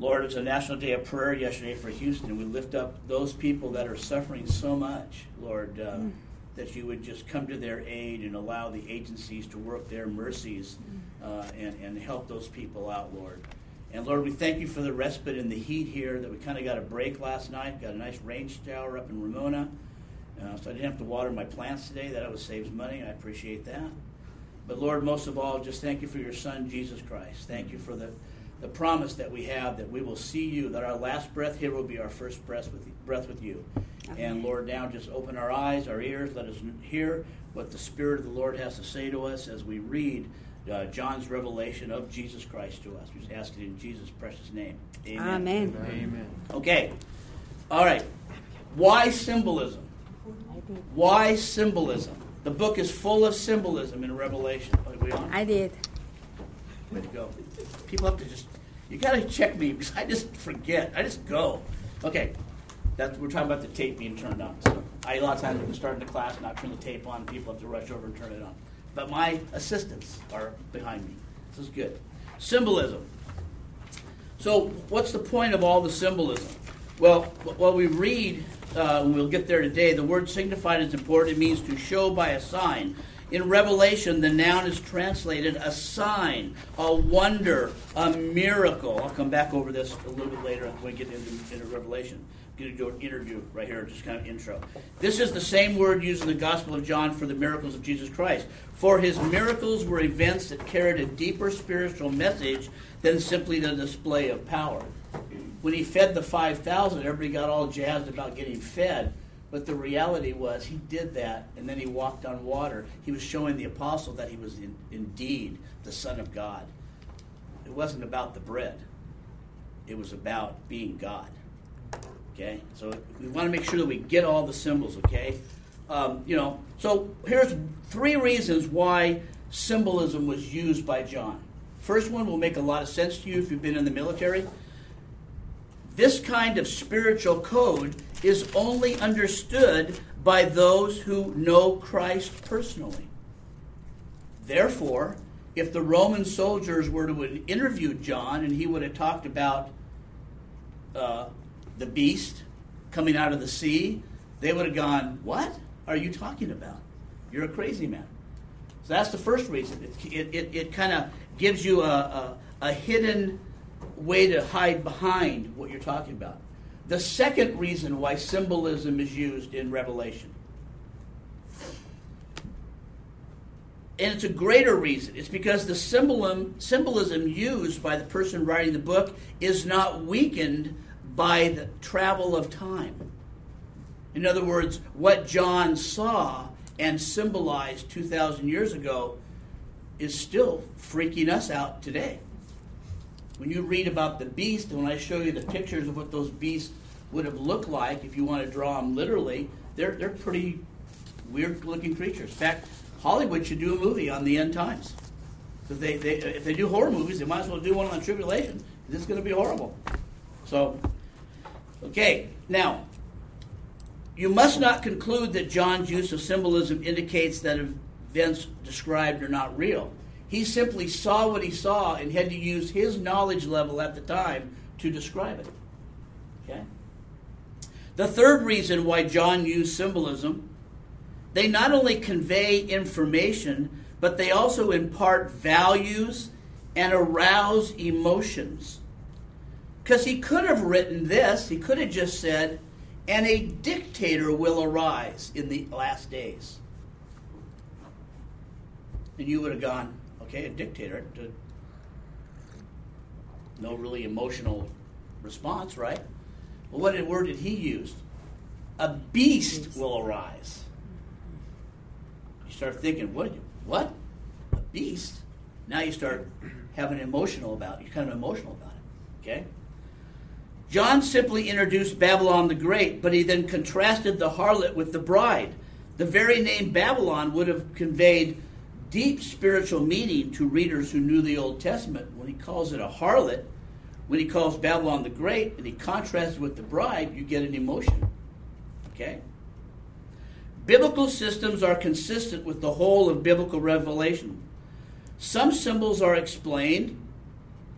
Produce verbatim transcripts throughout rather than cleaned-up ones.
Lord, it's a National Day of Prayer yesterday for Houston. We lift up those people that are suffering so much, Lord, uh, mm. that you would just come to their aid and allow the agencies to work their mercies uh, and, and help those people out, Lord. And Lord, we thank you for the respite in the heat here, that we kind of got a break last night, got a nice rain shower up in Ramona. Uh, so I didn't have to water my plants today. That always saves money. I appreciate that. But Lord, most of all, just thank you for your Son, Jesus Christ. Thank you for the, the promise that we have that we will see you, that our last breath here will be our first breath with, breath with you. Okay. And Lord, now just open our eyes, our ears, let us hear what the Spirit of the Lord has to say to us as we read uh, John's revelation of Jesus Christ to us. We just ask it in Jesus' precious name. Amen. Amen. Amen. Okay. All right. Why symbolism? Why symbolism? The book is full of symbolism in Revelation. Are we on? I did. Way to go. People have to just, you got to check me because I just forget. I just go. Okay. That's, we're talking about the tape being turned on. So I, a lot of times we can start in the class and not turn the tape on. People have to rush over and turn it on. But my assistants are behind me. This is good. Symbolism. So what's the point of all the symbolism? Well, while we read, uh, and we'll get there today, the word signified is important. It means to show by a sign. In Revelation, the noun is translated a sign, a wonder, a miracle. I'll come back over this a little bit later when we get into, into Revelation. I'm going to do an interview right here, just kind of intro. This is the same word used in the Gospel of John for the miracles of Jesus Christ. For his miracles were events that carried a deeper spiritual message than simply the display of power. When he fed the five thousand, everybody got all jazzed about getting fed. But the reality was he did that, and then he walked on water. He was showing the apostle that he was in, indeed the Son of God. It wasn't about the bread. It was about being God. Okay? So we want to make sure that we get all the symbols, okay? Um, you know, so here's three reasons why symbolism was used by John. First one will make a lot of sense to you if you've been in the military. This kind of spiritual code is only understood by those who know Christ personally. Therefore, if the Roman soldiers were to have interviewed John and he would have talked about uh, the beast coming out of the sea, they would have gone, "What are you talking about? You're a crazy man." So that's the first reason. It, it, it, it kind of gives you a, a, a hidden way to hide behind what you're talking about. The second reason why symbolism is used in Revelation, and it's a greater reason, it's because the symbolism, symbolism used by the person writing the book is not weakened by the travel of time. In other words, what John saw and symbolized two thousand years ago is still freaking us out today. When you read about the beast, and when I show you the pictures of what those beasts would have looked like, if you want to draw them literally, they're they're pretty weird-looking creatures. In fact, Hollywood should do a movie on the end times. Because they, they, if they do horror movies, they might as well do one on the tribulation, because it's going to be horrible. So, okay, now, you must not conclude that John's use of symbolism indicates that events described are not real. He simply saw what he saw and had to use his knowledge level at the time to describe it. Okay? The third reason why John used symbolism, they not only convey information, but they also impart values and arouse emotions. Because he could have written this, he could have just said, "And a dictator will arise in the last days." And you would have gone, okay, a dictator, no really emotional response, right? Well, what word did he use? A beast will arise. You start thinking, what? What? A beast? Now you start having emotional about it. You're kind of emotional about it, okay? John simply introduced Babylon the Great, but he then contrasted the harlot with the bride. The very name Babylon would have conveyed deep spiritual meaning to readers who knew the Old Testament. When he calls it a harlot, when he calls Babylon the Great, and he contrasts it with the bride, you get an emotion. Okay? Biblical systems are consistent with the whole of biblical revelation. Some symbols are explained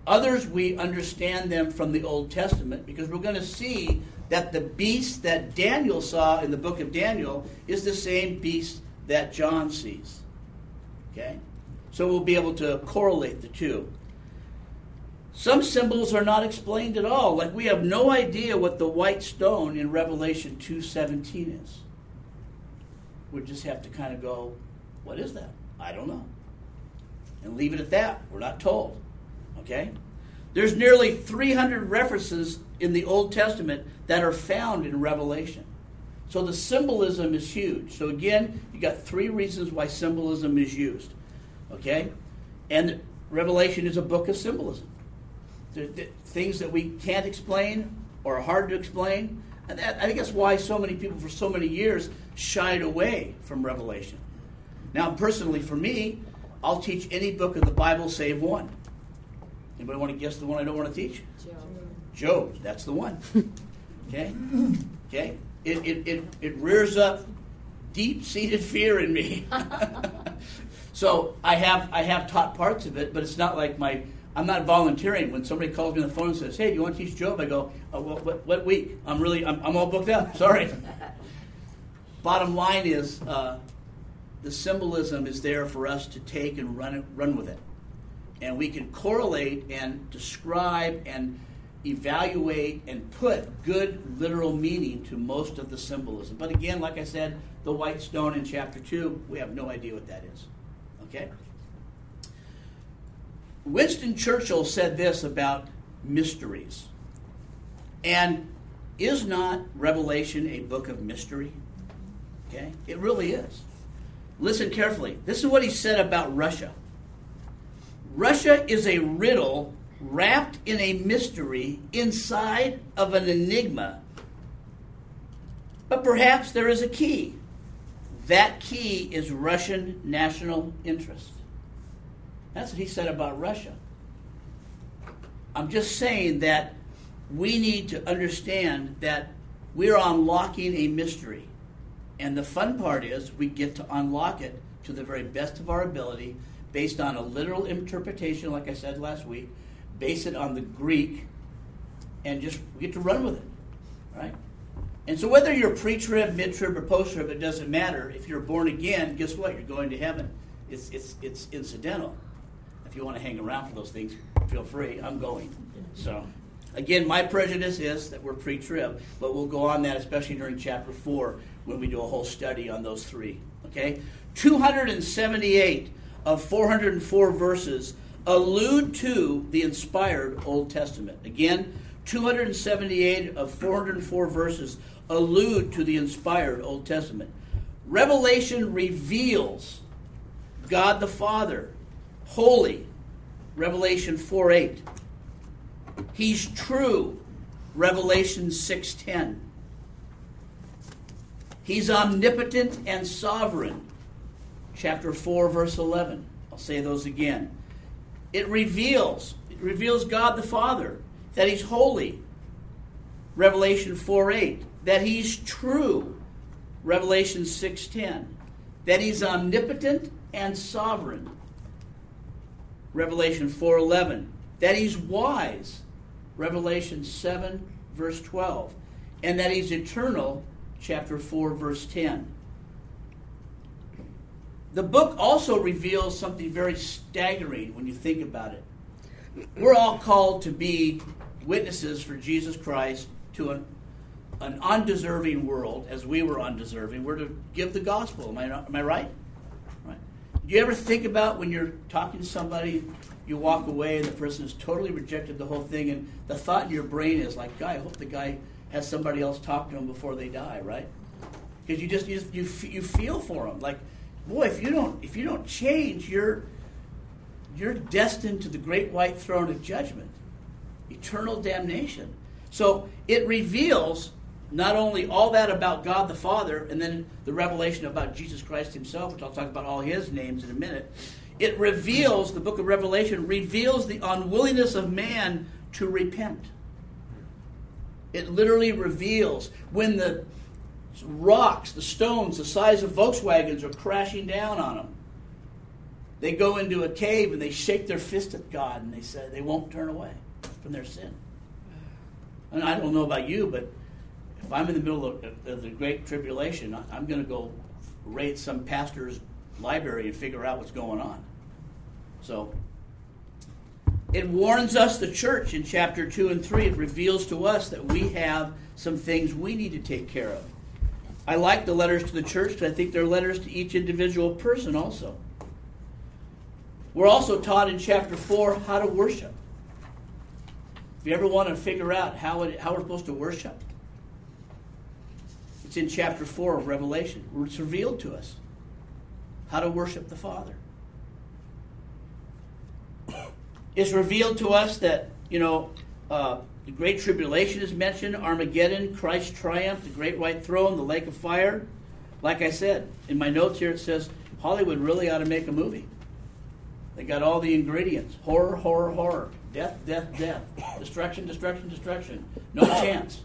Others, we understand them from the Old Testament because we're going to see that the beast that Daniel saw in the book of Daniel is the same beast that John sees. Okay? So we'll be able to correlate the two. Some symbols are not explained at all. Like we have no idea what the white stone in Revelation two seventeen is. We just have to kind of go, what is that? I don't know. And leave it at that. We're not told. Okay? There's nearly three hundred references in the Old Testament that are found in Revelation. So the symbolism is huge. So again, you got three reasons why symbolism is used. Okay? And Revelation is a book of symbolism. There, there, things that we can't explain or are hard to explain. And that, I think that's why so many people for so many years shied away from Revelation. Now, personally, for me, I'll teach any book of the Bible save one. Anybody want to guess the one I don't want to teach? Job. Job. That's the one. Okay? Okay? It, it, it, it rears up deep-seated fear in me. So I have I have taught parts of it, but it's not like my... I'm not volunteering. When somebody calls me on the phone and says, hey, do you want to teach Job? I go, oh, well, what, what week? I'm really... I'm, I'm all booked up. Sorry. Bottom line is... Uh, the symbolism is there for us to take and run it, run with it. And we can correlate and describe and evaluate and put good literal meaning to most of the symbolism. But again, like I said, the white stone in chapter two, we have no idea what that is. Okay? Winston Churchill said this about mysteries. And is not Revelation a book of mystery? Okay? It really is. Listen carefully. This is what he said about Russia. Russia is a riddle wrapped in a mystery inside of an enigma. But perhaps there is a key. That key is Russian national interest. That's what he said about Russia. I'm just saying that we need to understand that we're unlocking a mystery. And the fun part is we get to unlock it to the very best of our ability based on a literal interpretation, like I said last week, base it on the Greek, and just we get to run with it, right? And so whether you're pre-trib, mid-trib, or post-trib, it doesn't matter. If you're born again, guess what? You're going to heaven. It's, it's, it's incidental. If you want to hang around for those things, feel free. I'm going. So, again, my prejudice is that we're pre-trib, but we'll go on that, especially during chapter four, when we do a whole study on those three. Okay? two hundred seventy-eight of four hundred four verses allude to the inspired Old Testament. Again, two hundred seventy-eight of four hundred four verses allude to the inspired Old Testament. Revelation reveals God the Father, holy, Revelation four eight. He's true, Revelation six ten. He's omnipotent and sovereign, chapter four, verse eleven. I'll say those again. It reveals, it reveals God the Father, that He's holy, Revelation four eight. That He's true, Revelation six ten. That He's omnipotent and sovereign, Revelation four eleven. That He's wise, Revelation seven, verse twelve. And that He's eternal, chapter four, verse ten. The book also reveals something very staggering when you think about it. We're all called to be witnesses for Jesus Christ to an, an undeserving world, as we were undeserving. We're to give the gospel. Am I, not, am I right? Right. Do you ever think about when you're talking to somebody, you walk away and the person has totally rejected the whole thing, and the thought in your brain is like, "God, I hope the guy has somebody else talk to him before they die," right? Because you just you, you you feel for them, like, boy, if you don't if you don't change, you're you're destined to the great white throne of judgment, eternal damnation. So it reveals not only all that about God the Father, and then the revelation about Jesus Christ Himself, which I'll talk about all His names in a minute. It reveals, the book of Revelation reveals the unwillingness of man to repent. It literally reveals when the rocks, the stones, the size of Volkswagens are crashing down on them. They go into a cave and they shake their fist at God and they say they won't turn away from their sin. And I don't know about you, but if I'm in the middle of, of the Great Tribulation, I'm going to go raid some pastor's library and figure out what's going on. So it warns us, the church, in chapter two and three. It reveals to us that we have some things we need to take care of. I like the letters to the church because I think they're letters to each individual person also. We're also taught in chapter four how to worship. If you ever want to figure out how, it, how we're supposed to worship, it's in chapter four of Revelation, where it's revealed to us how to worship the Father. It's revealed to us that, you know, uh, the Great Tribulation is mentioned, Armageddon, Christ's triumph, the Great White Throne, the Lake of Fire. Like I said, in my notes here it says, Hollywood really ought to make a movie. They got all the ingredients. Horror, horror, horror. Death, death, death. Destruction, destruction, destruction. No chance.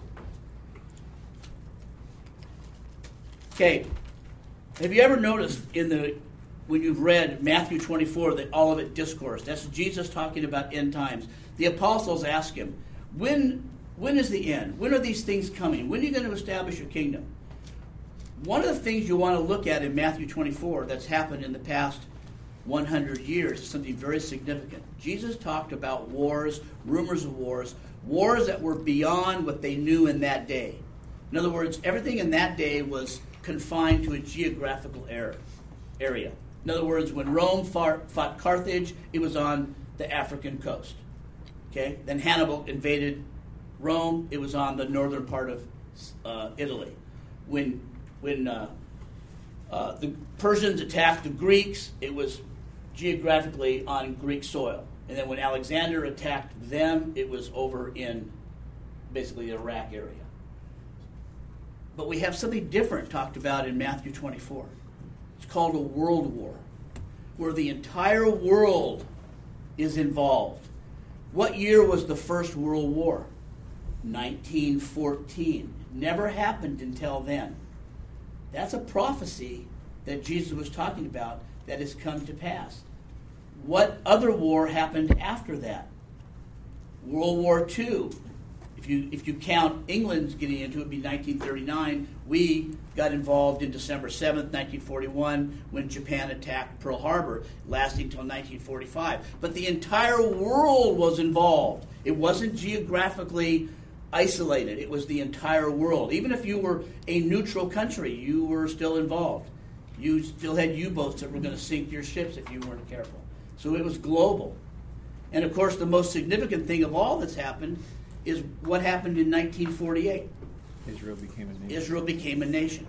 Okay. Have you ever noticed in the when you've read Matthew twenty-four, the Olivet Discourse? That's Jesus talking about end times. The apostles ask him, when, when is the end? When are these things coming? When are you going to establish your kingdom? One of the things you want to look at in Matthew twenty-four that's happened in the past one hundred years is something very significant. Jesus talked about wars, rumors of wars, wars that were beyond what they knew in that day. In other words, everything in that day was confined to a geographical area. In other words, when Rome fought, fought Carthage, it was on the African coast. Okay? Then Hannibal invaded Rome, it was on the northern part of uh, Italy. When when uh, uh, the Persians attacked the Greeks, it was geographically on Greek soil. And then when Alexander attacked them, it was over in basically the Iraq area. But we have something different talked about in Matthew twenty-four. It's called a world war, where the entire world is involved. What year was the First World War? nineteen fourteen. Never happened until then. That's a prophecy that Jesus was talking about that has come to pass. What other war happened after that? World War Two. If you if you count England's getting into it, it'd be nineteen thirty-nine. We got involved in December seventh, nineteen forty-one, when Japan attacked Pearl Harbor, lasting until nineteen forty-five. But the entire world was involved. It wasn't geographically isolated. It was the entire world. Even if you were a neutral country, you were still involved. You still had U-boats that were going to sink your ships if you weren't careful. So it was global. And of course, the most significant thing of all that's happened is what happened in nineteen forty-eight. Israel became a nation. Israel became a nation.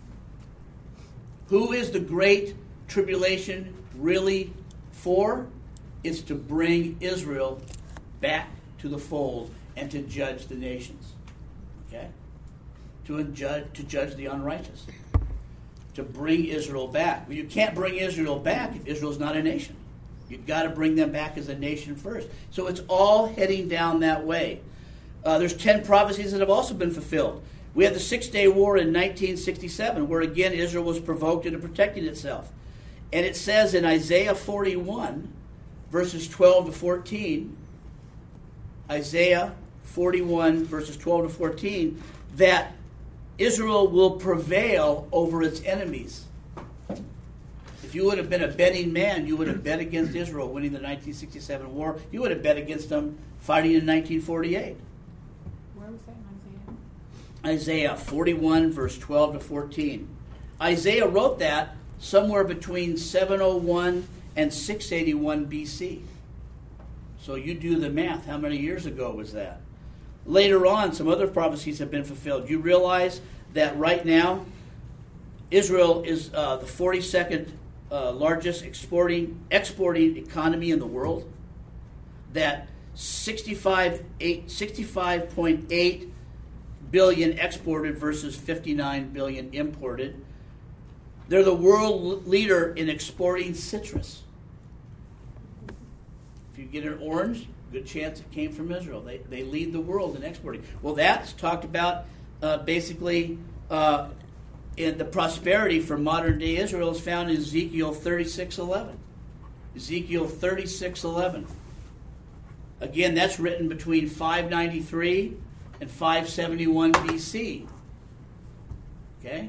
Who is the Great Tribulation really for? It's to bring Israel back to the fold and to judge the nations. Okay? To judge, to judge the unrighteous. To bring Israel back. Well, you can't bring Israel back if Israel's not a nation. You've got to bring them back as a nation first. So it's all heading down that way. Uh, there's ten prophecies that have also been fulfilled. We had the Six-Day War in nineteen sixty-seven, where again Israel was provoked into protecting itself. And it says in Isaiah forty-one, verses twelve to fourteen, Isaiah forty-one, verses twelve to fourteen, that Israel will prevail over its enemies. If you would have been a betting man, you would have bet against Israel winning the nineteen sixty-seven war. You would have bet against them fighting in nineteen forty-eight. Where was that in Isaiah? Isaiah forty-one, verse twelve to fourteen. Isaiah wrote that somewhere between seven oh one and six eighty-one B C. So you do the math. How many years ago was that? Later on, some other prophecies have been fulfilled. You realize that right now, Israel is uh, the forty-second uh, largest exporting exporting economy in the world. That sixty-five point eight billion exported versus fifty-nine billion imported. They're the world leader in exporting citrus. If you get an orange, good chance it came from Israel. They they lead the world in exporting. Well, that's talked about uh, basically uh, in the prosperity for modern day Israel is found in Ezekiel thirty-six eleven. Ezekiel thirty-six eleven. Again, that's written between five ninety-three and five seventy-one B C. Okay?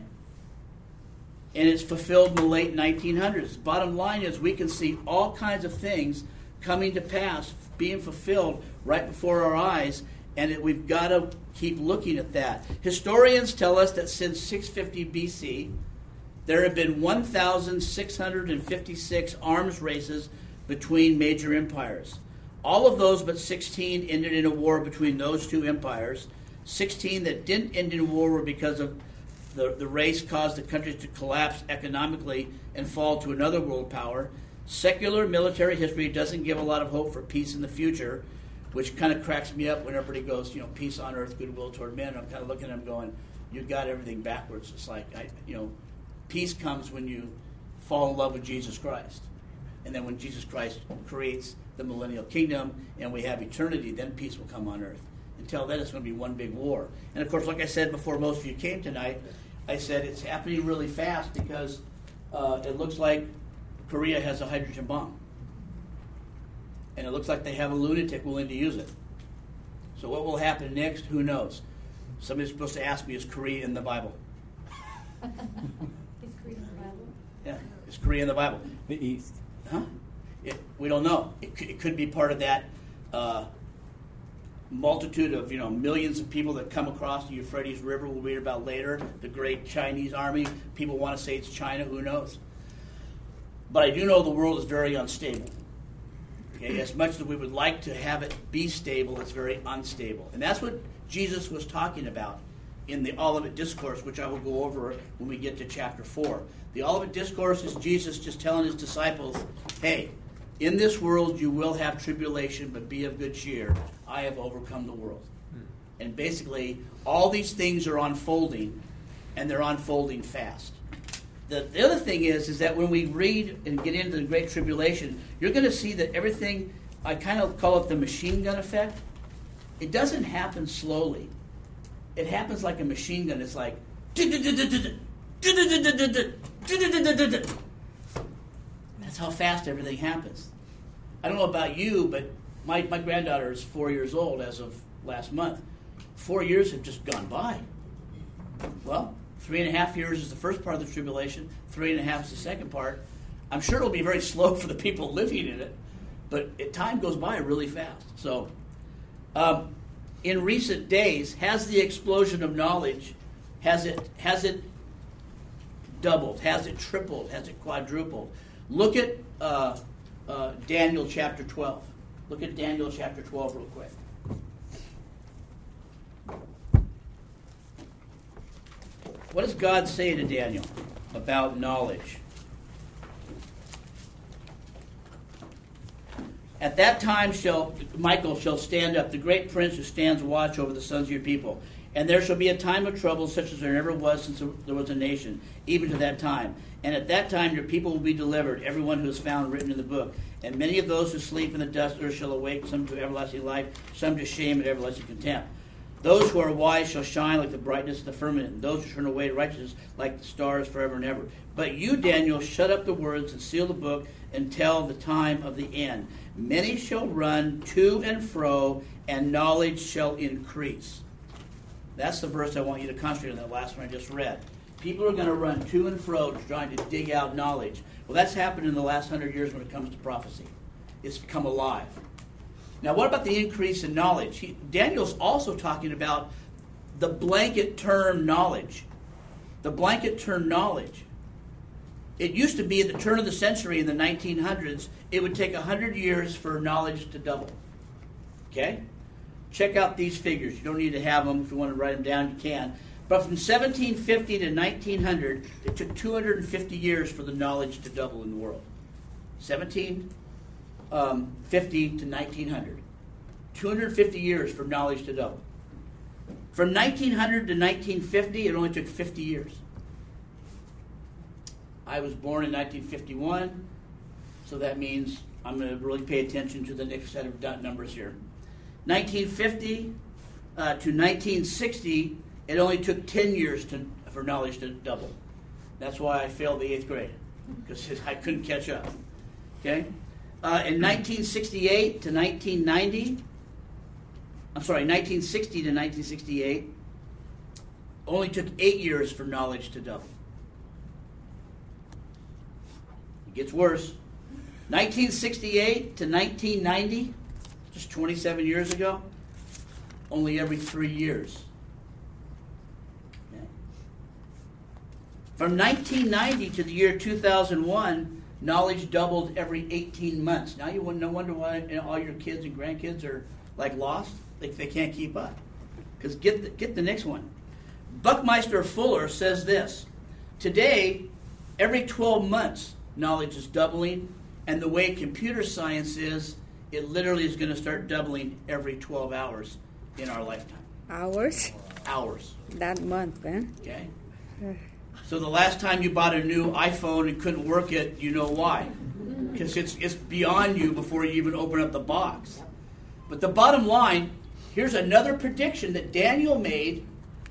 And it's fulfilled in the late nineteen hundreds. Bottom line is we can see all kinds of things coming to pass, being fulfilled right before our eyes, and it, we've got to keep looking at that. Historians tell us that since six fifty B C, there have been one thousand six hundred fifty-six arms races between major empires. All of those but sixteen ended in a war between those two empires. sixteen that didn't end in a war were because of the, the race caused the countries to collapse economically and fall to another world power. Secular military history doesn't give a lot of hope for peace in the future, which kind of cracks me up when everybody goes, you know, peace on earth, goodwill toward men. I'm kind of looking at them going, you got everything backwards. It's like, I, you know, peace comes when you fall in love with Jesus Christ. And then when Jesus Christ creates the millennial kingdom and we have eternity, then peace will come on earth. Until then, it's going to be one big war. And of course, like I said before most of you came tonight, I said it's happening really fast because uh, it looks like Korea has a hydrogen bomb. And it looks like they have a lunatic willing to use it. So what will happen next? Who knows? Somebody's supposed to ask me, is Korea in the Bible? Is Korea in the Bible? Yeah, is Korea in the Bible? The East. Huh? It, we don't know. It, c- it could be part of that uh, multitude of, you know, millions of people that come across the Euphrates River. We'll read about later. The great Chinese army. People want to say it's China. Who knows? But I do know the world is very unstable. Okay? As much as we would like to have it be stable, it's very unstable. And that's what Jesus was talking about in the Olivet Discourse, which I will go over when we get to chapter four. The Olivet Discourse is Jesus just telling his disciples, hey, in this world you will have tribulation, but be of good cheer. I have overcome the world. Hmm. And basically, all these things are unfolding, and they're unfolding fast. The, the other thing is, is that when we read and get into the Great Tribulation, you're going to see that everything, I kind of call it the machine gun effect. It doesn't happen slowly. It happens like a machine gun. It's like, that's how fast everything happens. I don't know about you, but my, my granddaughter is four years old as of last month. Four years have just gone by. Well, three and a half years is the first part of the tribulation. Three and a half is the second part. I'm sure it'll be very slow for the people living in it, but it, time goes by really fast. So, um, in recent days, has the explosion of knowledge, has it has it doubled, has it tripled, has it quadrupled? Look at uh, uh, Daniel chapter twelve. Look at Daniel chapter twelve real quick. What does God say to Daniel about knowledge? At that time shall Michael shall stand up, the great prince who stands watch over the sons of your people. And there shall be a time of trouble such as there never was since there was a nation, even to that time. And at that time your people will be delivered, everyone who is found written in the book. And many of those who sleep in the dust earth shall awake, some to everlasting life, some to shame and everlasting contempt. Those who are wise shall shine like the brightness of the firmament, and those who turn away to righteousness like the stars forever and ever. But you, Daniel, shut up the words and seal the book until the time of the end. Many shall run to and fro, and knowledge shall increase. That's the verse I want you to concentrate on, that last one I just read. People are going to run to and fro trying to dig out knowledge. Well, that's happened in the last hundred years when it comes to prophecy. It's become alive. Now, what about the increase in knowledge? He, Daniel's also talking about the blanket term knowledge. The blanket term knowledge. It used to be at the turn of the century in the nineteen hundreds, it would take one hundred years for knowledge to double. Okay? Check out these figures. You don't need to have them. If you want to write them down, you can. But from seventeen fifty to nineteen hundred, it took two hundred fifty years for the knowledge to double in the world. seventeen fifty to nineteen hundred. two hundred fifty years for knowledge to double. From nineteen hundred to nineteen fifty, it only took fifty years. I was born in nineteen fifty-one, so that means I'm going to really pay attention to the next set of numbers here. nineteen fifty uh, to nineteen sixty, it only took ten years to, for knowledge to double. That's why I failed the eighth grade, because I couldn't catch up. Okay? Uh, in nineteen sixty-eight to nineteen ninety, I'm sorry, nineteen sixty to nineteen sixty-eight, only took eight years for knowledge to double. It gets worse. nineteen sixty-eight to nineteen ninety, just twenty-seven years ago, only every three years. Okay. From nineteen ninety to the year two thousand one, knowledge doubled every eighteen months. Now you no wonder why you know, all your kids and grandkids are like lost. They, they can't keep up. Because get the, get the next one. Buckminster Fuller says this: today, every twelve months, knowledge is doubling, and the way computer science is, it literally is going to start doubling every twelve hours in our lifetime. Hours? Hours. That month, then. Okay. So the last time you bought a new iPhone and couldn't work it, you know why. Because it's, it's beyond you before you even open up the box. But the bottom line, here's another prediction that Daniel made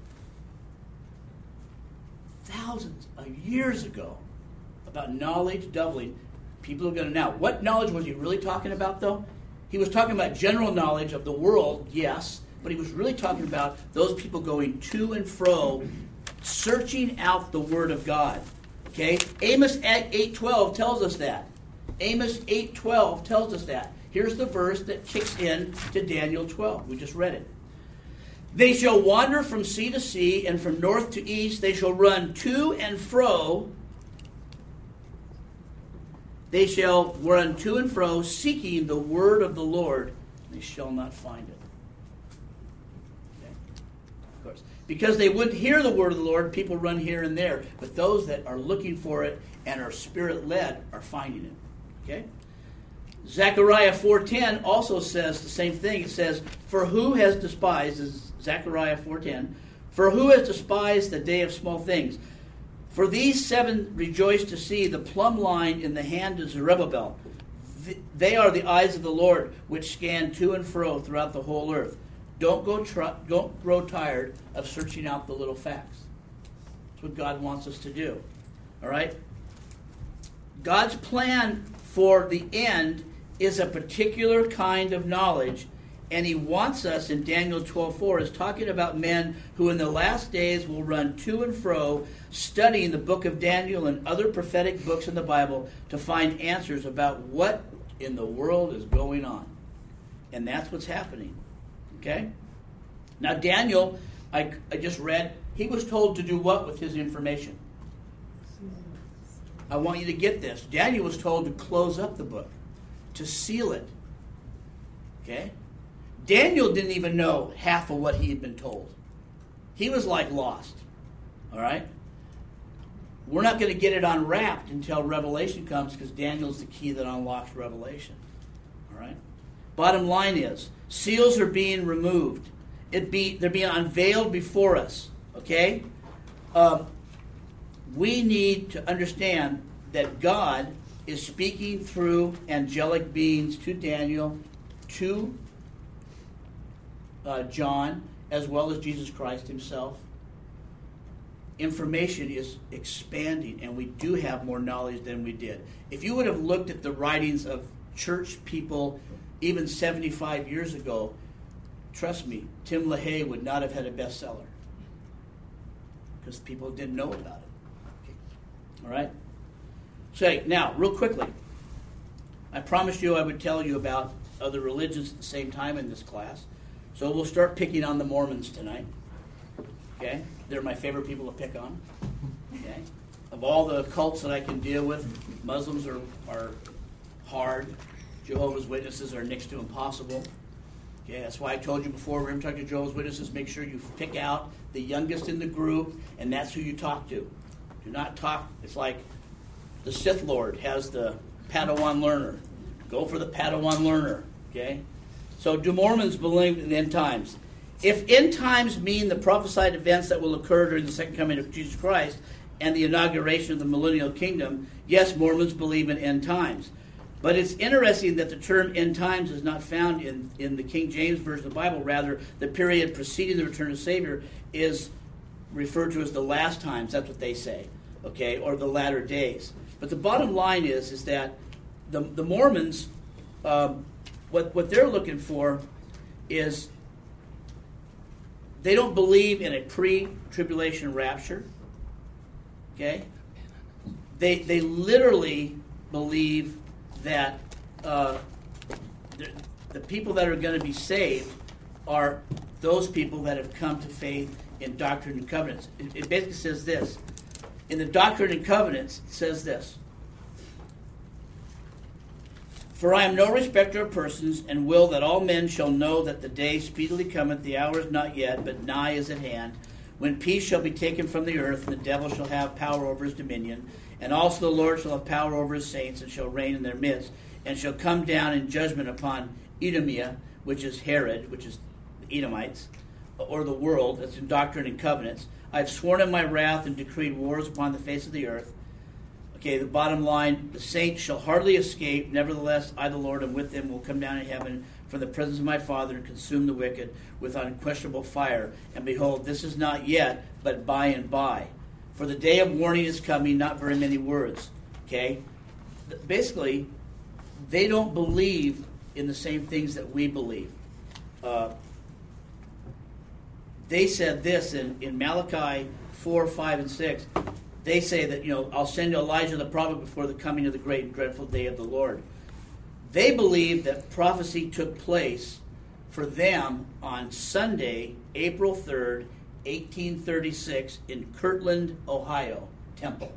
thousands of years ago about knowledge doubling. People are going to now. What knowledge was he really talking about, though? He was talking about general knowledge of the world, yes, but he was really talking about those people going to and fro, searching out the Word of God. Okay? Amos eight twelve tells us that. Amos eight twelve tells us that. Here's the verse that kicks in to Daniel twelve. We just read it. They shall wander from sea to sea, and from north to east. They shall run to and fro. They shall run to and fro, seeking the word of the Lord. They shall not find it. Okay? Of course. Because they wouldn't hear the word of the Lord, people run here and there. But those that are looking for it and are spirit-led are finding it. Okay? Zechariah four ten also says the same thing. It says, for who has despised, this is Zechariah four ten, for who has despised the day of small things? For these seven rejoice to see the plumb line in the hand of Zerubbabel. They are the eyes of the Lord, which scan to and fro throughout the whole earth. Don't go try, don't grow tired of searching out the little facts. That's what God wants us to do. All right? God's plan for the end is a particular kind of knowledge, and he wants us, in Daniel twelve four, is talking about men who in the last days will run to and fro, studying the book of Daniel and other prophetic books in the Bible to find answers about what in the world is going on. And that's what's happening. Okay? Now Daniel, I, I just read, he was told to do what with his information? I want you to get this. Daniel was told to close up the book, to seal it. Okay? Daniel didn't even know half of what he had been told. He was like lost. All right? We're not going to get it unwrapped until Revelation comes, because Daniel's the key that unlocks Revelation. All right? Bottom line is, seals are being removed. It be they're being unveiled before us. Okay? Um, we need to understand that God is speaking through angelic beings to Daniel, to uh, John, as well as Jesus Christ himself. Information is expanding, and we do have more knowledge than we did. If you would have looked at the writings of church people even seventy-five years ago, trust me, Tim LaHaye would not have had a bestseller, because people didn't know about it. Okay. All right? So, now, real quickly, I promised you I would tell you about other religions at the same time in this class. So we'll start picking on the Mormons tonight. Okay? They're my favorite people to pick on. Okay? Of all the cults that I can deal with, Muslims are, are hard. Jehovah's Witnesses are next to impossible. Okay? That's why I told you before, we're going to talk to Jehovah's Witnesses, make sure you pick out the youngest in the group, and that's who you talk to. Do not talk, it's like the Sith Lord has the Padawan learner. Go for the Padawan learner. Okay? So do Mormons believe in end times? If end times mean the prophesied events that will occur during the second coming of Jesus Christ and the inauguration of the millennial kingdom, yes, Mormons believe in end times. But it's interesting that the term end times is not found in, in the King James Version of the Bible. Rather, the period preceding the return of the Savior is referred to as the last times. That's what they say, okay, or the latter days. But the bottom line is, is that the, the Mormons um, what what they're looking for is they don't believe in a pre-tribulation rapture. Okay, they they literally believe that uh, the, the people that are going to be saved are those people that have come to faith in Doctrine and Covenants. It, it basically says this. In the Doctrine and Covenants, it says this. For I am no respecter of persons, and will that all men shall know that the day speedily cometh, the hour is not yet, but nigh is at hand, when peace shall be taken from the earth, and the devil shall have power over his dominion, and also the Lord shall have power over his saints, and shall reign in their midst, and shall come down in judgment upon Edomia, which is Herod, which is the Edomites, or the world, that's in Doctrine and Covenants. I have sworn in my wrath and decreed wars upon the face of the earth. Okay, the bottom line, the saints shall hardly escape. Nevertheless, I, the Lord, am with them, will come down in heaven from the presence of my Father and consume the wicked with unquestionable fire. And behold, this is not yet, but by and by. For the day of warning is coming, not very many words. Okay? Basically, they don't believe in the same things that we believe. Uh, they said this in, in Malachi four, five, and six. They say that, you know, I'll send Elijah the prophet before the coming of the great and dreadful day of the Lord. They believe that prophecy took place for them on Sunday, April third, eighteen thirty-six, in Kirtland, Ohio, Temple.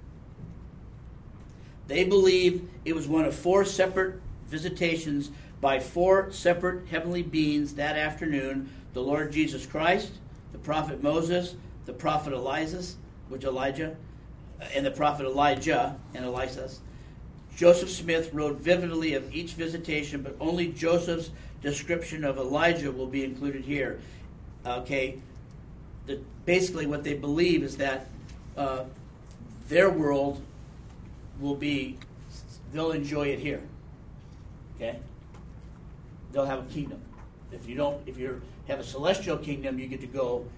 They believe it was one of four separate visitations by four separate heavenly beings that afternoon: the Lord Jesus Christ, the prophet Moses, the prophet Elijah, which Elijah, and the prophet Elijah and Elias. Joseph Smith wrote vividly of each visitation, but only Joseph's description of Elijah will be included here. Okay, the, basically what they believe is that uh, their world will be, they'll enjoy it here. Okay, they'll have a kingdom. If you don't, if you have a celestial kingdom, you get to go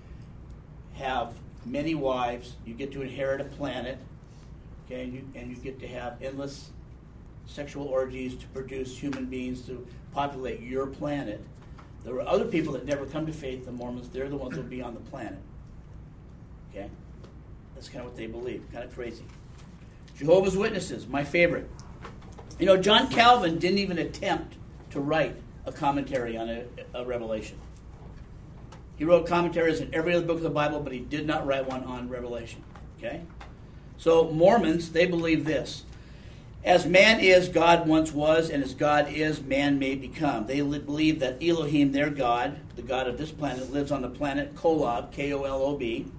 have many wives, you get to inherit a planet, okay, and you, and you get to have endless sexual orgies to produce human beings to populate your planet. There are other people that never come to faith, the Mormons. They're the ones that will be on the planet. Okay? That's kind of what they believe. Kind of crazy. Jehovah's Witnesses, my favorite. You know, John Calvin didn't even attempt to write a commentary on a, a Revelation. He wrote commentaries in every other book of the Bible, but he did not write one on Revelation. Okay? So Mormons, they believe this. As man is, God once was, and as God is, man may become. They believe that Elohim, their God, the God of this planet, lives on the planet Kolob, K O L O B.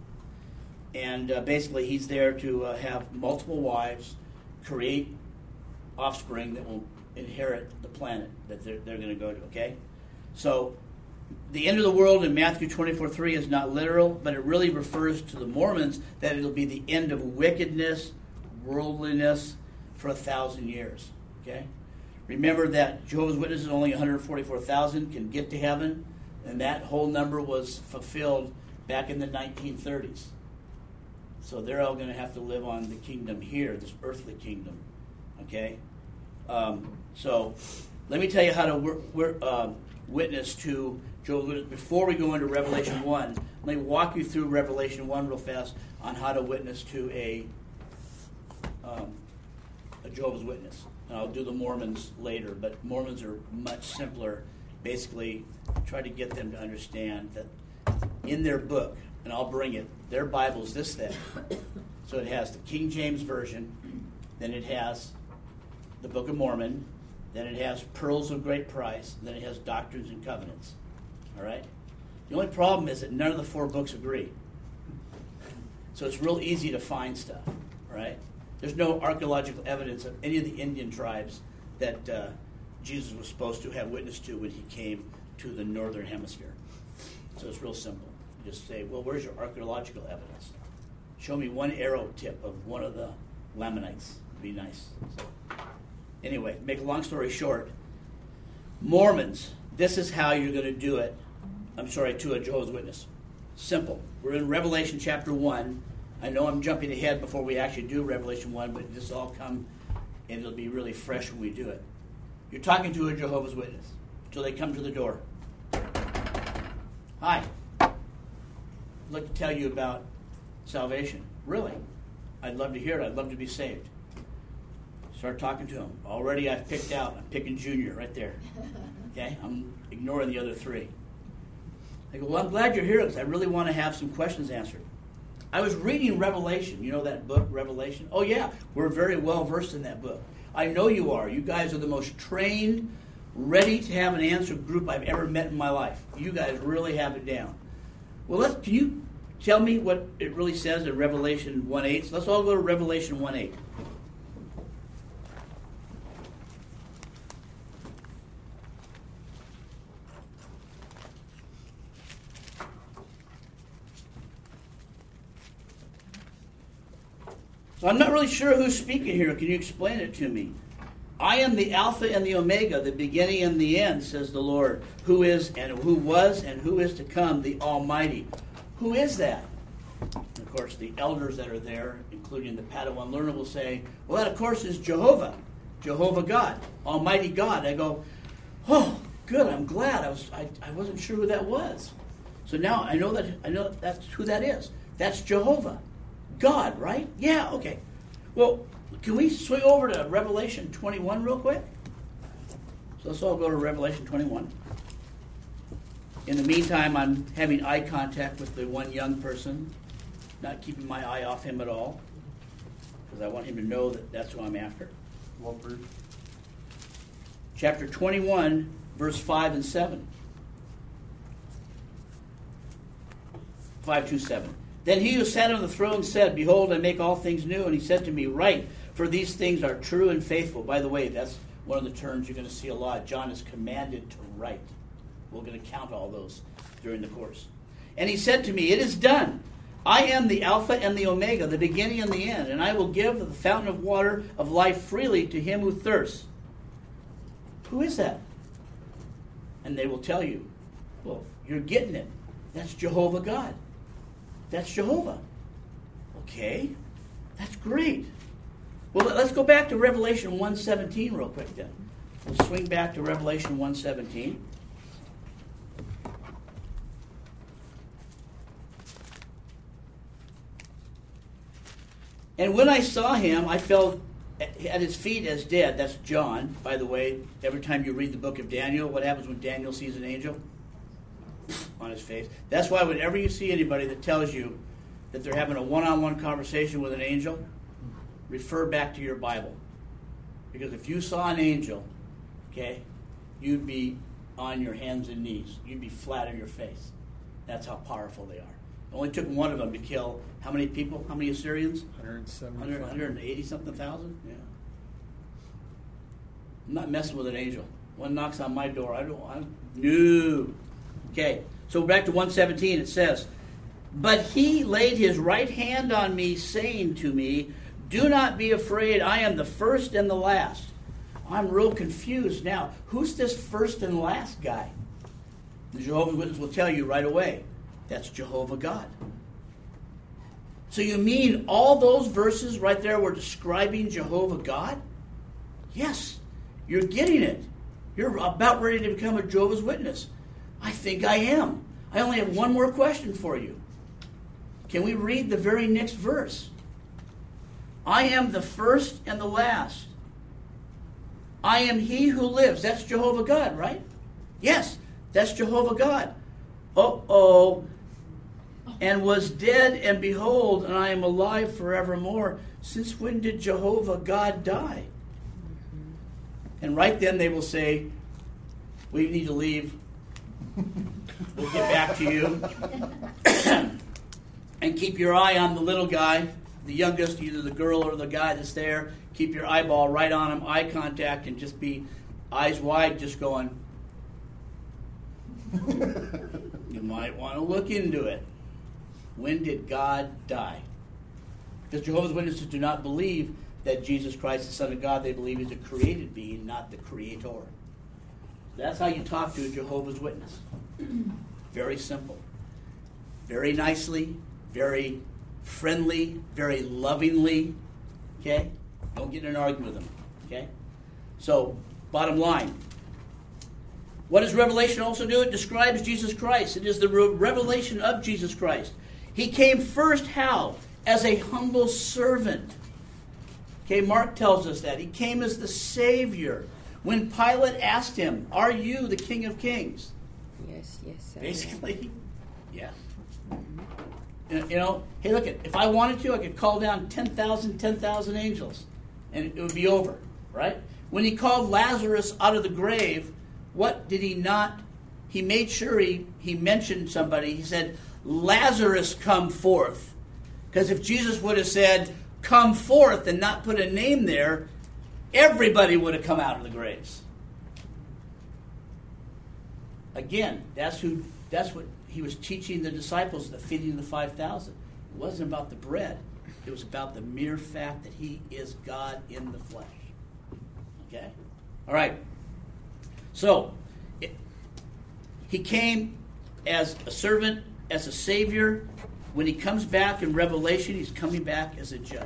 And uh, basically he's there to uh, have multiple wives, create offspring that will inherit the planet that they're, they're going to go to. Okay? So the end of the world in Matthew twenty-four three is not literal, but it really refers to the Mormons that it'll be the end of wickedness, worldliness for a thousand years. Okay? Remember that Jehovah's Witnesses, only one hundred forty-four thousand can get to heaven, and that whole number was fulfilled back in the nineteen thirties. So they're all going to have to live on the kingdom here, this earthly kingdom. Okay? Um, so let me tell you how to wor- wor- uh, witness to Jehovah's Witnesses. Before we go into Revelation one, let me walk you through Revelation one real fast on how to witness to a, um, a Jehovah's Witness. And I'll do the Mormons later, but Mormons are much simpler. Basically, try to get them to understand that in their book, and I'll bring it, their Bible is this thick. So it has the King James Version, then it has the Book of Mormon, then it has Pearls of Great Price, then it has Doctrines and Covenants. All right? The only problem is that none of the four books agree. So it's real easy to find stuff. All right? There's no archaeological evidence of any of the Indian tribes that uh, Jesus was supposed to have witnessed to when he came to the northern hemisphere. So it's real simple. You just say, well, where's your archaeological evidence? Show me one arrow tip of one of the Lamanites. It'd be nice. So, anyway, make a long story short, Mormons, this is how you're going to do it. I'm sorry, to a Jehovah's Witness. Simple. We're in Revelation chapter one. I know I'm jumping ahead before we actually do Revelation one, but this will all come, and it'll be really fresh when we do it. You're talking to a Jehovah's Witness until they come to the door. Hi. I'd like to tell you about salvation. Really? I'd love to hear it. I'd love to be saved. Start talking to him. Already I've picked out. I'm picking Junior right there. Okay? I'm ignoring the other three. I go, well, I'm glad you're here because I really want to have some questions answered. I was reading Revelation. You know that book, Revelation? Oh, yeah. We're very well versed in that book. I know you are. You guys are the most trained, ready to have an answer group I've ever met in my life. You guys really have it down. Well, let's, can you tell me what it really says in Revelation one eight? So let's all go to Revelation one eight. So I'm not really sure who's speaking here. Can you explain it to me? I am the Alpha and the Omega, the beginning and the end, says the Lord, who is and who was and who is to come, the Almighty. Who is that? And of course, the elders that are there, including the Padawan learner, will say, well, that, of course, is Jehovah, Jehovah God, Almighty God. I go, oh, good, I'm glad. I, was, I, I wasn't sure who that was. So now I know that I know that's who that is. That's Jehovah. God, right? Yeah, okay. Well, can we swing over to Revelation twenty-one real quick? So let's all go to Revelation twenty-one. In the meantime, I'm having eye contact with the one young person, not keeping my eye off him at all, because I want him to know that that's who I'm after. What verse? Chapter twenty-one, verse five and seven. five to seven. Then he who sat on the throne said, behold, I make all things new. And he said to me, write, for these things are true and faithful. By the way, that's one of the terms you're going to see a lot. John is commanded to write. We're going to count all those during the course. And he said to me, it is done. I am the Alpha and the Omega, the beginning and the end. And I will give the fountain of water of life freely to him who thirsts. Who is that? And they will tell you, well, you're getting it. That's Jehovah God. That's Jehovah. Okay, that's great. Well, let's go back to Revelation one seventeen real quick then. We'll swing back to Revelation one seventeen. And when I saw him, I fell at his feet as dead. That's John, by the way. Every time you read the book of Daniel, what happens when Daniel sees an angel? On his face. That's why whenever you see anybody that tells you that they're having a one-on-one conversation with an angel, refer back to your Bible. Because if you saw an angel, okay, you'd be on your hands and knees. You'd be flat on your face. That's how powerful they are. It only took one of them to kill how many people? How many Assyrians? one hundred seventy. one hundred eighty something thousand? Yeah. I'm not messing with an angel. One knocks on my door. I don't, I'm, no. Okay, so back to one seventeen, it says, but he laid his right hand on me, saying to me, do not be afraid, I am the first and the last. I'm real confused now. Who's this first and last guy? The Jehovah's Witness will tell you right away. That's Jehovah God. So you mean all those verses right there were describing Jehovah God? Yes, you're getting it. You're about ready to become a Jehovah's Witness. I think I am. I only have one more question for you. Can we read the very next verse? I am the first and the last. I am he who lives. That's Jehovah God, right? Yes, that's Jehovah God. Uh-oh. And was dead, and behold, and I am alive forevermore. Since when did Jehovah God die? And right then they will say, we need to leave. We'll get back to you. And keep your eye on the little guy, the youngest, either the girl or the guy that's there. Keep your eyeball right on him, eye contact, and just be eyes wide, just going. You might want to look into it. When did God die? Because Jehovah's Witnesses do not believe that Jesus Christ, the Son of God, they believe he's a created being, not the creator. That's how you talk to a Jehovah's Witness. Very simple. Very nicely, very friendly, very lovingly. Okay? Don't get in an argument with them. Okay? So, Bottom line. What does Revelation also do? It describes Jesus Christ. It is the re- revelation of Jesus Christ. He came first how? As a humble servant. Okay, Mark tells us that. He came as the Savior. When Pilate asked him, "Are you the King of Kings?" Yes, yes. I Basically, yeah. You know, hey, look, if I wanted to, I could call down ten thousand, ten thousand angels, and it would be over, right? When he called Lazarus out of the grave, what did he not? He made sure he, he mentioned somebody. He said, "Lazarus, come forth." Because if Jesus would have said, "Come forth," and not put a name there, everybody would have come out of the graves. Again, that's who. That's what he was teaching the disciples, the feeding the five thousand. It wasn't about the bread. It was about the mere fact that he is God in the flesh. Okay? All right. So, it, he came as a servant, as a savior. When he comes back in Revelation, he's coming back as a judge.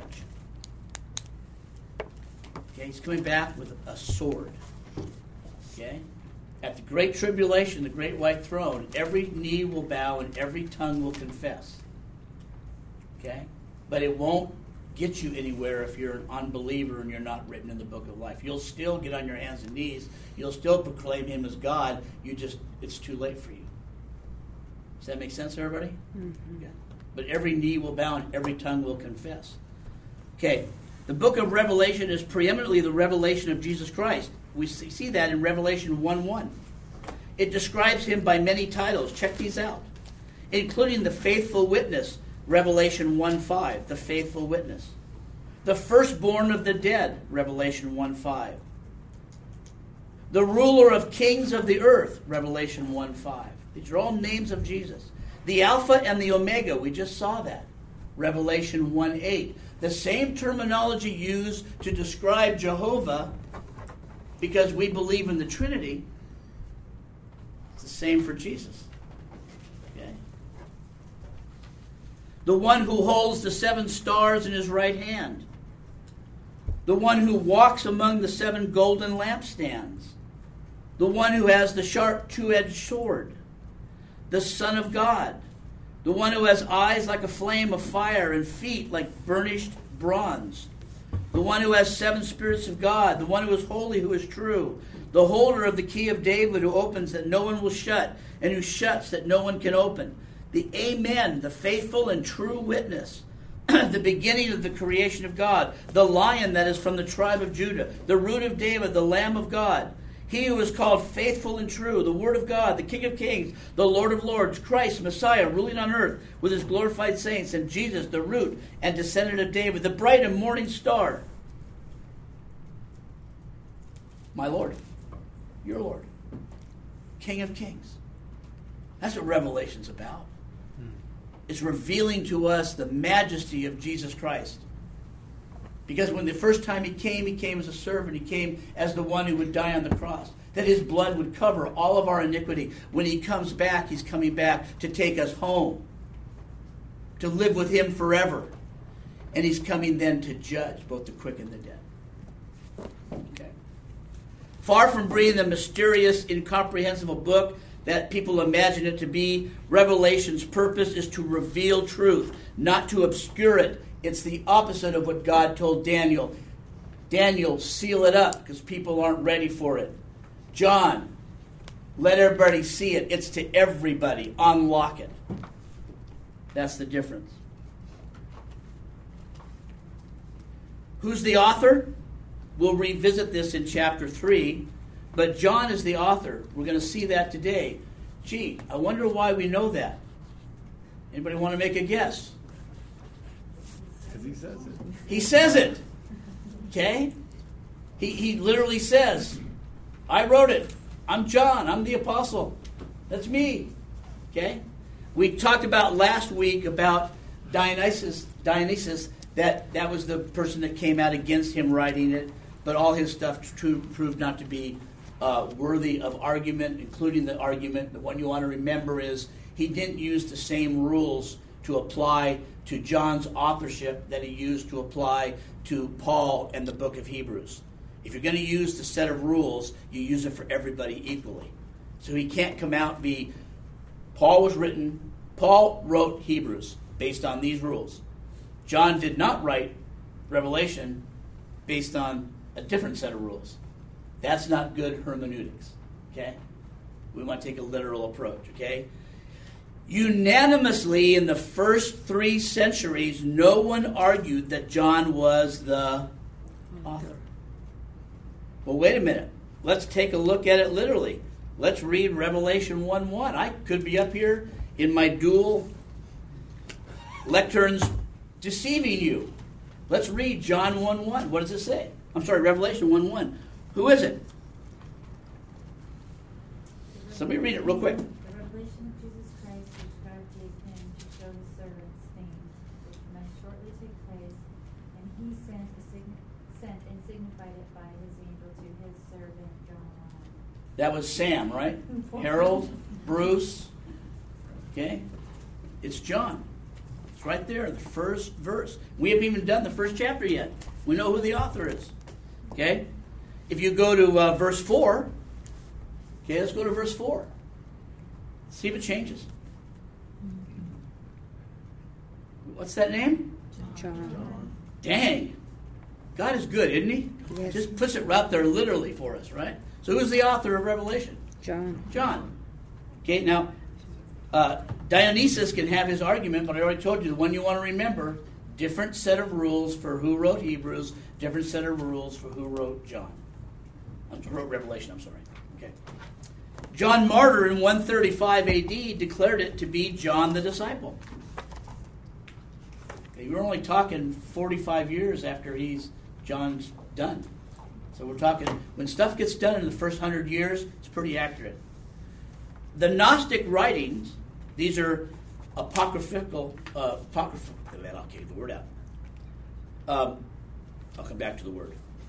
Okay? He's coming back with a sword. Okay? At the great tribulation, the great white throne, every knee will bow and every tongue will confess. Okay? But it won't get you anywhere if you're an unbeliever and you're not written in the book of life. You'll still get on your hands and knees. You'll still proclaim him as God. You just, it's too late for you. Does that make sense, everybody? Mm-hmm. Okay. But every knee will bow and every tongue will confess. Okay. The book of Revelation is preeminently the revelation of Jesus Christ. We see that in Revelation one one. It describes him by many titles. Check these out. Including the faithful witness, Revelation one five, the faithful witness. The firstborn of the dead, Revelation one five. The ruler of kings of the earth, Revelation one five. These are all names of Jesus. The Alpha and the Omega, we just saw that, Revelation one eight. The same terminology used to describe Jehovah, because we believe in the Trinity, it's the same for Jesus. Okay? The one who holds the seven stars in his right hand. The one who walks among the seven golden lampstands. The one who has the sharp two-edged sword. The Son of God. The one who has eyes like a flame of fire and feet like burnished bronze. The one who has seven spirits of God. The one who is holy, who is true. The holder of the key of David, who opens that no one will shut, and who shuts that no one can open. The Amen, the faithful and true witness. The beginning of the creation of God. The Lion that is from the tribe of Judah. The root of David, the Lamb of God. He who is called faithful and true, the Word of God, the King of kings, the Lord of lords, Christ, Messiah, ruling on earth with his glorified saints, and Jesus, the root and descendant of David, the bright and morning star. My Lord, your Lord, King of kings. That's what Revelation's about. It's revealing to us the majesty of Jesus Christ. Because when the first time he came, he came as a servant. He came as the one who would die on the cross. That his blood would cover all of our iniquity. When he comes back, he's coming back to take us home. To live with him forever. And he's coming then to judge both the quick and the dead. Okay. Far from being the mysterious, incomprehensible book that people imagine it to be, Revelation's purpose is to reveal truth, not to obscure it. It's the opposite of what God told Daniel. Daniel, seal it up because people aren't ready for it. John, let everybody see it. It's to everybody. Unlock it. That's the difference. Who's the author? We'll revisit this in chapter three. But John is the author. We're going to see that today. Gee, I wonder why we know that. Anybody want to make a guess? Because he says it. He says it. Okay? He, he literally says, I wrote it. I'm John. I'm the apostle. That's me. Okay? We talked about last week about Dionysus, Dionysus that that was the person that came out against him writing it, but all his stuff true, proved not to be uh, worthy of argument, including the argument. The one you want to remember is he didn't use the same rules to apply to John's authorship that he used to apply to Paul and the book of Hebrews. If you're going to use the set of rules, you use it for everybody equally. So he can't come out and be, Paul was written, Paul wrote Hebrews based on these rules. John did not write Revelation based on a different set of rules. That's not good hermeneutics, okay? We want to take a literal approach, okay? Unanimously, in the first three centuries, no one argued that John was the author. Well, wait a minute. Let's take a look at it literally. Let's read Revelation one one. I could be up here in my dual lecterns deceiving you. Let's read John one one. What does it say? I'm sorry, Revelation one one. Who is it? Somebody read it real quick. The revelation of Jesus Christ, which God gave him to show his servants things which must shortly take place, and he sent, a sign- sent and signified it by his angel to his servant John. That was Sam, right? Harold, Bruce. Okay? It's John. It's right there in the first verse. We haven't even done the first chapter yet. We know who the author is. Okay? If you go to uh, verse four, okay, let's go to verse four. See if it changes. What's that name? John. Dang. God is good, isn't he? Yes. Just puts it right there literally for us, right? So who's the author of Revelation? John. John. Okay, now, uh, Dionysius can have his argument, but I already told you the one you want to remember, different set of rules for who wrote Hebrews, different set of rules for who wrote John. Uh, wrote Revelation, I'm sorry. Okay. John Martyr in one thirty-five A D declared it to be John the disciple. Okay, we're only talking forty-five years after he's John's done. So we're talking, when stuff gets done in the first hundred years, it's pretty accurate. The Gnostic writings, these are apocryphal, uh, apocryphal, I'll get the word out. Um, I'll come back to the word.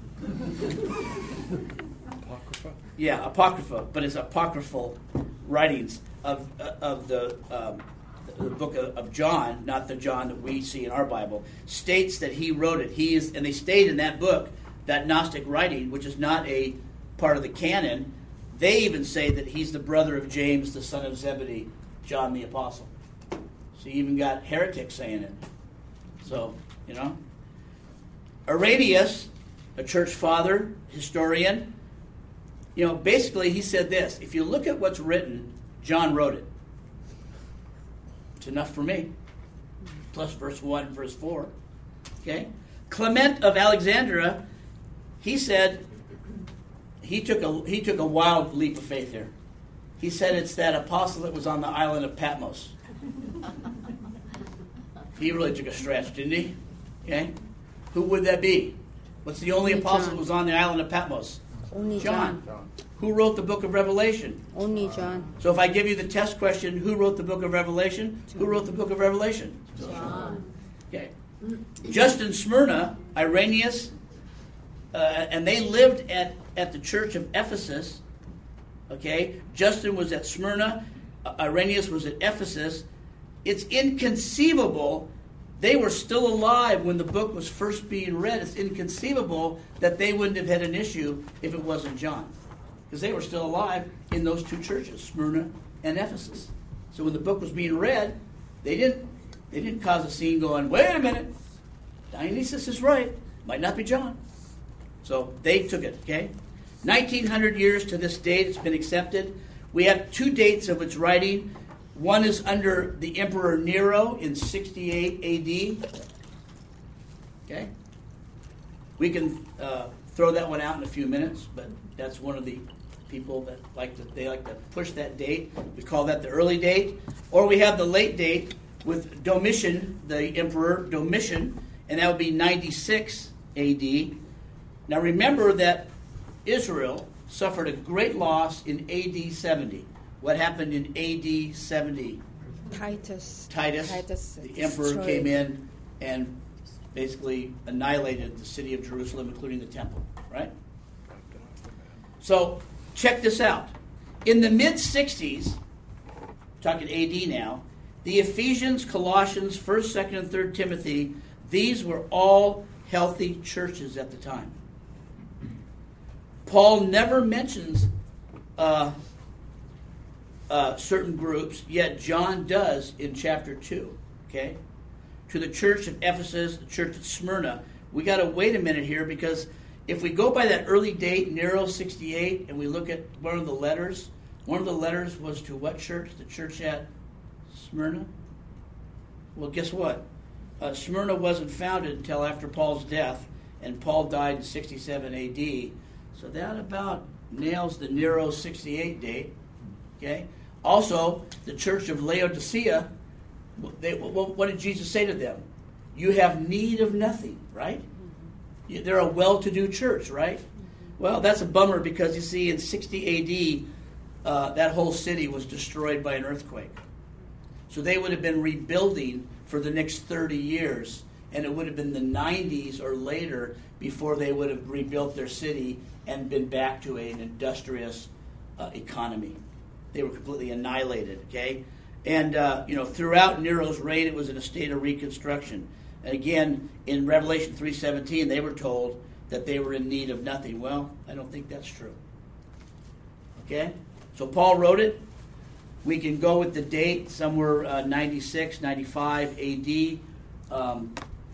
Apocrypha? Yeah, apocrypha, but it's apocryphal writings of uh, of the um, the book of, of John, not the John that we see in our Bible, states that he wrote it. He is, and they state in that book, that Gnostic writing, which is not a part of the canon. They even say that he's the brother of James, the son of Zebedee, John the Apostle. So you even got heretics saying it. So, you know. Irenaeus, a church father, historian, you know, basically he said this: if you look at what's written, John wrote it. It's enough for me. Plus verse one and verse four. Okay? Clement of Alexandria, he said, he took a he took a wild leap of faith here. He said it's that apostle that was on the island of Patmos. He really took a stretch, didn't he? Okay? Who would that be? What's the only Only apostle John. that was on the island of Patmos? Only John. John. Who wrote the book of Revelation? Only John. So if I give you the test question, who wrote the book of Revelation? Who wrote the book of Revelation? John. Okay. Justin Smyrna, Irenaeus, uh, and they lived at, at the church of Ephesus. Okay. Justin was at Smyrna. Uh, Irenaeus was at Ephesus. It's inconceivable. They were still alive when the book was first being read. It's inconceivable that they wouldn't have had an issue if it wasn't John. Because they were still alive in those two churches, Smyrna and Ephesus. So when the book was being read, they didn't they didn't cause a scene going, wait a minute, Dionysius is right. Might not be John. So they took it, okay? nineteen hundred years to this date, it's been accepted. We have two dates of its writing. One is under the Emperor Nero in sixty-eight A D. Okay? We can uh, throw that one out in a few minutes, but that's one of the people that like to, they like to push that date. We call that the early date. Or we have the late date with Domitian, the Emperor Domitian, and that would be ninety-six A D. Now remember that Israel suffered a great loss in A D seventy. What happened in A D seventy? Titus. Titus, Titus the emperor, destroyed. came in and basically annihilated the city of Jerusalem, including the temple, right? So check this out. In the mid-sixties, talking A D now, the Ephesians, Colossians, first, second, and third Timothy, these were all healthy churches at the time. Paul never mentions uh, uh, certain groups, yet John does in chapter two. Okay? To the church of Ephesus, the church at Smyrna. We got to wait a minute here, because if we go by that early date, Nero sixty-eight, and we look at one of the letters, one of the letters was to what church? The church at Smyrna? Well, guess what? Uh, Smyrna wasn't founded until after Paul's death, and Paul died in sixty-seven A D. So that about nails the Nero sixty-eight date. Okay. Also, the church of Laodicea, they, what did Jesus say to them? You have need of nothing, right? They're a well-to-do church, right? Well, that's a bummer, because you see, in sixty A D, uh, that whole city was destroyed by an earthquake. So they would have been rebuilding for the next thirty years, and it would have been the nineties or later before they would have rebuilt their city and been back to an industrious uh, economy. They were completely annihilated, okay? And, uh, you know, throughout Nero's reign, it was in a state of reconstruction. And again, in Revelation three seventeen, they were told that they were in need of nothing. Well, I don't think that's true. Okay? So Paul wrote it. We can go with the date, somewhere uh, ninety-six, ninety-five A D. Um,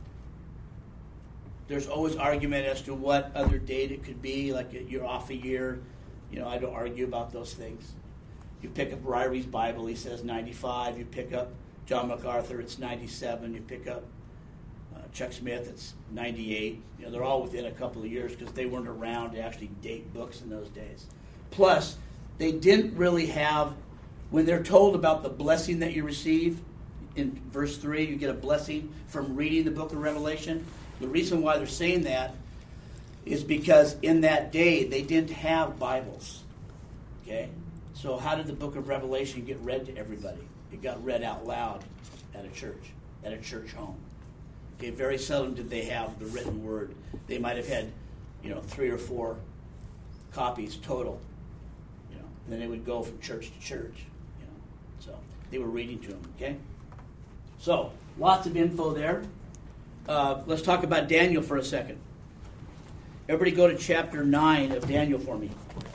there's always argument as to what other date it could be, like you're off a year. You know, I don't argue about those things. You pick up Ryrie's Bible, he says ninety-five. You pick up John MacArthur, it's ninety-seven. You pick up uh, Chuck Smith, it's ninety-eight. You know, they're all within a couple of years, because they weren't around to actually date books in those days. Plus, they didn't really have, when they're told about the blessing that you receive, in verse three, you get a blessing from reading the book of Revelation. The reason why they're saying that is because in that day, they didn't have Bibles. Okay? So how did the book of Revelation get read to everybody? It got read out loud at a church, at a church home. Okay, very seldom did they have the written word. They might have had, you know, three or four copies total. You know, and then they would go from church to church. You know, so they were reading to them. Okay, so lots of info there. Uh, let's talk about Daniel for a second. Everybody go to chapter nine of Daniel for me.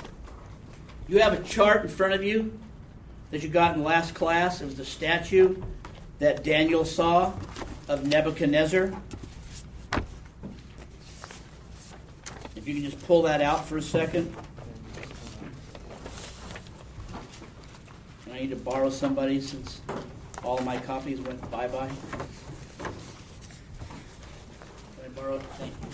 You have a chart in front of you that you got in last class. It was the statue that Daniel saw of Nebuchadnezzar. If you can just pull that out for a second. I need to borrow somebody since all of my copies went bye-bye. Can I borrow it? Thank you.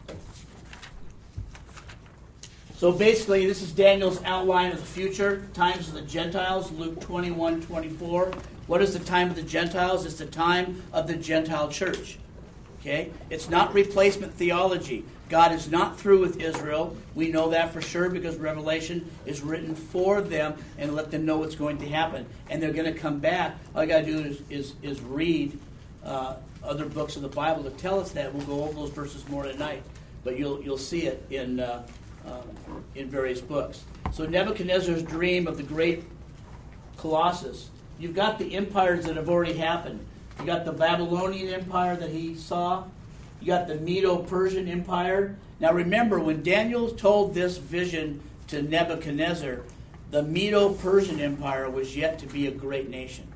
So basically, this is Daniel's outline of the future, times of the Gentiles, Luke twenty-one twenty-four. What is the time of the Gentiles? It's the time of the Gentile church. Okay? It's not replacement theology. God is not through with Israel. We know that for sure, because Revelation is written for them and let them know what's going to happen. And they're going to come back. All you got to do is, is, is read uh, other books of the Bible to tell us that. We'll go over those verses more tonight. But you'll you'll see it in... Uh, Um, in various books. So Nebuchadnezzar's dream of the great Colossus. You've got the empires that have already happened. You got the Babylonian Empire that he saw. You got the Medo-Persian Empire. Now remember, when Daniel told this vision to Nebuchadnezzar, the Medo-Persian Empire was yet to be a great nation.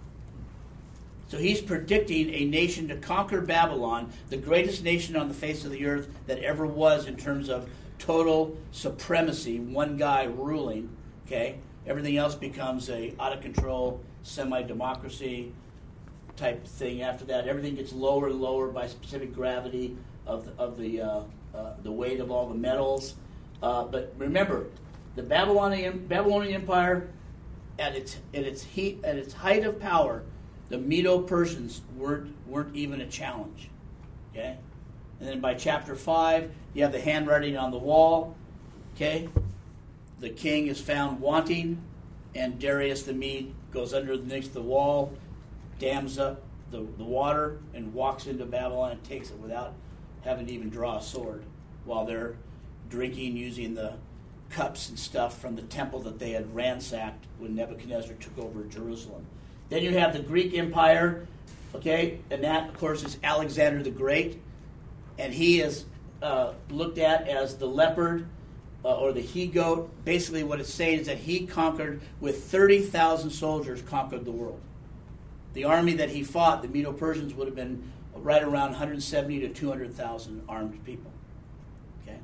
So he's predicting a nation to conquer Babylon, the greatest nation on the face of the earth that ever was in terms of total supremacy, one guy ruling, okay? Everything else becomes a out-of-control semi-democracy type thing after that. Everything gets lower and lower by specific gravity of the, of the, uh, uh, the weight of all the metals. Uh, but remember, the Babylonian, Babylonian Empire, at its, at its heat, at its height of power, the Medo-Persians weren't, weren't even a challenge, okay? And then by chapter five, you have the handwriting on the wall. Okay? The king is found wanting, and Darius the Mede goes underneath the wall, dams up the, the water, and walks into Babylon and takes it without having to even draw a sword, while they're drinking using the cups and stuff from the temple that they had ransacked when Nebuchadnezzar took over Jerusalem. Then you have the Greek Empire, okay? And that, of course, is Alexander the Great. And he is uh, looked at as the leopard uh, or the he-goat. Basically what it's saying is that he conquered, with thirty thousand soldiers, conquered the world. The army that he fought, the Medo-Persians, would have been right around one hundred seventy to two hundred thousand armed people. Okay.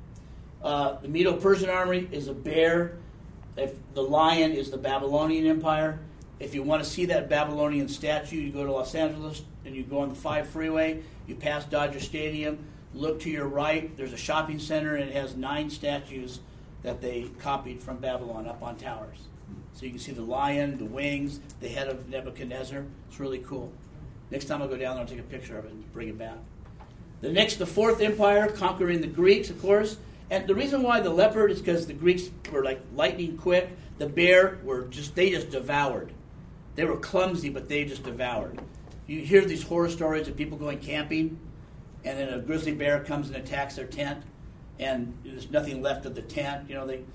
Uh, the Medo-Persian army is a bear. If the lion is the Babylonian Empire. If you want to see that Babylonian statue, you go to Los Angeles and you go on the five freeway, you pass Dodger Stadium, look to your right, there's a shopping center and it has nine statues that they copied from Babylon up on towers. So you can see the lion, the wings, the head of Nebuchadnezzar. It's really cool. Next time I'll go down there, I'll take a picture of it and bring it back. The next, the fourth empire, conquering the Greeks, of course. And the reason why the leopard is because the Greeks were like lightning quick. The bear were just, they just devoured. They were clumsy, but they just devoured. You hear these horror stories of people going camping, and then a grizzly bear comes and attacks their tent, and there's nothing left of the tent. You know, they.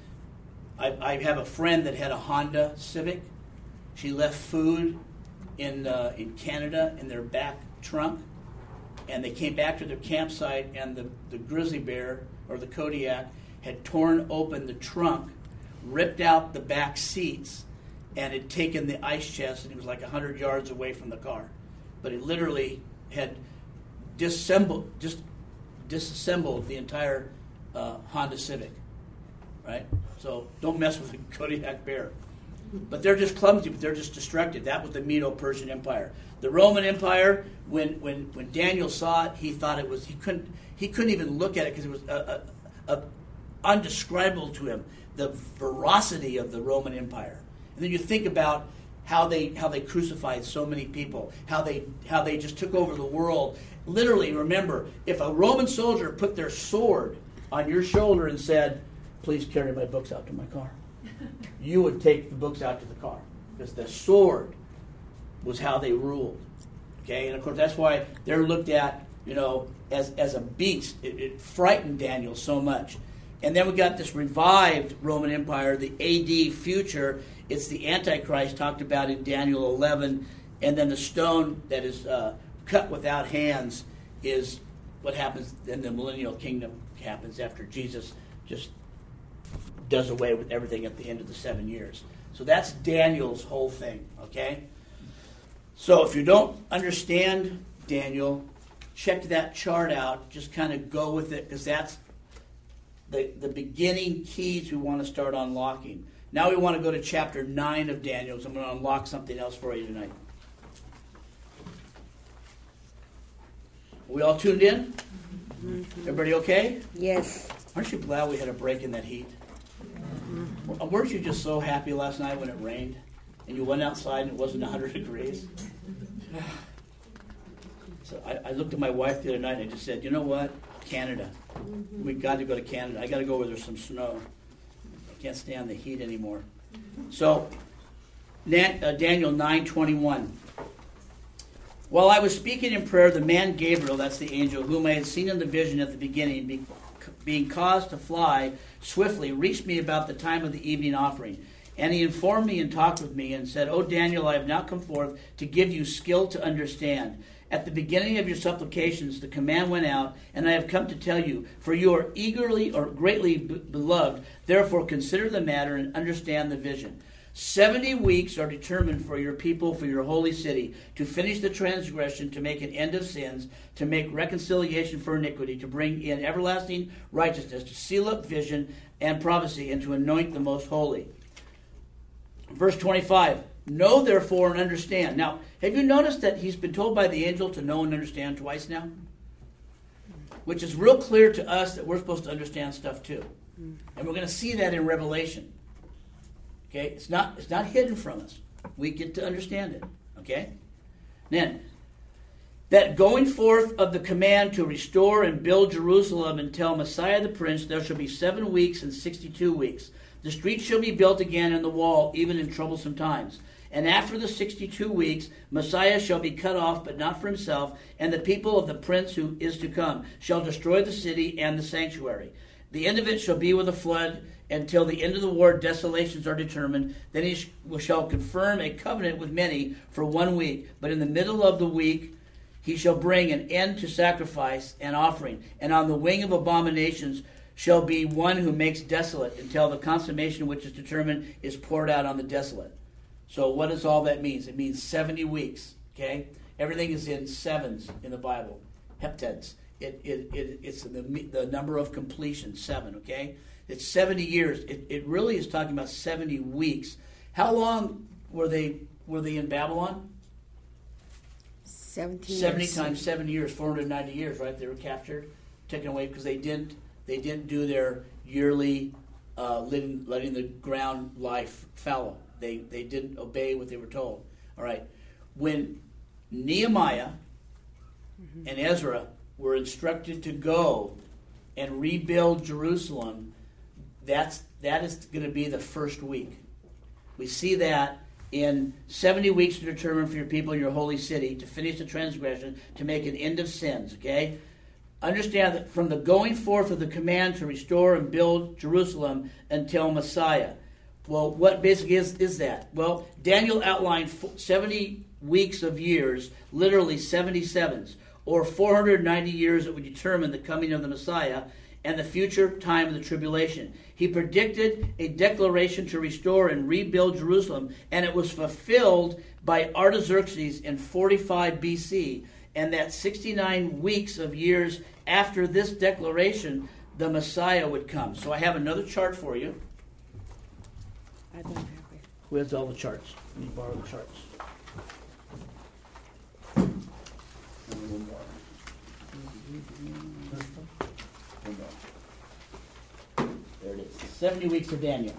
I, I have a friend that had a Honda Civic. She left food in uh, in Canada in their back trunk, and they came back to their campsite, and the, the grizzly bear, or the Kodiak, had torn open the trunk, ripped out the back seats, and had taken the ice chest, and it was like one hundred yards away from the car. But it literally had disassembled, just disassembled the entire uh, Honda Civic, right? So don't mess with a Kodiak bear. But they're just clumsy, but they're just destructive. That was the Medo-Persian Empire. The Roman Empire, when when when Daniel saw it, he thought it was, he couldn't he couldn't even look at it because it was a, a, a undescribable to him, the ferocity of the Roman Empire. And then you think about how they how they crucified so many people, how they how they just took over the world. Literally, remember, if a Roman soldier put their sword on your shoulder and said, "Please carry my books out to my car," you would take the books out to the car, because the sword was how they ruled. Okay, and of course that's why they're looked at, you know, as as a beast. It, it frightened Daniel so much. And then we got this revived Roman Empire, the A D future. It's the Antichrist talked about in Daniel eleven, and then the stone that is uh, cut without hands is what happens. Then the millennial kingdom happens after Jesus just does away with everything at the end of the seven years. So that's Daniel's whole thing, okay? So if you don't understand Daniel, check that chart out. Just kind of go with it, because that's the, the beginning keys we want to start unlocking. Now we want to go to chapter nine of Daniel, so I'm going to unlock something else for you tonight. Are we all tuned in? Mm-hmm. Everybody okay? Yes. Aren't you glad we had a break in that heat? Mm-hmm. Weren't you just so happy last night when it rained and you went outside and it wasn't one hundred degrees? So I, I looked at my wife the other night and I just said, you know what? Canada. Mm-hmm. We got to go to Canada. I got to go where there's some snow. I can't stand the heat anymore. So, Daniel nine twenty-one. While I was speaking in prayer, the man Gabriel, that's the angel, whom I had seen in the vision at the beginning, be, being caused to fly swiftly, reached me about the time of the evening offering. And he informed me and talked with me and said, O Daniel, I have now come forth to give you skill to understand. At the beginning of your supplications, the command went out, and I have come to tell you, for you are eagerly or greatly b- beloved. Therefore, consider the matter and understand the vision. Seventy weeks are determined for your people, for your holy city, to finish the transgression, to make an end of sins, to make reconciliation for iniquity, to bring in everlasting righteousness, to seal up vision and prophecy, and to anoint the most holy. Verse twenty-five. Know therefore and understand. Now, have you noticed that he's been told by the angel to know and understand twice now? Which is real clear to us that we're supposed to understand stuff too. And we're going to see that in Revelation. Okay? It's not, it's not hidden from us. We get to understand it. Okay? Then, that going forth of the command to restore and build Jerusalem until Messiah the Prince, there shall be seven weeks and sixty-two weeks. The streets shall be built again and the wall, even in troublesome times. And after the sixty-two weeks, Messiah shall be cut off, but not for himself, and the people of the prince who is to come shall destroy the city and the sanctuary. The end of it shall be with a flood, until the end of the war desolations are determined. Then he sh- shall confirm a covenant with many for one week. But in the middle of the week he shall bring an end to sacrifice and offering, and on the wing of abominations shall be one who makes desolate until the consummation which is determined is poured out on the desolate. So what does all that mean? It means seventy weeks, okay? Everything is in sevens in the Bible, heptads. It, it, it, it's the, the number of completion, seven, okay? It's seventy years. It, it really is talking about seventy weeks. How long were they were they in Babylon? Seventeen seventy years. times seven years, four hundred ninety years, right? They were captured, taken away because they didn't they didn't do their yearly uh, letting, letting the ground lie fallow. They they didn't obey what they were told. All right. When Nehemiah mm-hmm. and Ezra were instructed to go and rebuild Jerusalem, that's that is going to be the first week. We see that in seventy weeks to determine for your people in your holy city, to finish the transgression, to make an end of sins, okay? Understand that from the going forth of the command to restore and build Jerusalem until Messiah. Well, what basically is, is that? Well, Daniel outlined seventy weeks of years, literally seventy-sevens, or four hundred ninety years that would determine the coming of the Messiah and the future time of the tribulation. He predicted a declaration to restore and rebuild Jerusalem, and it was fulfilled by Artaxerxes in forty-five B C, and that sixty-nine weeks of years after this declaration, the Messiah would come. So I have another chart for you. I don't have it. Who has all the charts? Let me borrow the charts. There it is. seventy weeks of Daniel.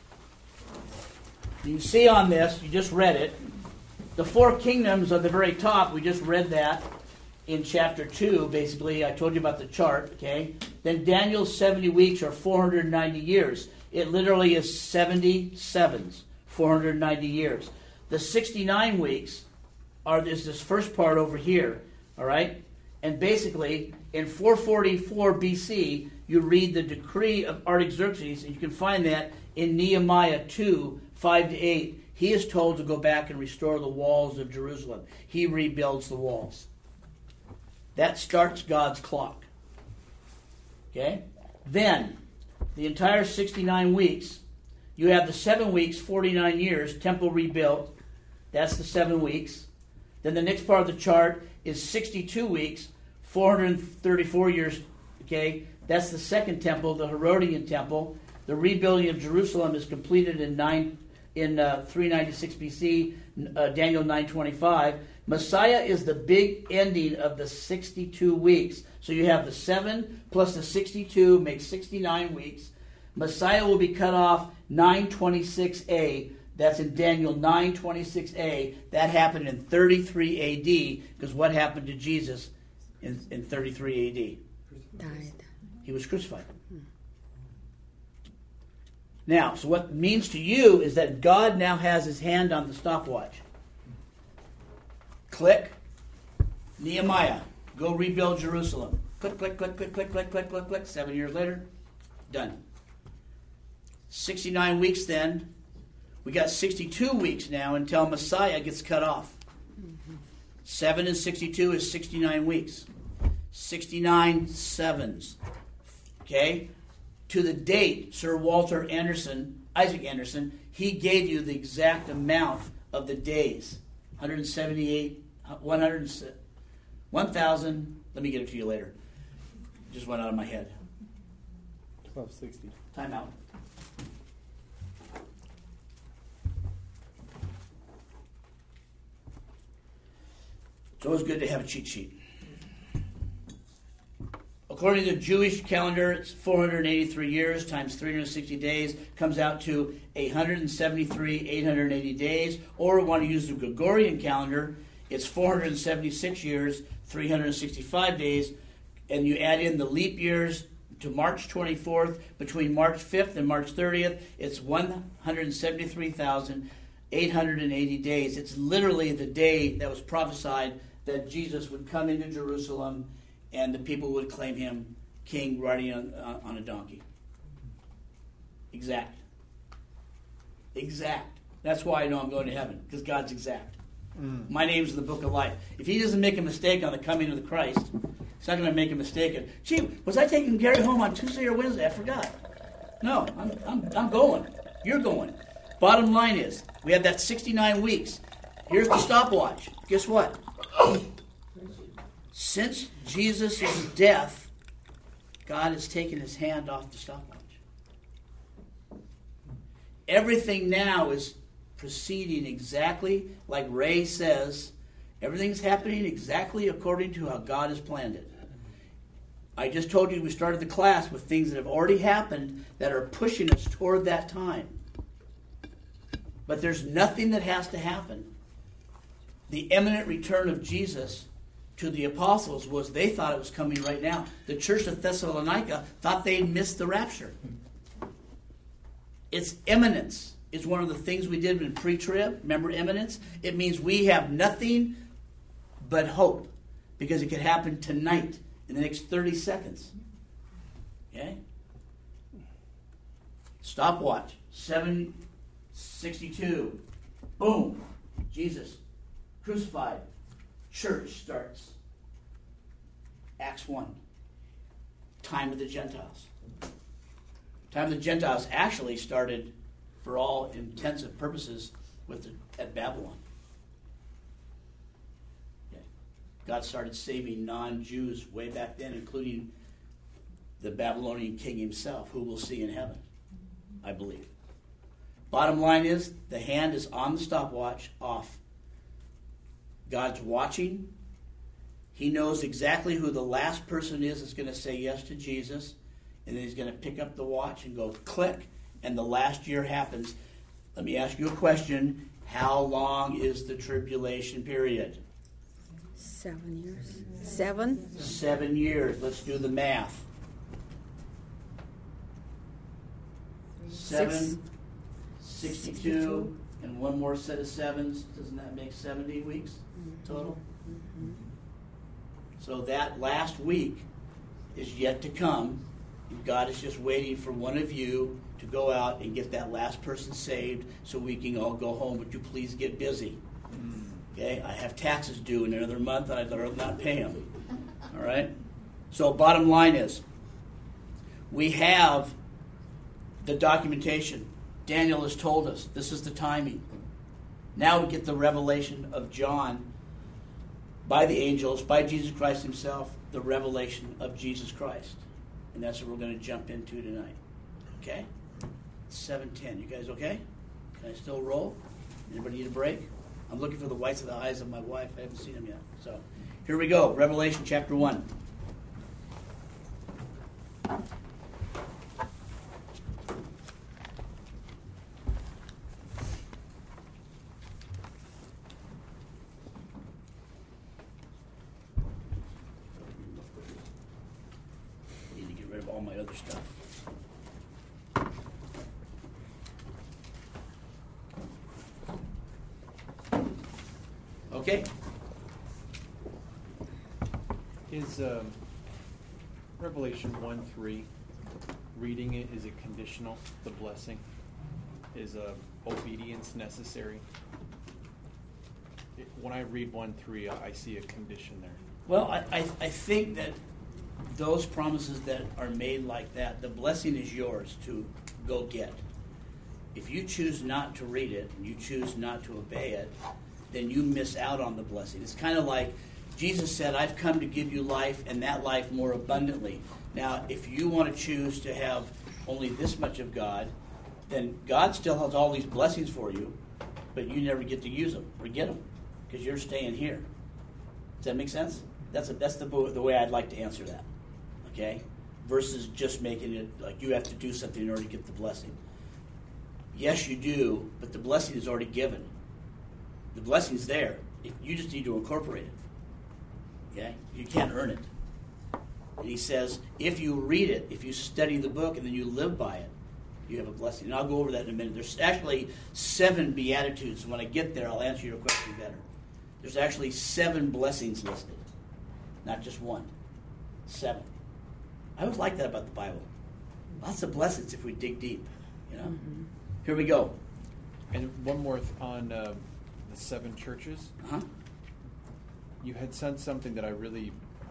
You see on this, you just read it, the four kingdoms at the very top, we just read that in chapter two, basically. I told you about the chart, okay? Then Daniel's seventy weeks are four hundred ninety years. It literally is seventy-sevens, four hundred ninety years. The sixty-nine weeks are is this first part over here, all right? And basically, in four forty-four B C, you read the decree of Artaxerxes, and you can find that in Nehemiah two, five to eight. He is told to go back and restore the walls of Jerusalem. He rebuilds the walls. That starts God's clock. Okay? Then, the entire sixty-nine weeks, you have the seven weeks, forty-nine years, temple rebuilt. That's the seven weeks. Then the next part of the chart is sixty-two weeks, four hundred thirty-four years. Okay? That's the second temple, the Herodian temple. The rebuilding of Jerusalem is completed in nine in uh, three ninety-six B C, uh, Daniel nine twenty-five. Messiah is the big ending of the sixty-two weeks. So you have the seven plus the sixty-two makes sixty-nine weeks. Messiah will be cut off nine twenty-six A. That's in Daniel nine twenty-six A. That happened in thirty-three A D, because what happened to Jesus in, in thirty-three A D? Died. He was crucified. Now, so what it means to you is that God now has his hand on the stopwatch. Click. Nehemiah, go rebuild Jerusalem. Click, click, click, click, click, click, click, click, click. Seven years later, done. sixty-nine weeks then. We got sixty-two weeks now until Messiah gets cut off. Seven and sixty-two is sixty-nine weeks. sixty-nine sevens. Okay? To the date, Sir Walter Anderson, Isaac Anderson, he gave you the exact amount of the days. one hundred seventy-eight, one hundred, one thousand, let me get it to you later. Just went out of my head. twelve sixty. Time out. It's always good to have a cheat sheet. According to the Jewish calendar, it's four hundred eighty-three years times three hundred sixty days, comes out to one hundred seventy-three, eight hundred eighty days. Or we want to use the Gregorian calendar, it's four hundred seventy-six years, three hundred sixty-five days, and you add in the leap years to March twenty-fourth, between March fifth and March thirtieth, it's one hundred seventy-three thousand eight hundred eighty days. It's literally the day that was prophesied that Jesus would come into Jerusalem and the people would claim him king riding on, uh, on a donkey. Exact. Exact. That's why I know I'm going to heaven, because God's exact. Mm. My name's in the book of life. If he doesn't make a mistake on the coming of the Christ, He's not going to make a mistake. And, gee, was I taking Gary home on Tuesday or Wednesday? I forgot. No, I'm, I'm, I'm going. You're going. Bottom line is, we have that sixty-nine weeks. Here's the stopwatch. Guess what? Since Jesus' death, God has taken his hand off the stopwatch. Everything now is proceeding exactly like Ray says. Everything's happening exactly according to how God has planned it. I just told you we started the class with things that have already happened that are pushing us toward that time. But there's nothing that has to happen. The imminent return of Jesus to the apostles was they thought it was coming right now. The church of Thessalonica thought they'd missed the rapture. Its imminence is one of the things we did in pre-trib. Remember imminence? It means we have nothing but hope because it could happen tonight in the next thirty seconds. Okay? Stopwatch. seven sixty-two. Boom. Jesus. Crucified. Church starts. Acts one. Time of the Gentiles. Time of the Gentiles actually started, for all intents and purposes, with the, at Babylon. Okay. God started saving non-Jews way back then, including the Babylonian king himself, who we'll see in heaven, I believe. Bottom line is, the hand is on the stopwatch, off. God's watching. He knows exactly who the last person is that's going to say yes to Jesus. And then he's going to pick up the watch and go click, and the last year happens. Let me ask you a question. How long is the tribulation period? Seven years. Seven? Seven years. Let's do the math. Seven, sixty-two, and one more set of sevens. Doesn't that make seventy weeks total? Mm-hmm. So that last week is yet to come. God is just waiting for one of you to go out and get that last person saved so we can all go home. Would you please get busy? Okay, I have taxes due in another month and I'd rather not pay them. All right? So bottom line is, we have the documentation. Daniel has told us this is the timing. Now we get the revelation of John by the angels, by Jesus Christ himself, the revelation of Jesus Christ. And that's what we're going to jump into tonight. Okay? seven ten. You guys okay? Can I still roll? Anybody need a break? I'm looking for the whites of the eyes of my wife. I haven't seen them yet. So, here we go. Revelation chapter one. All my other stuff. Okay. Is um, Revelation one three, reading it, is it conditional, the blessing? Is uh, obedience necessary? It, when I read one three, I, I see a condition there. Well, I, I, I think that those promises that are made like that, the blessing is yours to go get. If you choose not to read it, and you choose not to obey it, then you miss out on the blessing. It's kind of like Jesus said, I've come to give you life, and that life more abundantly. Now, if you want to choose to have only this much of God, then God still has all these blessings for you, but you never get to use them or get them because you're staying here. Does that make sense? That's a, that's the the way I'd like to answer that, okay? Versus just making it like you have to do something in order to get the blessing. Yes, you do, but the blessing is already given. The blessing's there. You just need to incorporate it, okay? You can't earn it. And he says, if you read it, if you study the book, and then you live by it, you have a blessing. And I'll go over that in a minute. There's actually seven Beatitudes. When I get there, I'll answer your question better. There's actually seven blessings listed. Not just one. Seven. I always like that about the Bible. Lots of blessings if we dig deep. You know. Mm-hmm. Here we go. And one more th- on uh, the seven churches. Uh-huh. You had said something that I really, I'm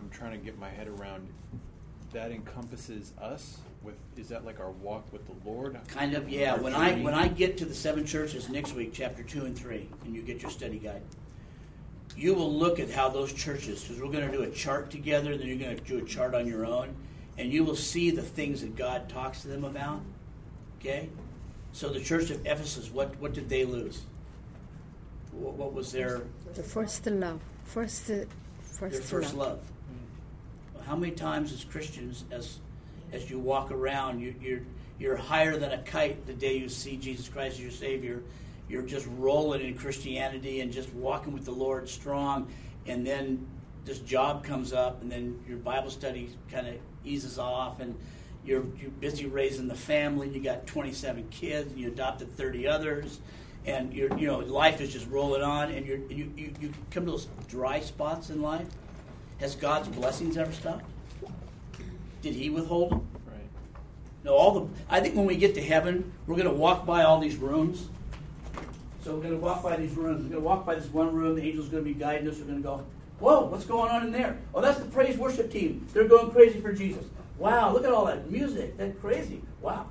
I'm trying to get my head around. That encompasses us with, is that like our walk with the Lord? Kind of, yeah. Our When I journey? when I get to the seven churches next week, chapter two and three, and you get your study guide, you will look at how those churches, because we're going to do a chart together, then you're going to do a chart on your own, and you will see the things that God talks to them about. Okay? So the church of Ephesus, what, what did they lose? What, what was their The first love. First, uh, first, their first love? How many times as Christians, as as you walk around, you, you're you're higher than a kite the day you see Jesus Christ as your Savior. You're just rolling in Christianity and just walking with the Lord strong, and then this job comes up, and then your Bible study kind of eases off, and you're you're busy raising the family. You got twenty-seven kids, and you adopted thirty others, and you're you know life is just rolling on, and you're, you you you come to those dry spots in life. Has God's blessings ever stopped? Did He withhold them? Right. No. All the. I think when we get to heaven, we're going to walk by all these rooms. So we're going to walk by these rooms. We're going to walk by this one room. The angel's going to be guiding us. We're going to go, whoa, what's going on in there? Oh, that's the praise worship team. They're going crazy for Jesus. Wow, look at all that music. That's crazy. Wow.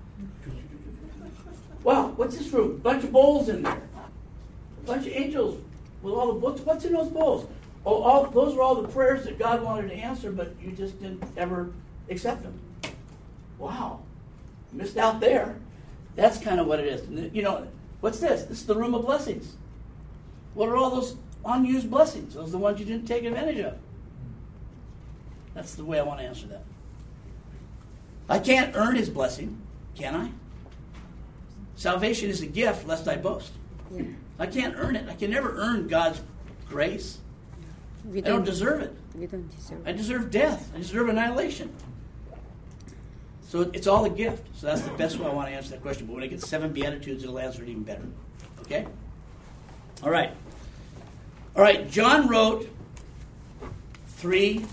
Wow, what's this room? Bunch of bowls in there. A bunch of angels with all the books. What's in those bowls? Oh, all those are all the prayers that God wanted to answer, but you just didn't ever accept them. Wow. Missed out there. That's kind of what it is. You know, what's this? This is the room of blessings. What are all those unused blessings? Those are the ones you didn't take advantage of. That's the way I want to answer that. I can't earn His blessing, can I? Salvation is a gift, lest I boast. Yeah. I can't earn it. I can never earn God's grace. We I don't deserve it. We don't deserve I it. deserve death. I deserve annihilation. So it's all a gift. So that's the best way I want to answer that question. But when I get seven Beatitudes, it'll answer it even better. Okay? All right. All right. John wrote three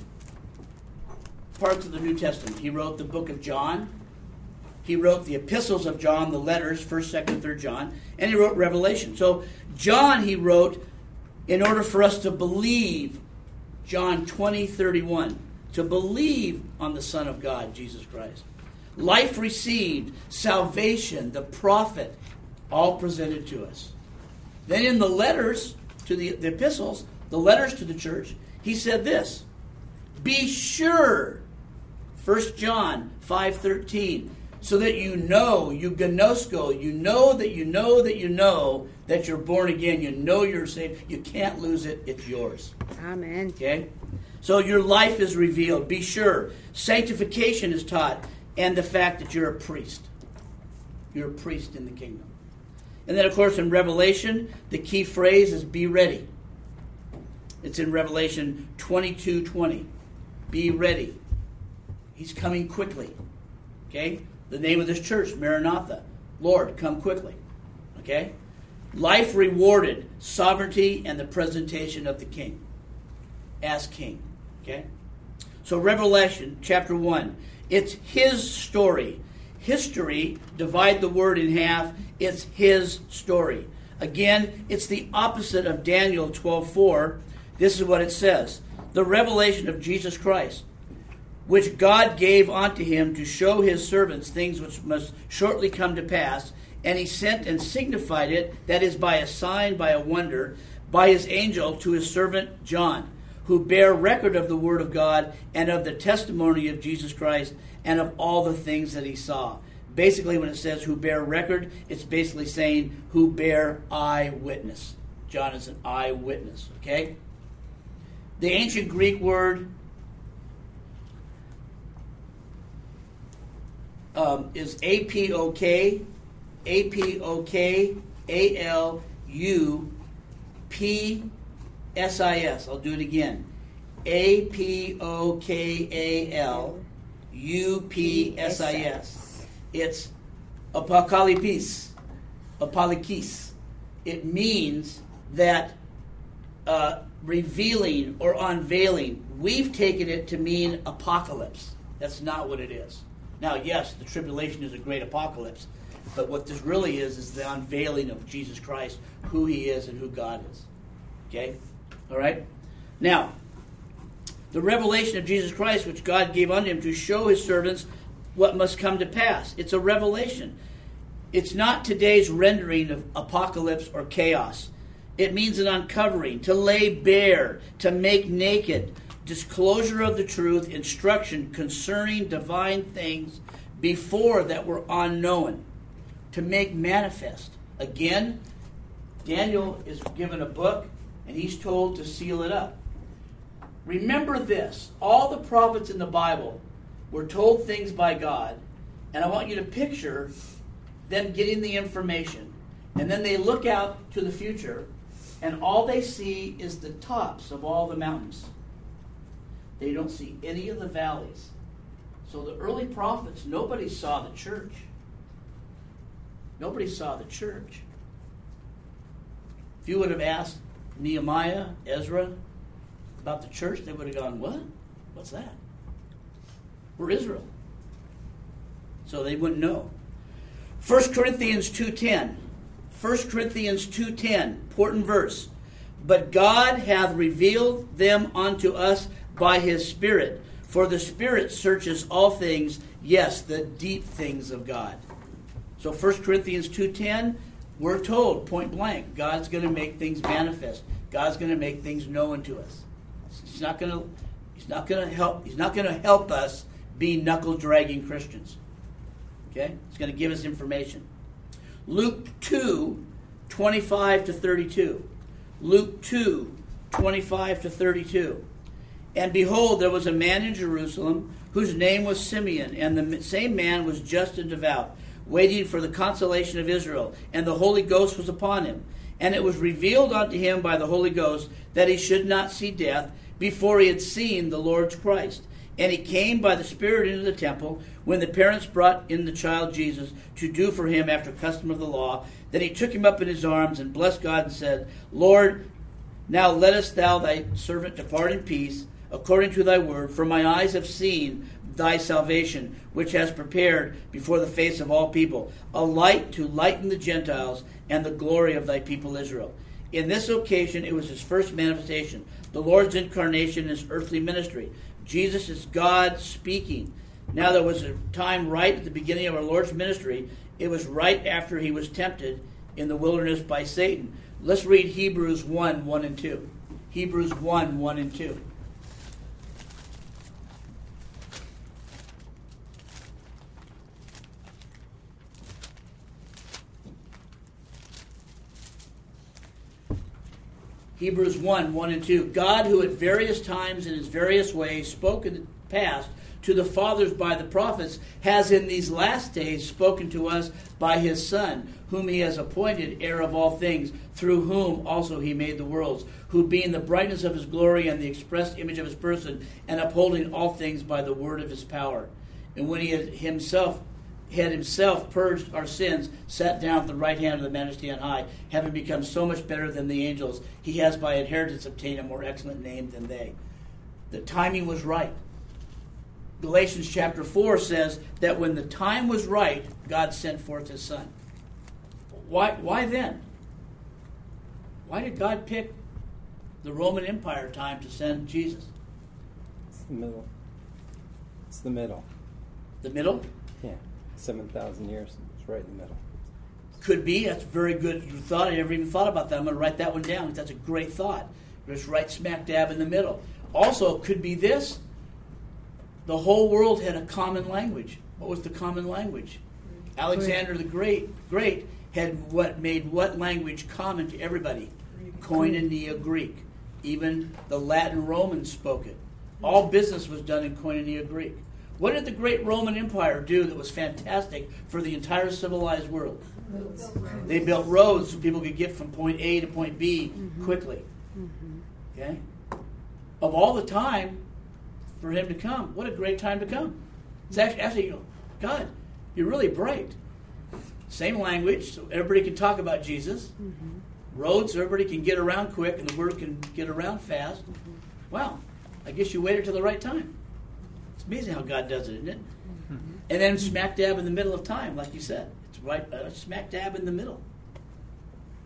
parts of the New Testament. He wrote the book of John. He wrote the epistles of John, the letters, first, second, third John. And he wrote Revelation. So John, he wrote in order for us to believe, John twenty, thirty-one, to believe on the Son of God, Jesus Christ. Life received, salvation, the prophet, all presented to us. Then in the letters to the, the epistles, the letters to the church, he said this, be sure, First John five thirteen, so that you know, you gnosko, you know that you know that you know that you're born again. You know you're saved. You can't lose it. It's yours. Amen. Okay? So your life is revealed. Be sure. Sanctification is taught, and the fact that you're a priest. You're a priest in the kingdom. And then, of course, in Revelation, the key phrase is be ready. It's in Revelation twenty-two twenty. Be ready. He's coming quickly. Okay? The name of this church, Maranatha. Lord, come quickly. Okay? Life rewarded, sovereignty, and the presentation of the king. As king. Okay? So Revelation chapter one. It's his story. History, divide the word in half, it's his story. Again, it's the opposite of Daniel twelve four. This is what it says. The revelation of Jesus Christ, which God gave unto him to show his servants things which must shortly come to pass, and he sent and signified it, that is by a sign, by a wonder, by his angel to his servant John, who bear record of the word of God and of the testimony of Jesus Christ and of all the things that he saw. Basically, when it says who bear record, it's basically saying who bear eyewitness. John is an eyewitness, okay? The ancient Greek word um, is A P O K, A P O K A L U P S I S. I'll do it again. A P O K A L U P S I S. It's apokalipis, apolikis. It means that uh, revealing or unveiling. We've taken it to mean apocalypse. That's not what it is. Now, yes, the tribulation is a great apocalypse, but what this really is is the unveiling of Jesus Christ, who he is and who God is. Okay? All right? Now, The revelation of Jesus Christ, which God gave unto him to show his servants what must come to pass. It's a revelation. It's not today's rendering of apocalypse or chaos. It means an uncovering, to lay bare, to make naked, disclosure of the truth, instruction concerning divine things before that were unknown, to make manifest. Again, Daniel is given a book, and he's told to seal it up. Remember this, all the prophets in the Bible were told things by God, and I want you to picture them getting the information, and then they look out to the future, and all they see is the tops of all the mountains. They don't see any of the valleys. So the early prophets, nobody saw the church. Nobody saw the church. If you would have asked Nehemiah, Ezra about the church, they would have gone, what? What's that? We're Israel. So they wouldn't know. First Corinthians two ten. First Corinthians two ten, important verse. But God hath revealed them unto us by his Spirit. For the Spirit searches all things, yes, the deep things of God. So First Corinthians two ten, we're told, point blank, God's going to make things manifest. God's going to make things known to us. He's not going to, he's not going to help, he's not going to help us be knuckle-dragging Christians. Okay? He's going to give us information. Luke two, twenty-five to thirty-two. Luke two, twenty-five to thirty-two. And behold, there was a man in Jerusalem whose name was Simeon, and the same man was just and devout, waiting for the consolation of Israel, and the Holy Ghost was upon him. And it was revealed unto him by the Holy Ghost that he should not see death before he had seen the Lord's Christ. And he came by the Spirit into the temple, when the parents brought in the child Jesus to do for him after custom of the law. Then he took him up in his arms and blessed God and said, Lord, now lettest thou thy servant depart in peace, according to thy word, for my eyes have seen thy salvation, which hast prepared before the face of all people, a light to lighten the Gentiles and the glory of thy people Israel. In this occasion it was his first manifestation, the Lord's incarnation in his earthly ministry. Jesus is God speaking. Now there was a time right at the beginning of our Lord's ministry. It was right after he was tempted in the wilderness by Satan. Let's read Hebrews one, one and two. Hebrews one, one and two. Hebrews one, one and two. God, who at various times in his various ways spoke in the past to the fathers by the prophets, has in these last days spoken to us by his Son, whom he has appointed heir of all things, through whom also he made the worlds, who being the brightness of his glory and the express image of his person, and upholding all things by the word of his power. And when he had himself had himself purged our sins, sat down at the right hand of the Majesty on high, having become so much better than the angels, he has by inheritance obtained a more excellent name than they. The timing was right. Galatians chapter four says that when the time was right, God sent forth his Son. Why, why then? Why did God pick the Roman Empire time to send Jesus? It's the middle. It's the middle. The middle? Yeah. seven thousand years. It's right in the middle. Could be. That's very good thought. I never even thought about that. I'm going to write that one down. That's a great thought. Just right smack dab in the middle. Also, it could be this. The whole world had a common language. What was the common language? Alexander the Great Great had what made what language common to everybody? Koinonia Greek. Even the Latin Romans spoke it. All business was done in Koinonia Greek. What did the great Roman Empire do that was fantastic for the entire civilized world? Roads. They built roads so people could get from point A to point B Mm-hmm. quickly. Mm-hmm. Okay? Of all the time for him to come, what a great time to come. It's actually, actually you know, God, you're really bright. Same language, so everybody can talk about Jesus. Mm-hmm. Roads, so everybody can get around quick and the word can get around fast. Mm-hmm. Wow, I guess you waited till the right time. It's amazing how God does it, isn't it? Mm-hmm. And then smack dab in the middle of time, like you said. It's right uh, smack dab in the middle.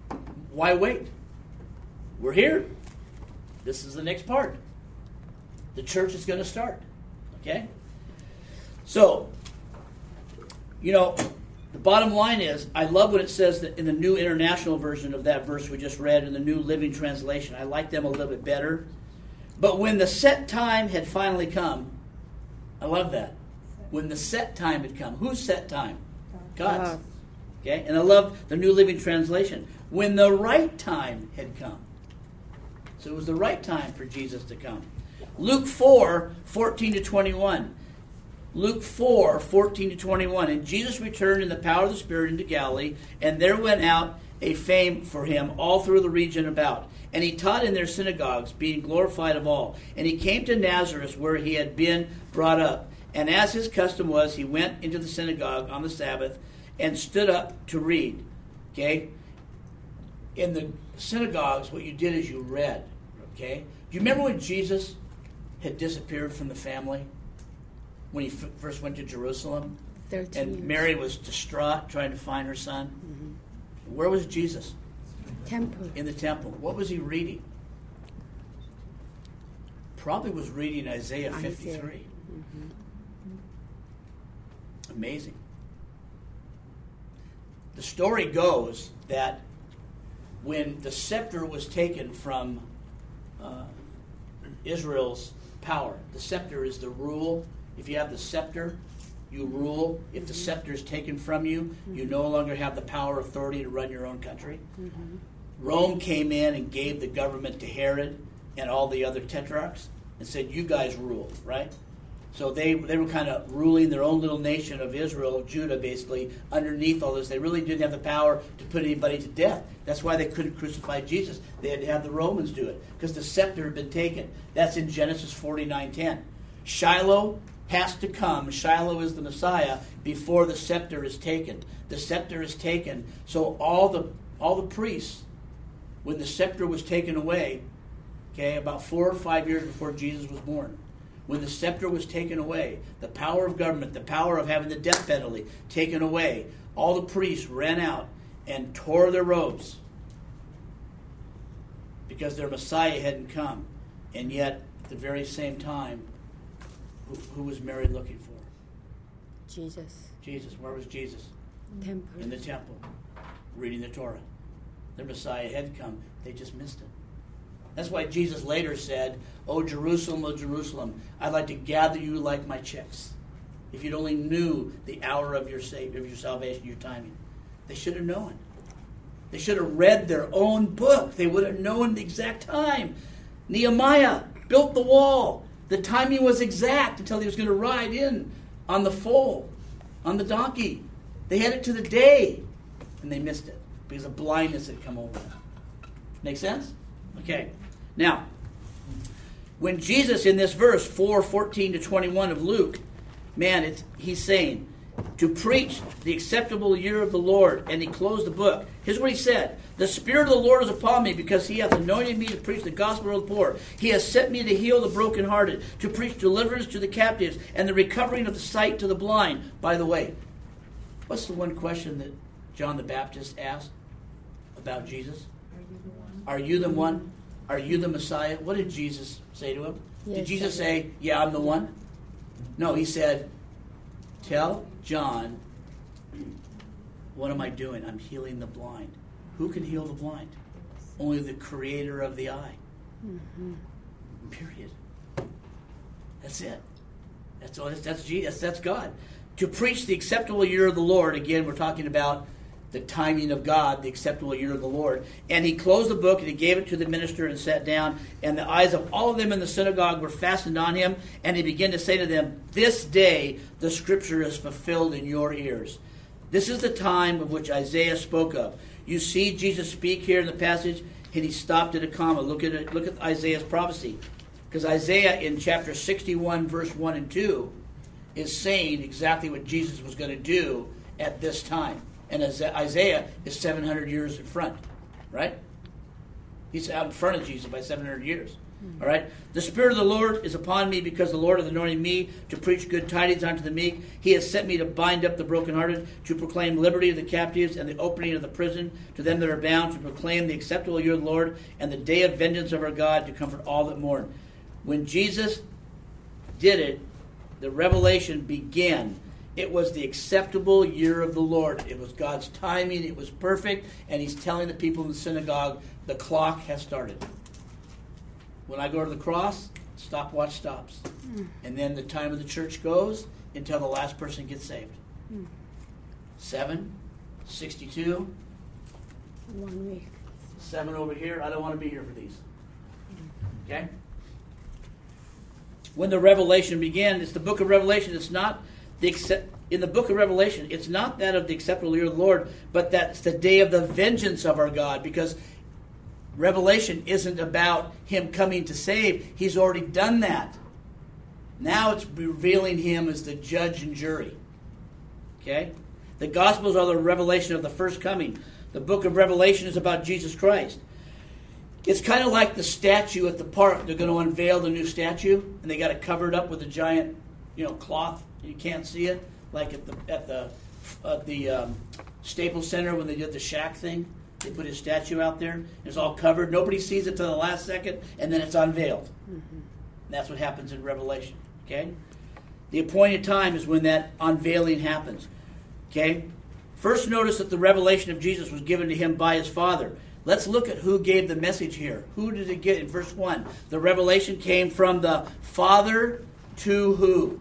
Why wait? We're here. This is the next part. The church is going to start. Okay? So, you know, the bottom line is, I love what it says that in the New International Version of that verse we just read, in the New Living Translation. I like them a little bit better. But when the set time had finally come, I love that. When the set time had come. Whose set time? God's. God. Okay? And I love the New Living Translation. When the right time had come. So it was the right time for Jesus to come. Luke four, fourteen to twenty-one. Luke four, fourteen to twenty-one. And Jesus returned in the power of the Spirit into Galilee, and there went out a fame for him all through the region about. And he taught in their synagogues, being glorified of all. And he came to Nazareth, where he had been brought up. And as his custom was, he went into the synagogue on the Sabbath and stood up to read. Okay? In the synagogues, what you did is you read. Okay? Do you remember when Jesus had disappeared from the family? When he f- first went to Jerusalem? thirteen And years. Mary was distraught trying to find her son. Mm-hmm. Where was Jesus? Temple. In the temple. What was he reading? Probably was reading Isaiah fifty-three. Isaiah. Mm-hmm. Amazing. The story goes that when the scepter was taken from uh, Israel's power, the scepter is the rule. If you have the scepter, you rule. If the scepter is taken from you, you no longer have the power, authority to run your own country. Mm-hmm. Rome came in and gave the government to Herod and all the other tetrarchs and said, you guys rule, right? So they they were kind of ruling their own little nation of Israel, Judah basically, underneath all this. They really didn't have the power to put anybody to death. That's why they couldn't crucify Jesus. They had to have the Romans do it because the scepter had been taken. That's in Genesis forty-nine ten. Shiloh has to come. Shiloh is the Messiah before the scepter is taken. The scepter is taken. So all the all the priests, when the scepter was taken away, okay, about four or five years before Jesus was born, when the scepter was taken away, the power of government, the power of having the death penalty taken away, all the priests ran out and tore their robes because their Messiah hadn't come. And yet, at the very same time, who, who was Mary looking for? Jesus. Jesus. Where was Jesus? Temple. In the temple, reading the Torah. Their Messiah had come. They just missed it. That's why Jesus later said, "O Jerusalem, O Jerusalem, I'd like to gather you like my chicks." If you'd only knew the hour of your save, of your salvation, your timing. They should have known. They should have read their own book. They would have known the exact time. Nehemiah built the wall. The timing was exact until he was going to ride in on the foal, on the donkey. They had it to the day, and they missed it because of blindness had come over them. Make sense? Okay. Now, when Jesus in this verse four fourteen to twenty-one of Luke, man, it's, he's saying to preach the acceptable year of the Lord, and he closed the book. Here's what he said: "The Spirit of the Lord is upon me, because he hath anointed me to preach the gospel of the poor. He has sent me to heal the brokenhearted, to preach deliverance to the captives, and the recovering of the sight to the blind." By the way, what's the one question that John the Baptist asked about Jesus? Are you the one? Are you the Messiah? What did Jesus say to him? Yes, did Jesus sir. say, "Yeah, I'm the one"? No, he said, "Tell John, what am I doing? I'm healing the blind." Who can heal the blind? Only the creator of the eye. Mm-hmm. Period. That's it. That's all. That's, that's Jesus. That's God. To preach the acceptable year of the Lord. Again, we're talking about the timing of God, the acceptable year of the Lord. And he closed the book, and he gave it to the minister and sat down. And the eyes of all of them in the synagogue were fastened on him. And he began to say to them, "This day the scripture is fulfilled in your ears." This is the time of which Isaiah spoke of. You see Jesus speak here in the passage, and he stopped at a comma. Look at it. Look at Isaiah's prophecy. Because Isaiah in chapter sixty-one, verse one and two, is saying exactly what Jesus was going to do at this time. And Isaiah is seven hundred years in front, right? He's out in front of Jesus by seven hundred years. All right? "The Spirit of the Lord is upon me, because the Lord hath anointed me to preach good tidings unto the meek. He has sent me to bind up the brokenhearted, to proclaim liberty to the captives, and the opening of the prison to them that are bound, to proclaim the acceptable year of the Lord, and the day of vengeance of our God, to comfort all that mourn." When Jesus did it, the revelation began. It was the acceptable year of the Lord. It was God's timing. It was perfect. And he's telling the people in the synagogue, the clock has started. When I go to the cross, stopwatch stops. Mm. And then the time of the church goes until the last person gets saved. Mm. Seven, sixty-two. One week. Seven over here. I don't want to be here for these. Okay? When the revelation began, it's the book of Revelation. It's not the accept, in the book of Revelation, it's not that of the acceptable year of the Lord, but that's the day of the vengeance of our God, because Revelation isn't about him coming to save. He's already done that. Now it's revealing him as the judge and jury. Okay? The Gospels are the revelation of the first coming. The book of Revelation is about Jesus Christ. It's kind of like the statue at the park. They're going to unveil the new statue, and they got it covered up with a giant, you know, cloth. You can't see it, like at the at the at the um, Staples Center when they did the Shaq thing. They put his statue out there. It's all covered. Nobody sees it till the last second, and then it's unveiled. Mm-hmm. That's what happens in Revelation. Okay, the appointed time is when that unveiling happens. Okay, first notice that the revelation of Jesus was given to him by his Father. Let's look at who gave the message here. Who did it get in verse one? The revelation came from the Father to who?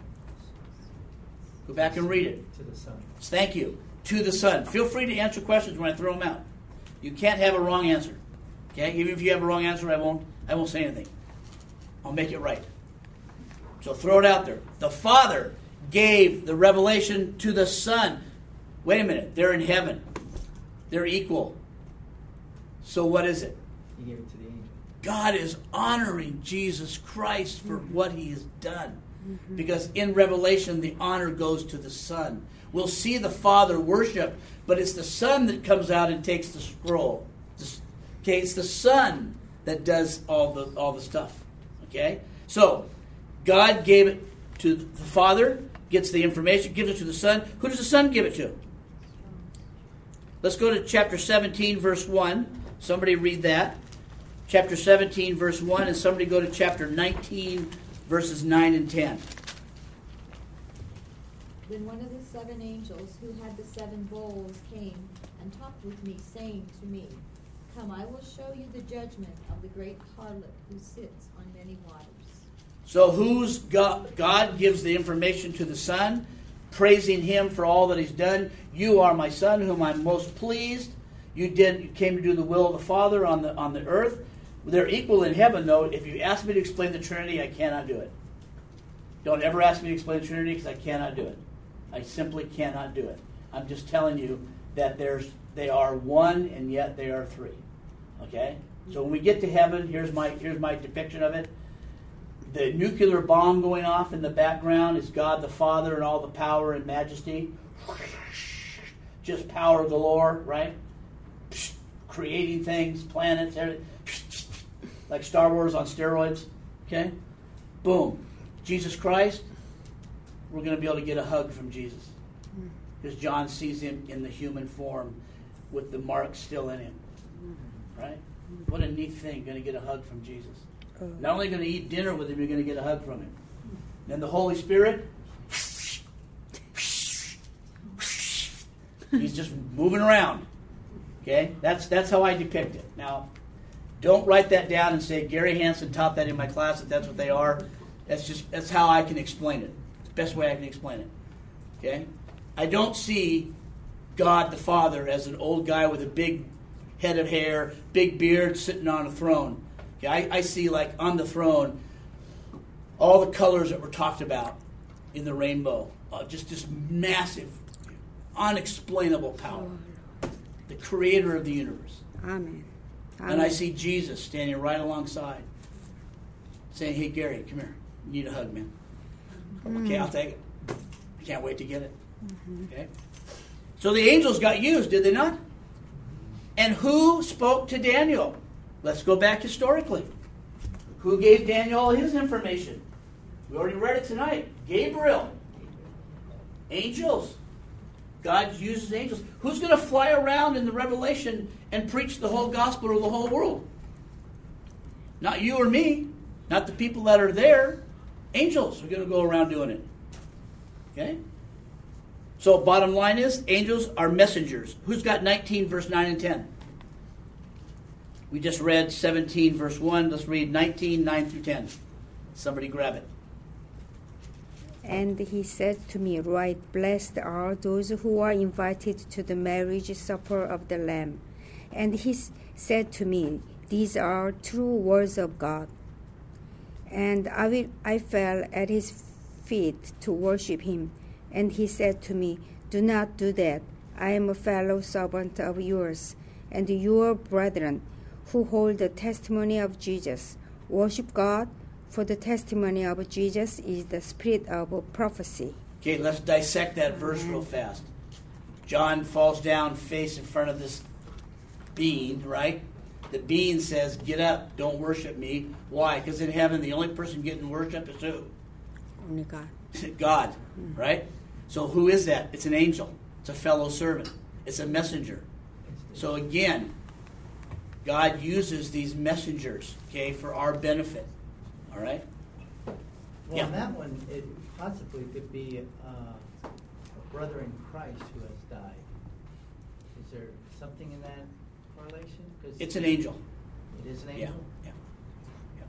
Go back and read it. To the Son. Thank you. To the Son. Feel free to answer questions when I throw them out. You can't have a wrong answer. Okay? Even if you have a wrong answer, I won't I won't say anything. I'll make it right. So throw it out there. The Father gave the revelation to the Son. Wait a minute. They're in heaven. They're equal. So what is it? He gave it to the angel. God is honoring Jesus Christ for what he has done. Mm-hmm. Because in Revelation, the honor goes to the Son. We'll see the Father worship, but it's the Son that comes out and takes the scroll. Okay, it's the Son that does all the all the stuff. Okay? So, God gave it to the Father, gets the information, gives it to the Son. Who does the Son give it to? Let's go to chapter seventeen, verse one. Somebody read that. Chapter seventeen, verse one, and somebody go to chapter nineteen, verses nine and ten. Then one of the seven angels who had the seven bowls came and talked with me, saying to me, Come, I will show you the judgment of the great harlot who sits on many waters. So who's God? God gives the information to the Son, praising him for all that he's done. You are my Son, whom I'm most pleased. You did. You came to do the will of the Father on the on the earth. They're equal in heaven, though. If you ask me to explain the Trinity, I cannot do it. Don't ever ask me to explain the Trinity, because I cannot do it. I simply cannot do it. I'm just telling you that there's they are one, and yet they are three. Okay? So when we get to heaven, here's my here's my depiction of it. The nuclear bomb going off in the background is God the Father and all the power and majesty. Just power galore, right? Creating things, planets, everything. Like Star Wars on steroids. Okay? Boom. Jesus Christ, we're going to be able to get a hug from Jesus. Because John sees him in the human form with the mark still in him. Right? What a neat thing, going to get a hug from Jesus. Not only going to eat dinner with him, you're going to get a hug from him. Then the Holy Spirit, he's just moving around. Okay? That's that's how I depict it. Now, don't write that down and say, Gary Hansen taught that in my class, that that's what they are. That's just that's how I can explain it. It's the best way I can explain it. Okay? I don't see God the Father as an old guy with a big head of hair, big beard, sitting on a throne. Okay, I, I see, like, on the throne, all the colors that were talked about in the rainbow. Uh, just this massive, unexplainable power. The creator of the universe. Amen. Amen. And I see Jesus standing right alongside, saying, hey, Gary, come here. You need a hug, man. Mm. Okay, I'll take it. I can't wait to get it. Mm-hmm. Okay. So the angels got used, did they not? And who spoke to Daniel? Let's go back historically. Who gave Daniel all his information? We already read it tonight. Gabriel. Angels. God uses angels. Who's going to fly around in the Revelation and preach the whole gospel to the whole world? Not you or me. Not the people that are there. Angels are going to go around doing it. Okay? So bottom line is, angels are messengers. Who's got nineteen, verse nine and ten? We just read seventeen, verse one. Let's read nineteen, nine through ten. Somebody grab it. And he said to me, Write, blessed are those who are invited to the marriage supper of the Lamb. And he s- said to me, These are true words of God. And I, will, I fell at his feet to worship him. And he said to me, Do not do that. I am a fellow servant of yours, and your brethren who hold the testimony of Jesus. Worship God, for the testimony of Jesus is the spirit of prophecy. Okay, let's dissect that verse real fast. John falls down face in front of this being, right? The being says, get up, don't worship me. Why? Because in heaven, the only person getting worship is who? Only God. God, right? So who is that? It's an angel. It's a fellow servant. It's a messenger. So again, God uses these messengers, okay, for our benefit. All right? Well, Yeah. on that one, it possibly could be uh, a brother in Christ who has died. Is there something in that correlation? 'Cause It's an angel. It is an Yeah. angel? Yeah. Yeah.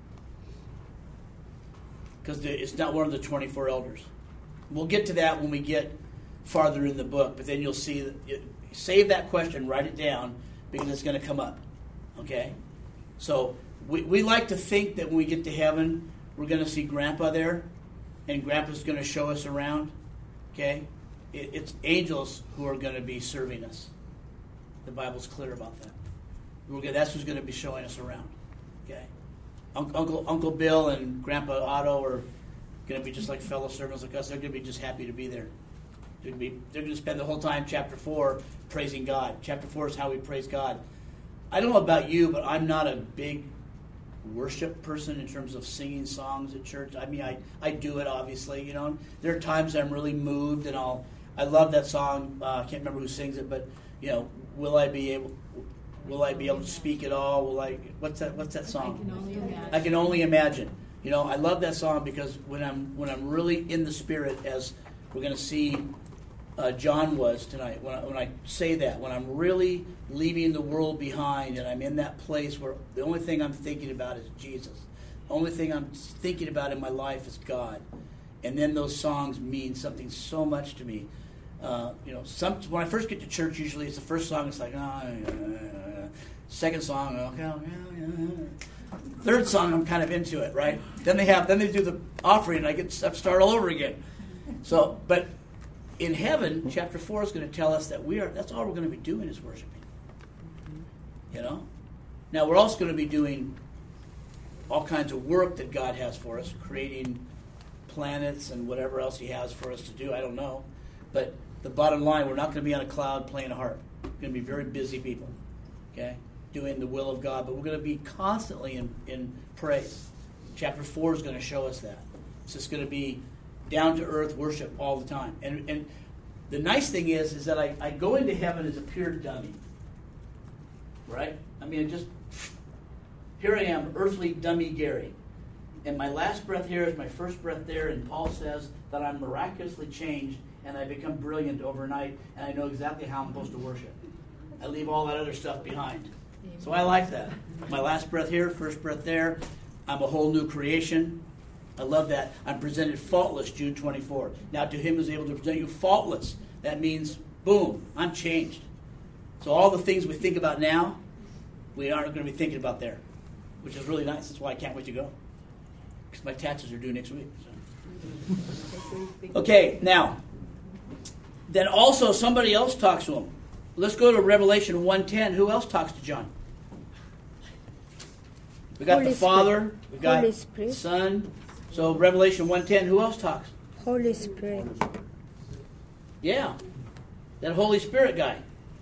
Because it's not one of the twenty-four elders. We'll get to that when we get farther in the book, but then you'll see, that it, save that question, write it down, because it's going to come up. Okay? So we, we like to think that when we get to heaven, we're going to see Grandpa there, and Grandpa's going to show us around. Okay? It, it's angels who are going to be serving us. The Bible's clear about that. We're gonna, that's who's going to be showing us around. Okay? Un- Uncle Uncle Bill and Grandpa Otto are going to be just like fellow servants like us. They're going to be just happy to be there. They're going to be, they're going to spend the whole time, chapter four, praising God. Chapter four is how we praise God. I don't know about you, but I'm not a big worship person in terms of singing songs at church. I mean, I, I do it, obviously. You know, there are times I'm really moved, and I'll I love that song. Uh, I can't remember who sings it, but you know, will I be able? Will I be able to speak at all? Will I? What's that? What's that song? I can only imagine. I can only imagine. You know, I love that song because when I'm when I'm really in the spirit, as we're going to see, uh, John was tonight. When I, when I say that, when I'm really leaving the world behind, and I'm in that place where the only thing I'm thinking about is Jesus. The only thing I'm thinking about in my life is God. And then those songs mean something so much to me. Uh, you know, some when I first get to church, usually it's the first song. It's like, oh, yeah, yeah. Second song, okay, yeah, yeah. Third song, I'm kind of into it, right? Then they have, then they do the offering, and I get to start all over again. So, but in heaven, chapter four is going to tell us that we are. That's all we're going to be doing is worshiping. You know. Now we're also going to be doing all kinds of work that God has for us, creating planets and whatever else He has for us to do. I don't know, but the bottom line, we're not going to be on a cloud playing a harp. We're going to be very busy people, okay, doing the will of God. But we're going to be constantly in, in praise. Chapter four is going to show us that. It's just going to be down-to-earth worship all the time. And and the nice thing is, is that I, I go into heaven as a pure dummy, right? I mean, just, here I am, earthly dummy Gary. And my last breath here is my first breath there, and Paul says that I'm miraculously changed and I become brilliant overnight, and I know exactly how I'm supposed to worship. I leave all that other stuff behind. So I like that. My last breath here, first breath there. I'm a whole new creation. I love that. I'm presented faultless, June twenty-fourth. Now to Him who's able to present you faultless, that means, boom, I'm changed. So all the things we think about now, we aren't going to be thinking about there, which is really nice. That's why I can't wait to go. Because my taxes are due next week. So. Okay, now, then also somebody else talks to him. Let's go to Revelation one ten. Who else talks to John? We got Holy the Father. Spirit. We got Holy the Spirit. Son. So Revelation one ten. Who else talks? Holy Spirit. Yeah, that Holy Spirit guy.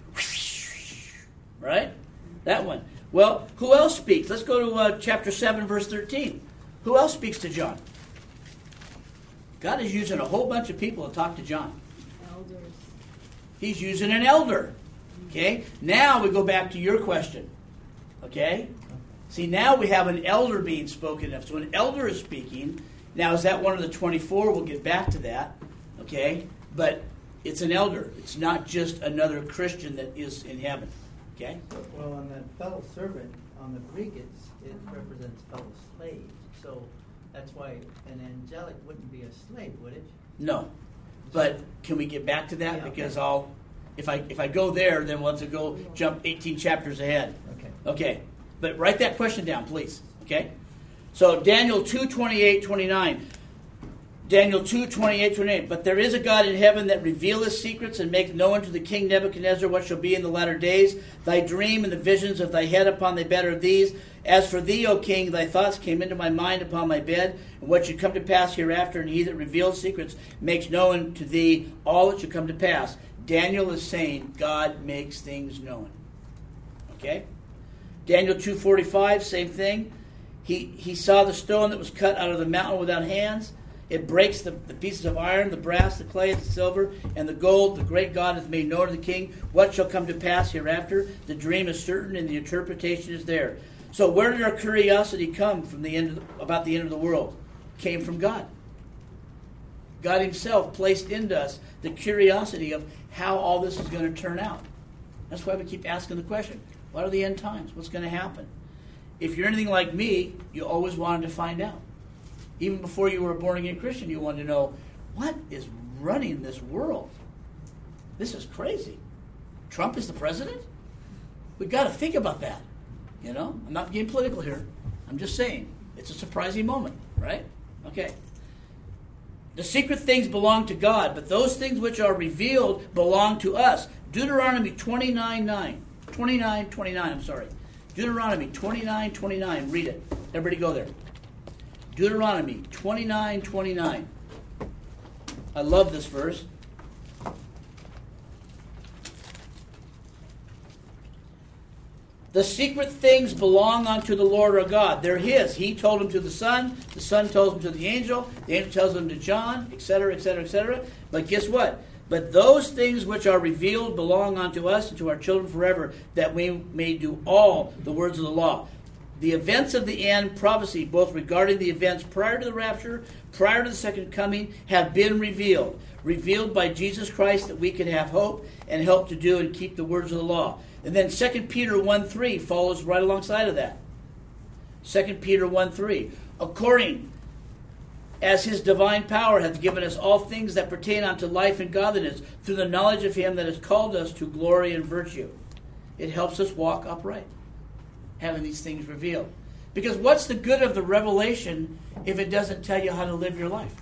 Right? That one. Well, who else speaks? Let's go to uh, chapter seven, verse thirteen. Who else speaks to John? God is using a whole bunch of people to talk to John. Elders. He's using an elder. Okay? Now we go back to your question. Okay? See, now we have an elder being spoken of. So an elder is speaking, Now, is that one of the twenty-four? We'll get back to that, okay? But it's an elder. It's not just another Christian that is in heaven, okay? Well, on that fellow servant, on the Greek, it's, it represents fellow slave. So that's why an angelic wouldn't be a slave, would it? No. But can we get back to that? Yeah, okay. Because I'll, if I if I go there, then we'll have to go jump eighteen chapters ahead. Okay. Okay. But write that question down, please. Okay? So Daniel two, twenty-eight, twenty-nine. Daniel two, twenty-eight, twenty-eight. But there is a God in heaven that revealeth secrets and maketh known to the king Nebuchadnezzar what shall be in the latter days. Thy dream and the visions of thy head upon the bed of these. As for thee, O king, thy thoughts came into my mind upon my bed, and what should come to pass hereafter, and he that reveals secrets makes known to thee all that should come to pass. Daniel is saying God makes things known. Okay? Daniel two forty-five, same thing. He he saw the stone that was cut out of the mountain without hands. It breaks the, the pieces of iron, the brass, the clay, the silver, and the gold. The great God hath made known to the king what shall come to pass hereafter. The dream is certain, and the interpretation is there. So where did our curiosity come from the end of the, about the end of the world? It came from God. God himself placed into us the curiosity of how all this is going to turn out. That's why we keep asking the question, what are the end times? What's going to happen? If you're anything like me, you always wanted to find out. Even before you were a born-again Christian, you wanted to know, what is running this world? This is crazy. Trump is the president? We've got to think about that. You know, I'm not getting political here. I'm just saying, it's a surprising moment, right? Okay. The secret things belong to God, but those things which are revealed belong to us. Deuteronomy twenty-nine nine. twenty-nine twenty-nine, I'm sorry. Deuteronomy twenty-nine twenty-nine. Read it. Everybody go there. Deuteronomy twenty-nine twenty-nine. I love this verse. The secret things belong unto the Lord our God. They're his. He told them to the Son. The Son tells them to the angel. The angel tells them to John, et cetera, et cetera, et cetera. But guess what? But those things which are revealed belong unto us and to our children forever, that we may do all the words of the law. The events of the end, prophecy, both regarding the events prior to the rapture, prior to the second coming, have been revealed. Revealed by Jesus Christ, that we can have hope and help to do and keep the words of the law. And then Second Peter one three follows right alongside of that. Second Peter one three. According as his divine power hath given us all things that pertain unto life and godliness, through the knowledge of him that has called us to glory and virtue. It helps us walk upright, having these things revealed. Because what's the good of the revelation if it doesn't tell you how to live your life?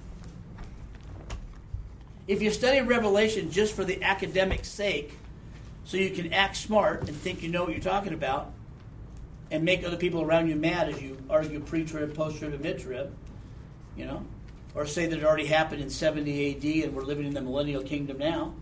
If you study Revelation just for the academic sake, so you can act smart and think you know what you're talking about, and make other people around you mad as you argue pre-trib, post-trib, and mid-trib, you know, or say that it already happened in seventy A D and we're living in the millennial kingdom now.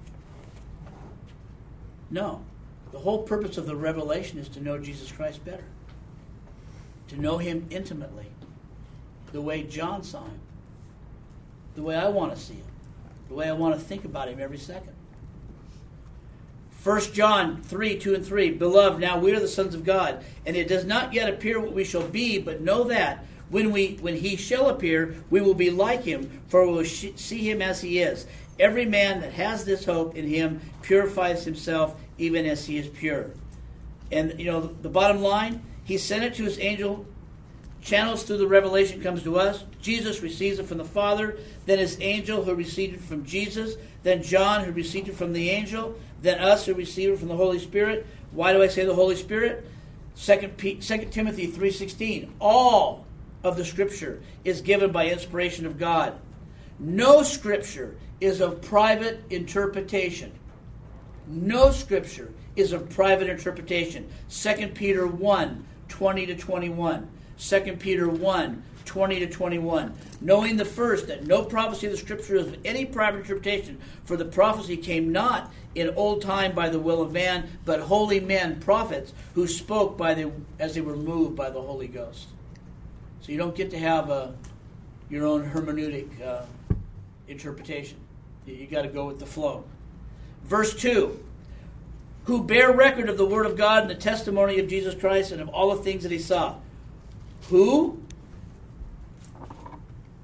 No. The whole purpose of the revelation is to know Jesus Christ better. To know him intimately. The way John saw him. The way I want to see him. The way I want to think about him every second. First John three, two and three. Beloved, now we are the sons of God, and it does not yet appear what we shall be, but know that when we when he shall appear, we will be like him, for we will sh- see him as he is. Every man that has this hope in him purifies himself even as he is pure. And, you know, the bottom line, he sent it to his angel, channels through the revelation, comes to us. Jesus receives it from the Father, then his angel who received it from Jesus, then John who received it from the angel, then us who received it from the Holy Spirit. Why do I say the Holy Spirit? Second Timothy three sixteen. All of the Scripture is given by inspiration of God. No Scripture is of private interpretation. No Scripture is of private interpretation. Second Peter one, twenty to twenty-one. Second Peter one, twenty to twenty-one. Knowing the first, that no prophecy of the Scripture is of any private interpretation, for the prophecy came not in old time by the will of man, but holy men, prophets, who spoke by the as they were moved by the Holy Ghost. So you don't get to have a, your own hermeneutic uh, interpretation. You, you got to go with the flow. Verse two. Who bear record of the word of God and the testimony of Jesus Christ and of all the things that he saw. Who?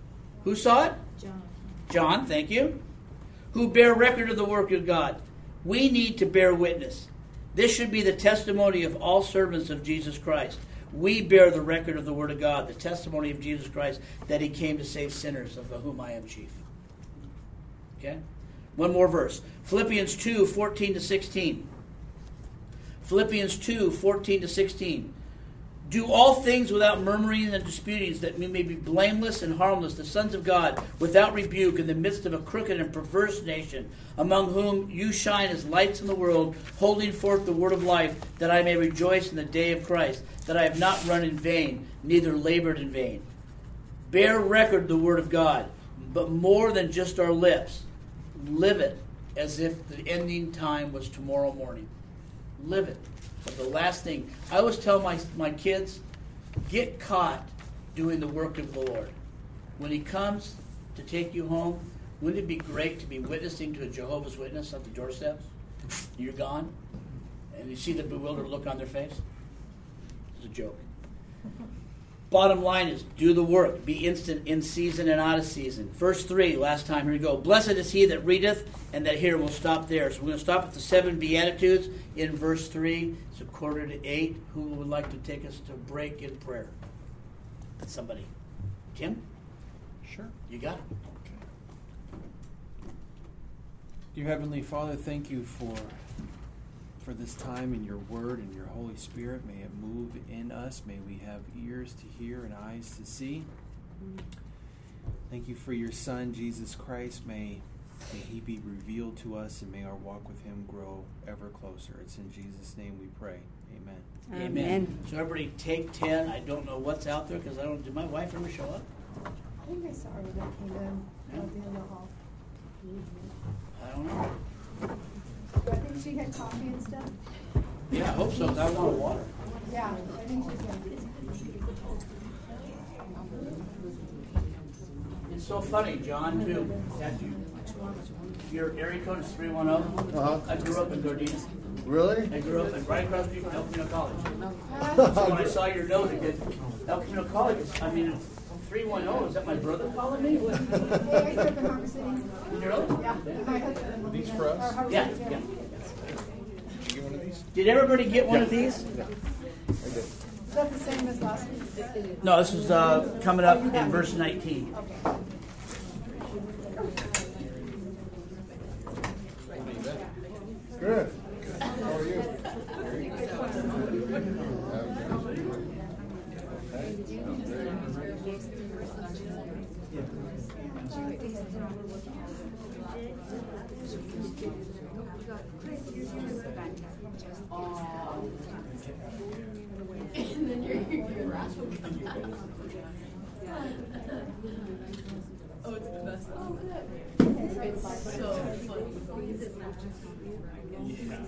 Who saw it? John. John, thank you. Who bear record of the work of God. We need to bear witness. This should be the testimony of all servants of Jesus Christ. We bear the record of the Word of God, the testimony of Jesus Christ, that He came to save sinners, of whom I am chief. Okay? One more verse. Philippians two, fourteen to sixteen. Philippians two, fourteen to sixteen. Do all things without murmuring and disputings, that we may be blameless and harmless, the sons of God, without rebuke, in the midst of a crooked and perverse nation, among whom you shine as lights in the world, holding forth the word of life, that I may rejoice in the day of Christ, that I have not run in vain, neither labored in vain. Bear record of the word of God, but more than just our lips. Live it as if the ending time was tomorrow morning. Live it. But the last thing, I always tell my, my kids, get caught doing the work of the Lord. When He comes to take you home, wouldn't it be great to be witnessing to a Jehovah's Witness at the doorstep? You're gone, and you see the bewildered look on their face? It's a joke. Bottom line is, do the work. Be instant in season and out of season. Verse three, last time, here we go. Blessed is he that readeth, and that here we'll stop there. So we're going to stop at the seven Beatitudes in verse three. It's a quarter to eight. Who would like to take us to break in prayer? Somebody. Tim? Sure. You got it. Dear Heavenly Father, thank you for for this time in your word and your Holy Spirit. May it move in us. May we have ears to hear and eyes to see. Thank you for your Son, Jesus Christ. May, may he be revealed to us, and may our walk with him grow ever closer. It's in Jesus' name we pray. Amen. Amen. Amen. So everybody take ten. I don't know what's out there because I don't. Did my wife ever show up? I think I saw her when I came in out the other hall. I don't know. I think she had coffee and stuff. Yeah, I hope so. 'Cause I want water. Yeah, I think she's in. It's so funny, John, too. That you, your area code is three one zero. Uh-huh. I grew up in Gardena. Really? I grew up in, right across the street from El Camino College. So when I saw your note, it did El Camino College. I mean, three one zero. Is that my brother calling me? Hey, I grew up in Harbor City. Really? Yeah, my husband. These for us? Or Harbor Yeah, City, yeah. Did you get one of these? Did everybody get one of these? I did. Is that the same as last week? No, this is uh, coming up in verse nineteen. Okay. Good. How are you? And then your, your rash will come out. Oh, it's the best. Oh, good. It's so funny. Yeah.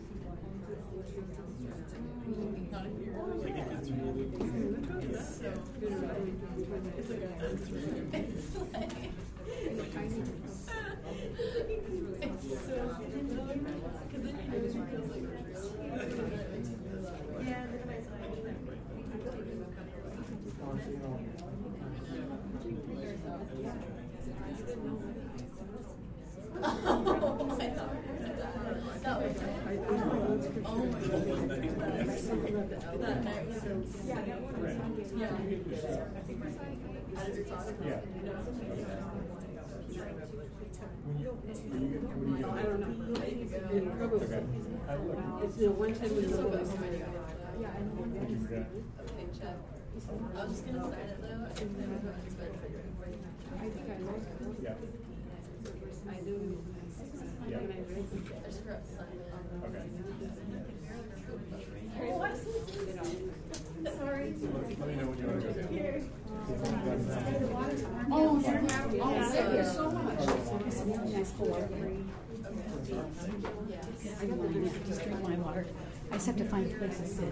Not here. It's so good. It's like a it's like it's so because then you just feels like yeah. Oh my God. That was oh my God. That night was yeah. Yeah. I don't know. It probably it's the one time we So go. good. Yeah, I know. Okay, check. I was just gonna sign it though, and then I thought I think I like it. Yeah. I do. Yeah. When I read it. I just forgot to sign it. Okay. Oh, I'm so sorry. Let me know when you want to go down. Oh, oh, thank you so much. Nice for I got the minute, just drink my water. I just have to find a place to sit.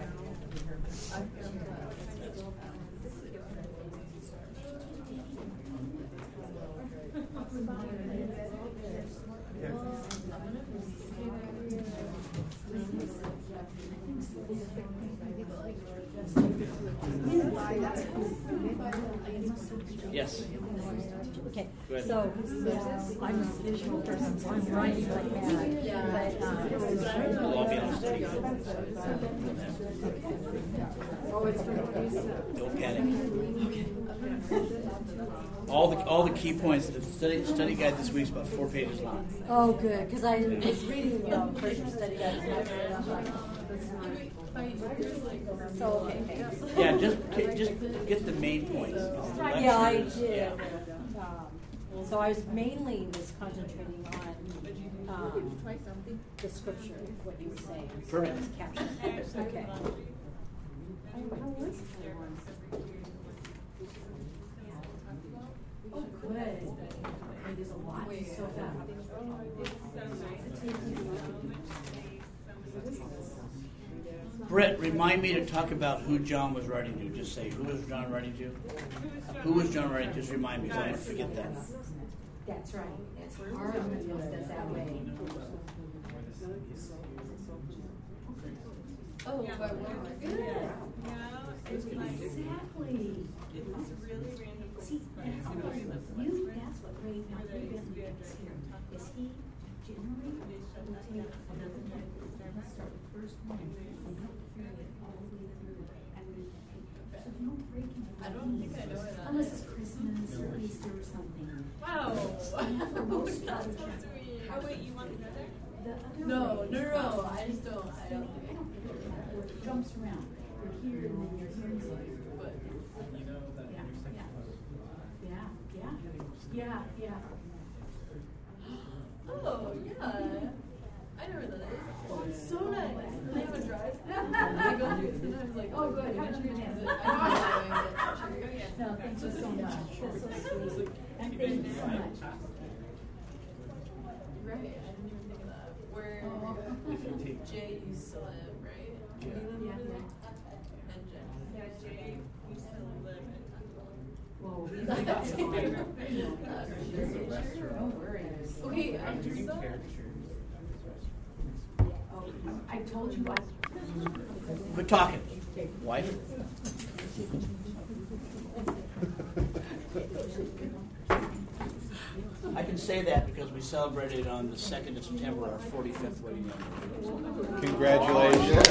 Yes. Okay, Go ahead. so I'm a visual person, so I'm writing like that. But um, We'll all be on study guide. Don't panic. All the all the key points. The study study guide this week is about four pages long. oh, good, because I was reading the um, Christian study guide. So okay, thanks. Yeah, just just get the main points. The Yeah, I lectures, did. yeah. Um, so I was mainly was concentrating on um, the scripture, what you were saying. So Perfect. I was capturing it. Okay. Oh, good. There's a lot to soak up. Brett, remind me to talk about who John was writing to. Just say, who was John writing to? Who was John writing to? Just remind me, because I'm going to forget that. That's right. That's hard when it goes that way. Oh, but we're good. Yeah. Exactly. It's really random. See, that's what you, that's what Ray, now Ray Bentley is here. Is he generally will take another night, and start the first one, and help carry it all the way through, and we, so no breaking. I don't think I know that. Unless it's Christmas or Easter or something. Wow. And that's where most That's of so the sweet. Oh, wait, you want to go there? The other No, way no, is- no, no. I just don't. I don't think. I don't think it's that, where it jumps around. You're here and then you're here. and then you're- But Yeah, yeah, yeah, yeah, yeah, yeah. oh yeah, I know where that is. Oh, it's so nice. They have a drive. I go through sometimes like Oh, good. Have a good day. I know I'm driving, but sure. No, thank you so much. That's so sweet. And thank you so much. Right, I didn't even think of that. Where Jay used to live, right? Yeah. Yeah, yeah. And Jen. Yeah, Jay used to live in Whoa, we might have to no worries. Okay, I'm just so. Oh, I told you I. Quit talking, wife. I can say that because we celebrated on the second of September our forty-fifth wedding anniversary. Congratulations.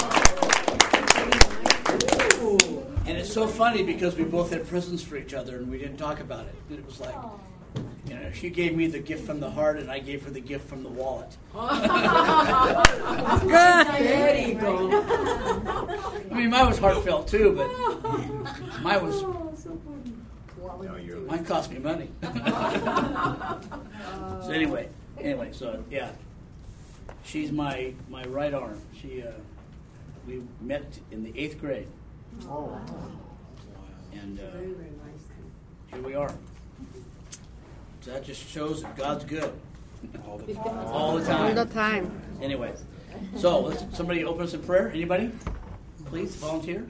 And it's so funny because we both had presents for each other and we didn't talk about it. It was like, you know, she gave me the gift from the heart and I gave her the gift from the wallet. There you go. I mean, mine was heartfelt too, but mine was, mine cost me money. So anyway, anyway, so yeah, she's my my right arm. She, uh, we met in the eighth grade. Oh. And uh, here we are. So that just shows that God's good. All the time. All the time. All the time. Anyway, so let's somebody open us in prayer. Anybody? Please volunteer.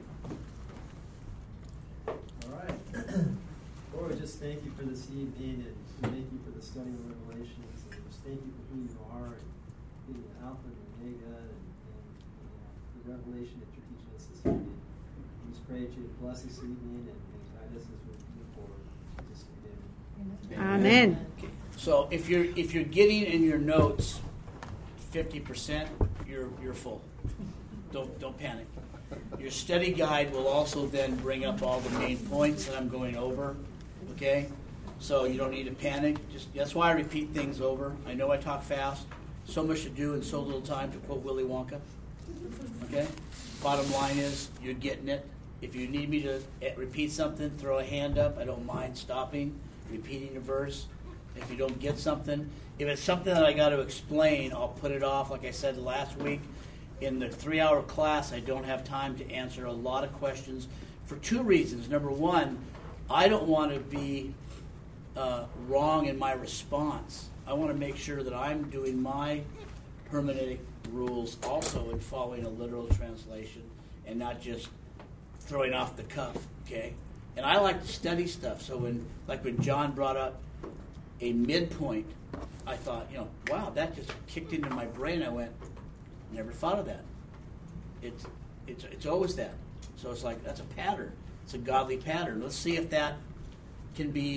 All right. Lord, we just thank you for this evening and thank you for the study of Revelations and just thank you for who you are and being the Alpha and Omega and, and you know, the revelation that you're teaching us this evening. We just pray that you bless this evening and, and guide us as we move forward. Just Amen. Okay. So if you're if you're getting in your notes fifty percent, you're you're full. Don't don't panic. Your study guide will also then bring up all the main points that I'm going over. Okay? So you don't need to panic. Just that's why I repeat things over. I know I talk fast. So much to do in so little time, to quote Willy Wonka. Okay? Bottom line is you're getting it. If you need me to repeat something, throw a hand up. I don't mind stopping, repeating a verse. If you don't get something, if it's something that I got to explain, I'll put it off. Like I said last week, in the three-hour class, I don't have time to answer a lot of questions for two reasons. Number one, I don't want to be uh, wrong in my response. I want to make sure that I'm doing my hermeneutic rules also and following a literal translation and not just throwing off the cuff, okay? And I like to study stuff. So when, like when John brought up a midpoint, I thought, you know, wow, that just kicked into my brain. I went, never thought of that. It's it's it's always that. So it's like that's a pattern. It's a godly pattern. Let's see if that can be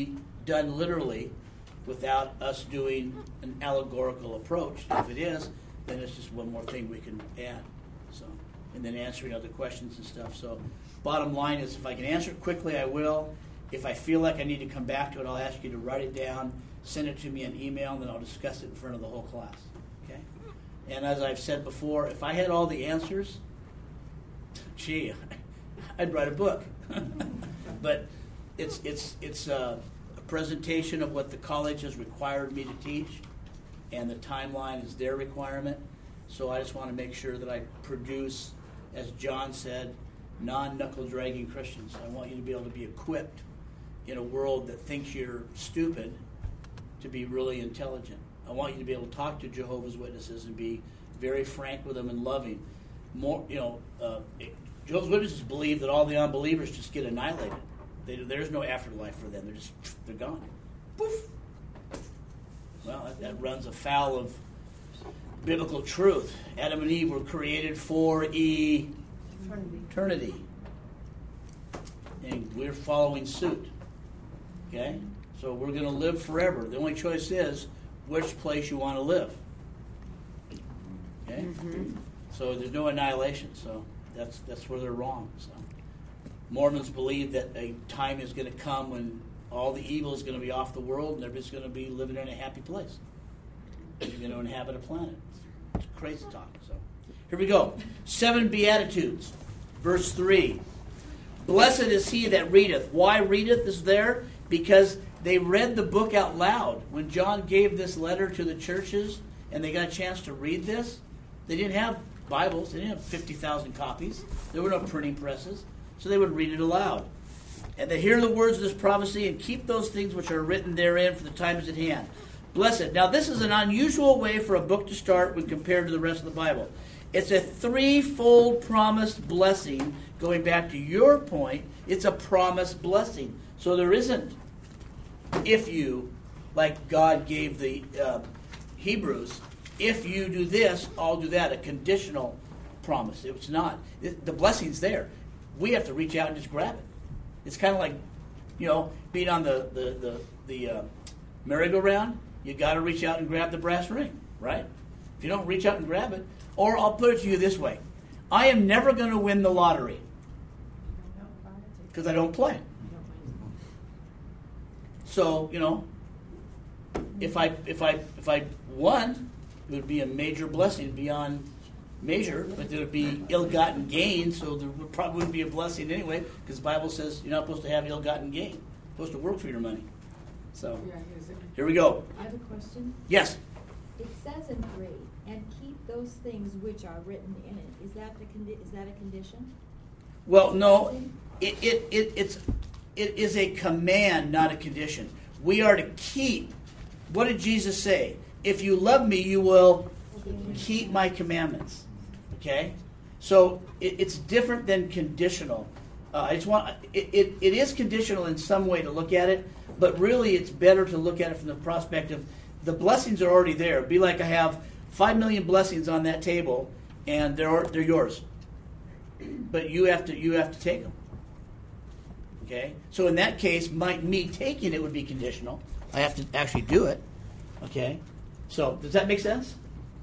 done literally without us doing an allegorical approach. If it is, then it's just one more thing we can add. So, and then answering other questions and stuff. So, bottom line is, if I can answer it quickly, I will. If I feel like I need to come back to it, I'll ask you to write it down, send it to me in email, and then I'll discuss it in front of the whole class. Okay? And as I've said before, if I had all the answers, gee, I'd write a book. But it's it's it's a, a presentation of what the college has required me to teach, and the timeline is their requirement. So I just want to make sure that I produce, as John said, non-knuckle dragging Christians. I want you to be able to be equipped in a world that thinks you're stupid to be really intelligent. I want you to be able to talk to Jehovah's Witnesses and be very frank with them and loving. More, you know, uh, Jehovah's Witnesses believe that all the unbelievers just get annihilated. They, there's no afterlife for them. They're just, they're gone. Poof. Well, that, that runs afoul of biblical truth. Adam and Eve were created for eternity. eternity. And we're following suit. Okay? So we're going to live forever. The only choice is which place you want to live. Okay? Mm-hmm. So there's no annihilation. So that's that's where they're wrong. So Mormons believe that a time is going to come when all the evil is going to be off the world and everybody's going to be living in a happy place. You're going to inhabit a planet. It's crazy talk. So here we go. Seven Beatitudes. Verse three. Blessed is he that readeth. Why readeth is there? Because they read the book out loud. When John gave this letter to the churches and they got a chance to read this, they didn't have Bibles. They didn't have fifty thousand copies. There were no printing presses. So they would read it aloud. And they hear the words of this prophecy and keep those things which are written therein, for the time is at hand. Blessed. Now this is an unusual way for a book to start when compared to the rest of the Bible. It's a threefold promised blessing. Going back to your point, it's a promised blessing. So there isn't, if you, like God gave the uh, Hebrews, if you do this, I'll do that, a conditional promise. It's not. It, the blessing's there. We have to reach out and just grab it. It's kind of like, you know, being on the, the, the, the uh, merry-go-round. You got to reach out and grab the brass ring, right? If you don't reach out and grab it, or I'll put it to you this way. I am never going to win the lottery because I don't play. So, you know, if I if I if I won, it would be a major blessing beyond measure, but there would be ill-gotten gain, so there would probably wouldn't be a blessing anyway, because the Bible says you're not supposed to have ill-gotten gain. You're supposed to work for your money. So, here we go. I have a question. Yes. It says in three, and keep those things which are written in it. Is that the condi- is that a condition? Well, no, it, it, it it's it is a command, not a condition. We are to keep. What did Jesus say? If you love me, you will keep my commandments. Okay, so it, it's different than conditional. Uh, I just want it, it. It is conditional in some way to look at it, but really, it's better to look at it from the prospect of the blessings are already there. It'd be like I have five million blessings on that table, and they're they're yours. But you have to you have to take them. Okay, so in that case, my me taking it would be conditional. I have to actually do it. Okay, so does that make sense?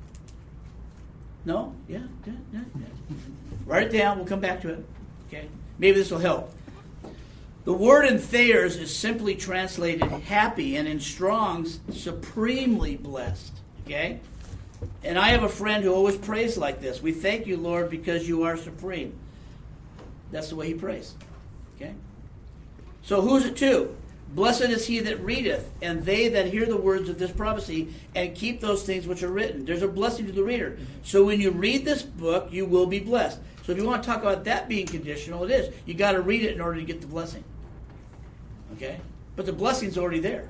No? Yeah? Yeah, yeah, yeah. Write it down. We'll come back to it. Okay? Maybe this will help. The word in Thayer's is simply translated happy, and in Strong's, supremely blessed. Okay? And I have a friend who always prays like this. We thank you, Lord, because you are supreme. That's the way he prays. Okay? So who's it to? Blessed is he that readeth, and they that hear the words of this prophecy, and keep those things which are written. There's a blessing to the reader. So when you read this book, you will be blessed. So if you want to talk about that being conditional, it is. You got to read it in order to get the blessing. Okay? But the blessing's already there.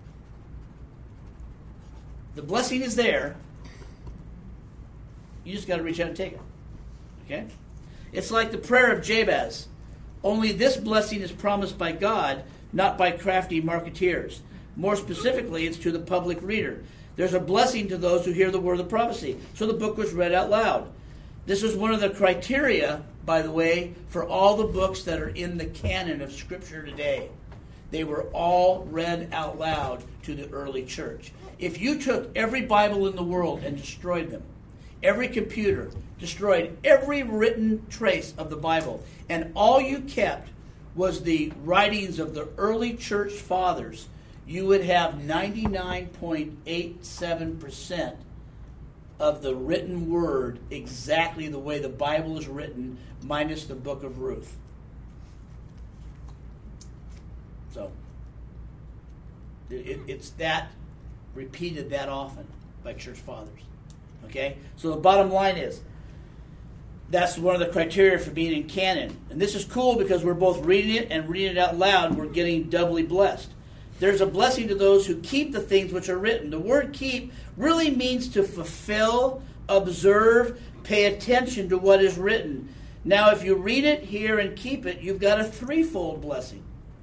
The blessing is there. You just got to reach out and take it. Okay? It's like the prayer of Jabez. Only this blessing is promised by God, not by crafty marketeers. More specifically, it's to the public reader. There's a blessing to those who hear the word of the prophecy. So the book was read out loud. This is one of the criteria, by the way, for all the books that are in the canon of Scripture today. They were all read out loud to the early church. If you took every Bible in the world and destroyed them, every computer, destroyed every written trace of the Bible, and all you kept was the writings of the early church fathers, you would have ninety-nine point eight seven percent of the written word exactly the way the Bible is written, minus the book of Ruth. So, it, it's that repeated that often by church fathers. Okay? So the bottom line is, that's one of the criteria for being in canon. And this is cool because we're both reading it and reading it out loud. We're getting doubly blessed. There's a blessing to those who keep the things which are written. The word keep really means to fulfill, observe, pay attention to what is written. Now, if you read it, hear, and keep it, you've got a threefold blessing.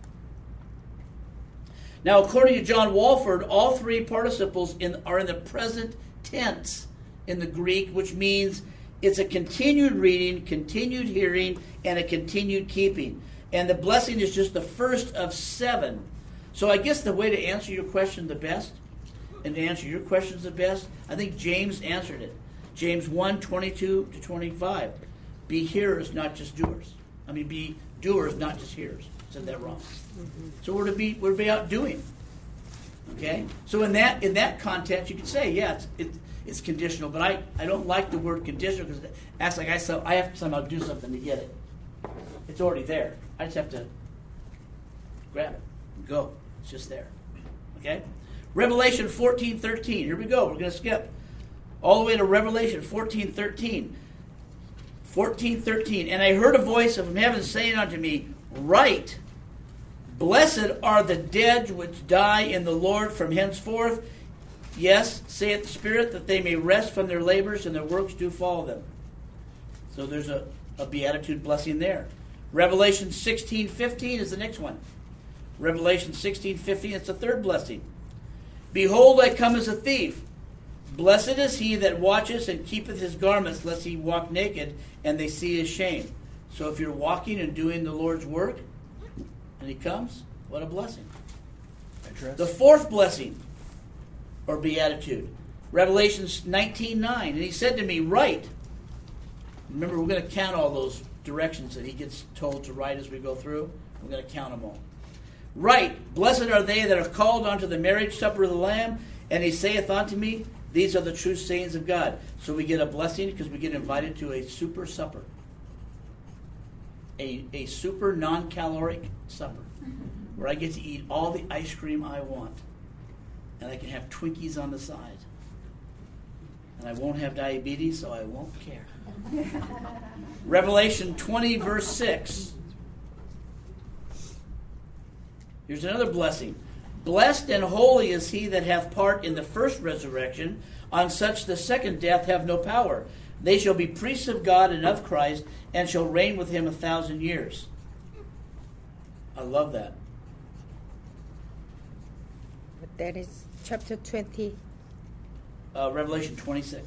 Now, according to John Walford, all three participles in, are in the present tense in the Greek, which means it's a continued reading, continued hearing, and a continued keeping. And the blessing is just the first of seven. So I guess the way to answer your question the best, and to answer your questions the best, I think James answered it. James one, twenty-two to twenty-five. Be hearers, not just doers. I mean, be doers, not just hearers. Said that wrong. Mm-hmm. So we're to be we're to be out doing. Okay? So in that in that context, you could say, yeah, it's it, it's conditional, but I, I don't like the word conditional because it acts like I so I have to somehow do something to get it. It's already there. I just have to grab it and go. It's just there. Okay? Revelation fourteen thirteen. Here we go. We're going to skip all the way to Revelation fourteen thirteen. fourteen thirteen. And I heard a voice from heaven saying unto me, Write, blessed are the dead which die in the Lord from henceforth. Yes, saith the Spirit, that they may rest from their labors and their works do follow them. So there's a, a beatitude blessing there. Revelation sixteen fifteen is the next one. Revelation sixteen fifteen, it's the third blessing. Behold, I come as a thief. Blessed is he that watcheth and keepeth his garments, lest he walk naked, and they see his shame. So if you're walking and doing the Lord's work, and he comes, what a blessing. Address. The fourth blessing, or beatitude, Revelation nineteen nine. And he said to me, Write. Remember, we're going to count all those directions that he gets told to write as we go through. We're going to count them all. Write, blessed are they that are called unto the marriage supper of the Lamb. And he saith unto me, These are the true sayings of God. So we get a blessing because we get invited to a super supper. A, a super non-caloric supper. Where I get to eat all the ice cream I want. And I can have Twinkies on the side. And I won't have diabetes, so I won't care. Revelation twenty, verse six. Here's another blessing. Blessed and holy is he that hath part in the first resurrection. On such the second death have no power. They shall be priests of God and of Christ, and shall reign with him a thousand years. I love that. But that is chapter twenty. Uh, Revelation twenty-six.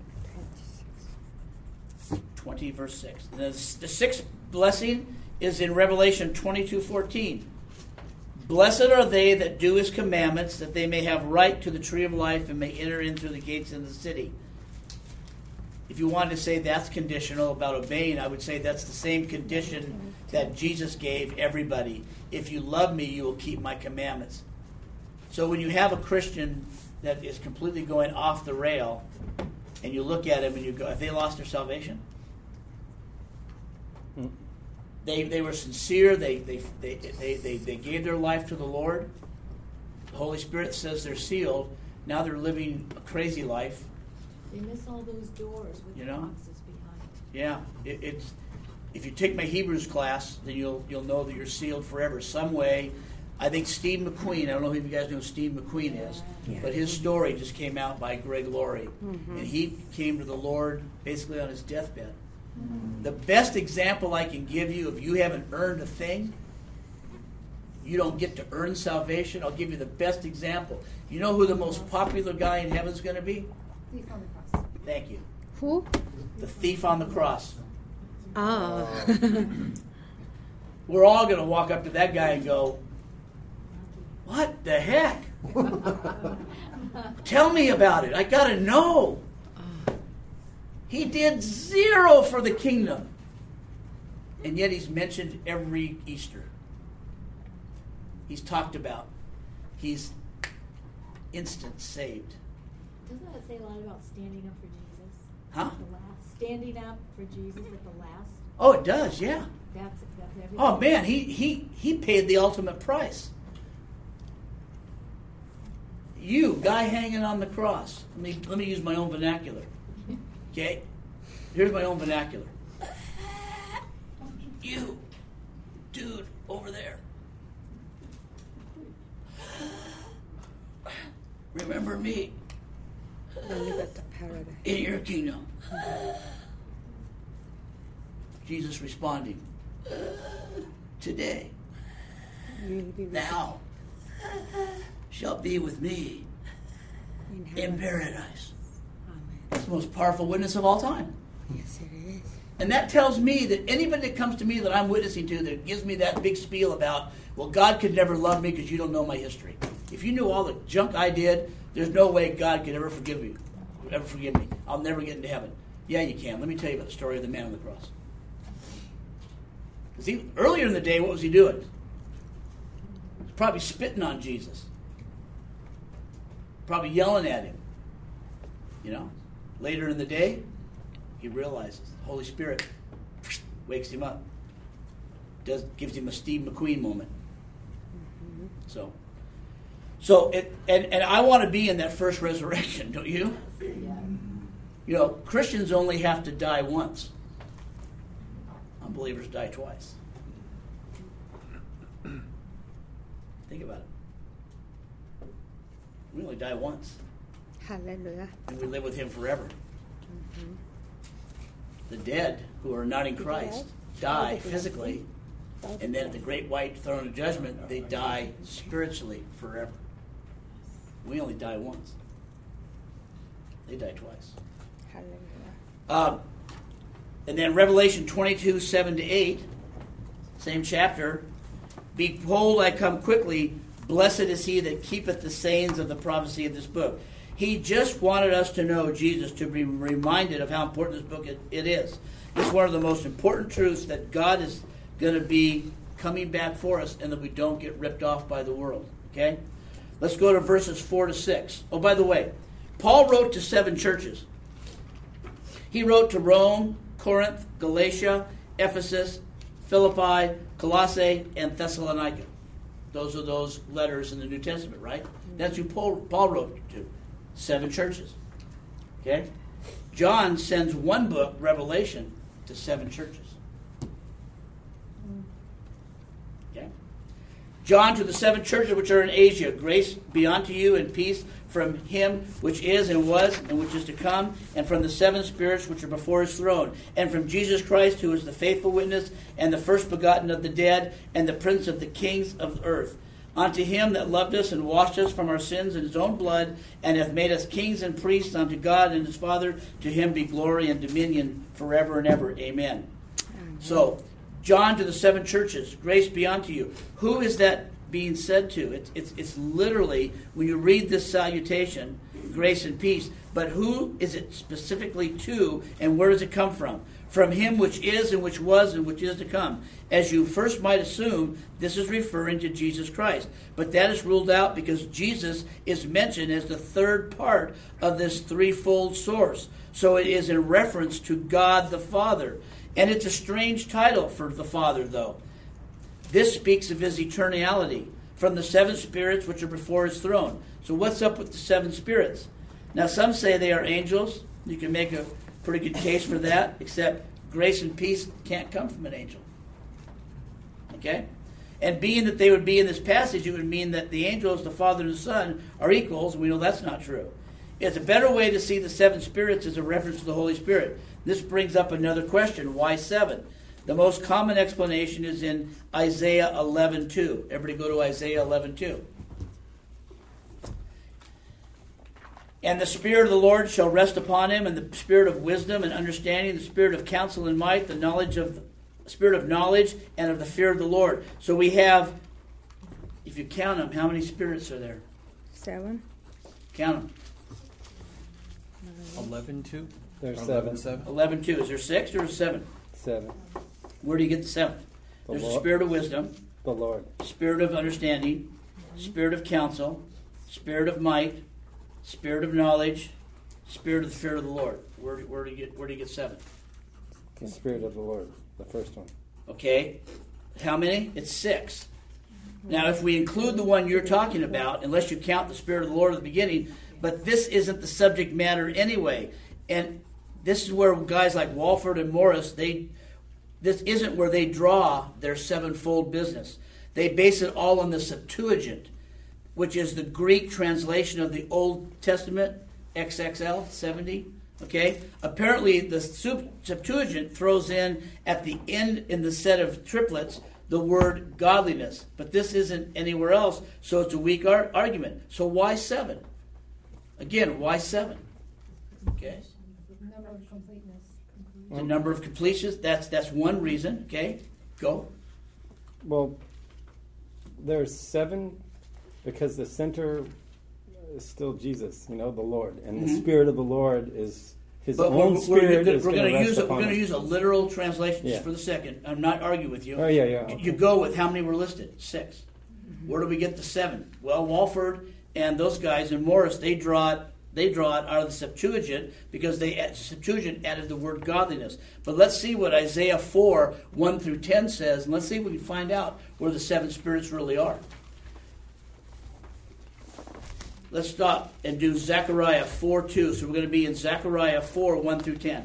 twenty, verse six. The, the sixth blessing is in Revelation twenty-two fourteen. Blessed are they that do his commandments, that they may have right to the tree of life and may enter in through the gates of the city. If you wanted to say that's conditional about obeying, I would say that's the same condition that Jesus gave everybody. If you love me, you will keep my commandments. So when you have a Christian that is completely going off the rail, and you look at him and you go, have they lost their salvation? Hmm. They they were sincere. They they, they they they they gave their life to the Lord. The Holy Spirit says they're sealed. Now they're living a crazy life. They miss all those doors with you the know? boxes behind. Yeah, it, it's. If you take my Hebrews class, then you'll you'll know that you're sealed forever. Some way. I think Steve McQueen. I don't know if you guys know who Steve McQueen is, Yeah. but his story just came out by Greg Laurie, Mm-hmm. and he came to the Lord basically on his deathbed. The best example I can give you, if you haven't earned a thing, you don't get to earn salvation. I'll give you the best example. You know who the most popular guy in heaven is going to be? Thief on the cross. Thank you. Who? The thief on the cross. Ah. We're all going to walk up to that guy and go, What the heck? Tell me about it. I got to know. He did zero for the kingdom. And yet he's mentioned every Easter. He's talked about. He's instant saved. Doesn't that say a lot about standing up for Jesus? Huh? At the last. Standing up for Jesus at the last. Oh, it does, yeah. That's, that's everything. Oh, man, he, he, he paid the ultimate price. You, guy hanging on the cross. Let me, let me use my own vernacular. Okay? Here's my own vernacular. You, dude, over there. Remember me When you got to paradise. in your kingdom. Jesus responding, today, You will be with thou shalt be with me in in heaven. paradise. Amen. It's the most powerful witness of all time. Yes, it is. And that tells me that anybody that comes to me that I'm witnessing to that gives me that big spiel about, well, God could never love me because you don't know my history. If you knew all the junk I did, there's no way God could ever forgive me. Ever forgive me. I'll never get into heaven. Yeah, you can. Let me tell you about the story of the man on the cross. Because he, earlier in the day, what was he doing? He was probably spitting on Jesus. Probably yelling at him. You know? Later in the day, he realizes the Holy Spirit wakes him up. Does gives him a Steve McQueen moment. Mm-hmm. So, so it and, and I want to be in that first resurrection, don't you? Yeah. You know, Christians only have to die once. Unbelievers die twice. Think about it. We only die once, Hallelujah. and we live with Him forever. Mm-hmm. The dead who are not in Christ die physically, and then at the great white throne of judgment, they die spiritually forever. We only die once. They die twice. Hallelujah. Uh, and then Revelation twenty-two, seven to eight, same chapter. Behold, I come quickly. Blessed is he that keepeth the sayings of the prophecy of this book. He just wanted us to know Jesus, to be reminded of how important this book it, it is. It's one of the most important truths that God is going to be coming back for us, and that we don't get ripped off by the world. Okay? Let's go to verses four to six. Oh, by the way, Paul wrote to seven churches. He wrote to Rome, Corinth, Galatia, Ephesus, Philippi, Colossae, and Thessalonica. Those are those letters in the New Testament, right? That's who Paul, Paul wrote to. Seven churches. Okay? John sends one book, Revelation, to seven churches. Okay? John to the seven churches which are in Asia. Grace be unto you and peace from him which is and was and which is to come, and from the seven spirits which are before his throne, and from Jesus Christ, who is the faithful witness and the first begotten of the dead, and the prince of the kings of the earth. Unto him that loved us and washed us from our sins in his own blood, and hath made us kings and priests unto God and his Father, to him be glory and dominion forever and ever. Amen. Amen. So, John to the seven churches, grace be unto you. Who is that being said to? It's, it's, it's literally, when you read this salutation, grace and peace, but who is it specifically to, and where does it come from? From him which is and which was and which is to come. As you first might assume, this is referring to Jesus Christ. But that is ruled out because Jesus is mentioned as the third part of this threefold source. So it is in reference to God the Father. And it's a strange title for the Father, though. This speaks of his eternality from the seven spirits which are before his throne. So what's up with the seven spirits? Now, some say they are angels. You can make a pretty good case for that, except grace and peace can't come from an angel. Okay? And being that they would be in this passage, it would mean that the angels, the Father and the Son, are equals. We know that's not true. It's a better way to see the seven spirits as a reference to the Holy Spirit. This brings up another question. Why seven? The most common explanation is in Isaiah eleven two. Everybody go to Isaiah eleven two. And the Spirit of the Lord shall rest upon him, and the Spirit of wisdom and understanding, the Spirit of counsel and might, the knowledge of Spirit of knowledge and of the fear of the Lord. So we have if you count them, how many spirits are there? Seven. Count them. Eleven two. There's Or seven. seven. Eleven two. Is there six or seven? Seven. Where do you get the seventh? The There's the Lord. spirit of wisdom, The Lord. spirit of understanding, spirit of counsel, spirit of might, spirit of knowledge, spirit of the fear of the Lord. Where, where do you get where do you get seven? The Spirit of the Lord. The first one. Okay. How many? It's six. Now, if we include the one you're talking about, unless you count the Spirit of the Lord at the beginning, but this isn't the subject matter anyway. And this is where guys like Walford and Morris, they this isn't where they draw their sevenfold business. They base it all on the Septuagint, which is the Greek translation of the Old Testament, X X L, seventy. Okay? Apparently, the Septuagint throws in, at the end in the set of triplets, the word godliness. But this isn't anywhere else, so it's a weak ar- argument. So why seven? Again, why seven? Okay? Number of completeness. The number of completions, that's that's one reason. Okay? Go. Well, there's seven because the center is still Jesus, you know, the Lord. And Mhm. the Spirit of the Lord is His But own we're, Spirit we're, is we're going to use rest a, we're upon going to us. use a literal translation just Yeah. for the second. I'm not arguing with you. Oh, yeah, yeah. You- okay. You go with how many were listed? Six. Where do we get the seven? Well, Walford and those guys and Morris, they draw it. They draw it out of the Septuagint because they add, Septuagint added the word godliness. But let's see what Isaiah four one through ten says, and let's see if we can find out where the seven spirits really are. Let's stop and do Zechariah four two. So we're going to be in Zechariah four one through ten.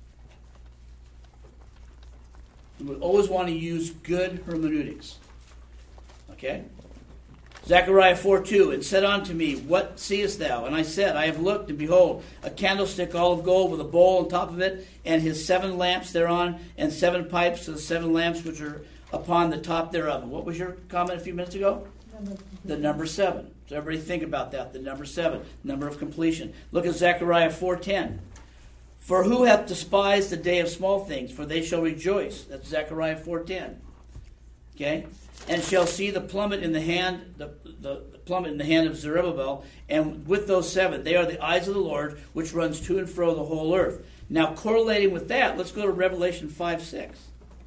We always want to use good hermeneutics. Okay? Zechariah four two, and said unto me, What seest thou? And I said, I have looked, and behold, a candlestick all of gold with a bowl on top of it, and his seven lamps thereon, and seven pipes to the seven lamps which are upon the top thereof. And what was your comment a few minutes ago? Number of The number seven. So everybody think about that. The number seven, number of completion. Look at Zechariah four ten. For who hath despised the day of small things? For they shall rejoice. That's Zechariah four ten. Okay? And shall see the plummet in the hand, the, the, the plummet in the hand of Zerubbabel, and with those seven, they are the eyes of the Lord, which runs to and fro the whole earth. Now, correlating with that, let's go to Revelation five six.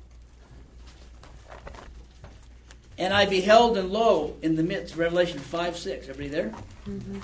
And I beheld, and lo, in the midst, Revelation five six. Everybody there? Mm-hmm.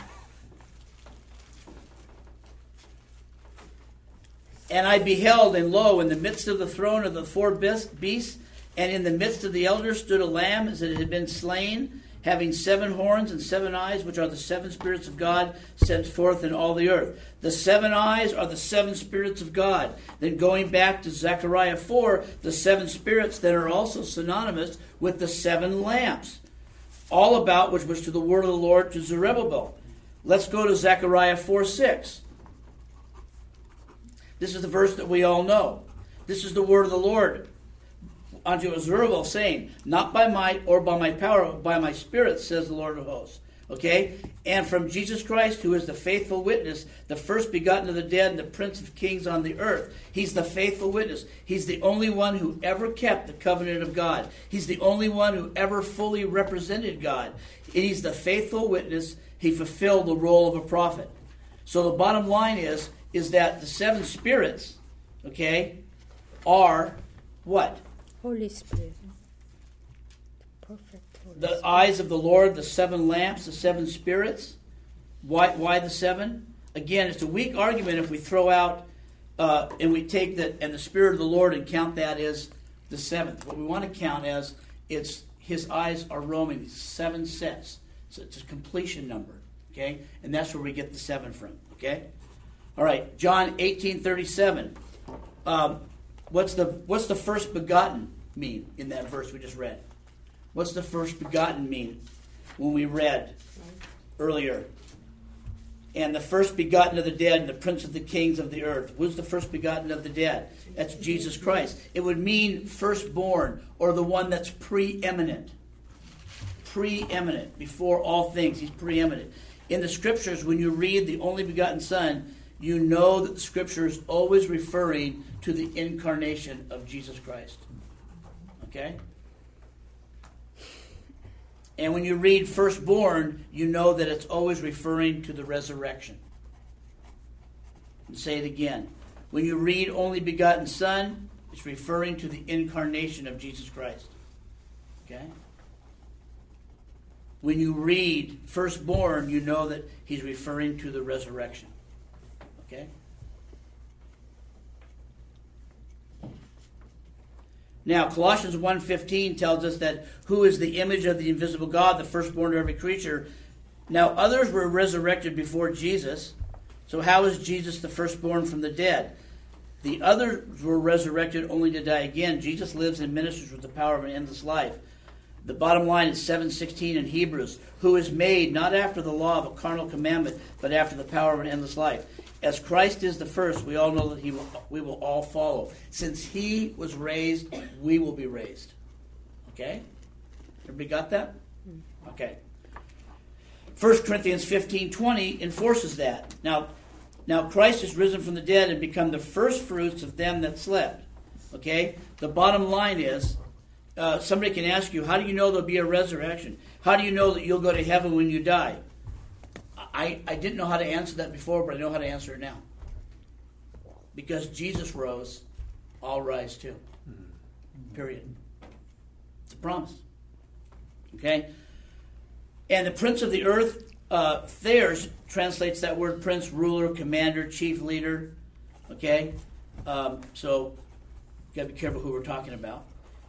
And I beheld, and lo, in the midst of the throne of the four beasts, and in the midst of the elders stood a lamb as it had been slain, having seven horns and seven eyes, which are the seven spirits of God sent forth in all the earth. The seven eyes are the seven spirits of God. Then going back to Zechariah four, the seven spirits that are also synonymous with the seven lamps, all about which was to the word of the Lord to Zerubbabel. Let's go to Zechariah four six. This is the verse that we all know. This is the word of the Lord unto Zerubbabel, saying, Not by might or by my power, but by my spirit, says the Lord of hosts. Okay? And from Jesus Christ, who is the faithful witness, the first begotten of the dead, and the Prince of kings on the earth. He's the faithful witness. He's the only one who ever kept the covenant of God. He's the only one who ever fully represented God. And he's the faithful witness. He fulfilled the role of a prophet. So the bottom line is, is that the seven spirits, okay, are what? Holy Spirit. Perfect Holy The Spirit. eyes of the Lord, the seven lamps, the seven spirits. Why, why the seven? Again, it's a weak argument if we throw out uh, and we take that and the Spirit of the Lord and count that as the seventh. What we want to count as it's his eyes are roaming, seven sets. So it's a completion number, okay? And that's where we get the seven from, okay? All right, John eighteen thirty-seven. Um, what's the what's the first begotten mean in that verse we just read? What's the first begotten mean when we read earlier? And the first begotten of the dead and the prince of the kings of the earth. Who's the first begotten of the dead? That's Jesus Christ. It would mean firstborn, or the one that's preeminent. Preeminent. Before all things, he's preeminent. In the scriptures, when you read the only begotten Son, you know that the scripture is always referring to the incarnation of Jesus Christ. Okay? And when you read firstborn, you know that it's always referring to the resurrection. And say it again. When you read only begotten Son, it's referring to the incarnation of Jesus Christ. Okay? When you read firstborn, you know that he's referring to the resurrection. Okay? Now, Colossians one fifteen tells us that who is the image of the invisible God, the firstborn of every creature. Now, others were resurrected before Jesus. So how is Jesus the firstborn from the dead? The others were resurrected only to die again. Jesus lives and ministers with the power of an endless life. The bottom line is seven sixteen in Hebrews, who is made not after the law of a carnal commandment, but after the power of an endless life. As Christ is the first, we all know that he will, we will all follow. Since he was raised, we will be raised. Okay? Everybody got that? Okay. First Corinthians fifteen twenty enforces that. Now, now Christ is risen from the dead and become the first fruits of them that slept. Okay? The bottom line is, uh, somebody can ask you, how do you know there'll be a resurrection? How do you know that you'll go to heaven when you die? I, I didn't know how to answer that before, but I know how to answer it now. Because Jesus rose, I'll rise too. Period. It's a promise. Okay? And the prince of the earth, uh, Thayers translates that word prince, ruler, commander, chief leader. Okay? Um, so, you've got to be careful who we're talking about.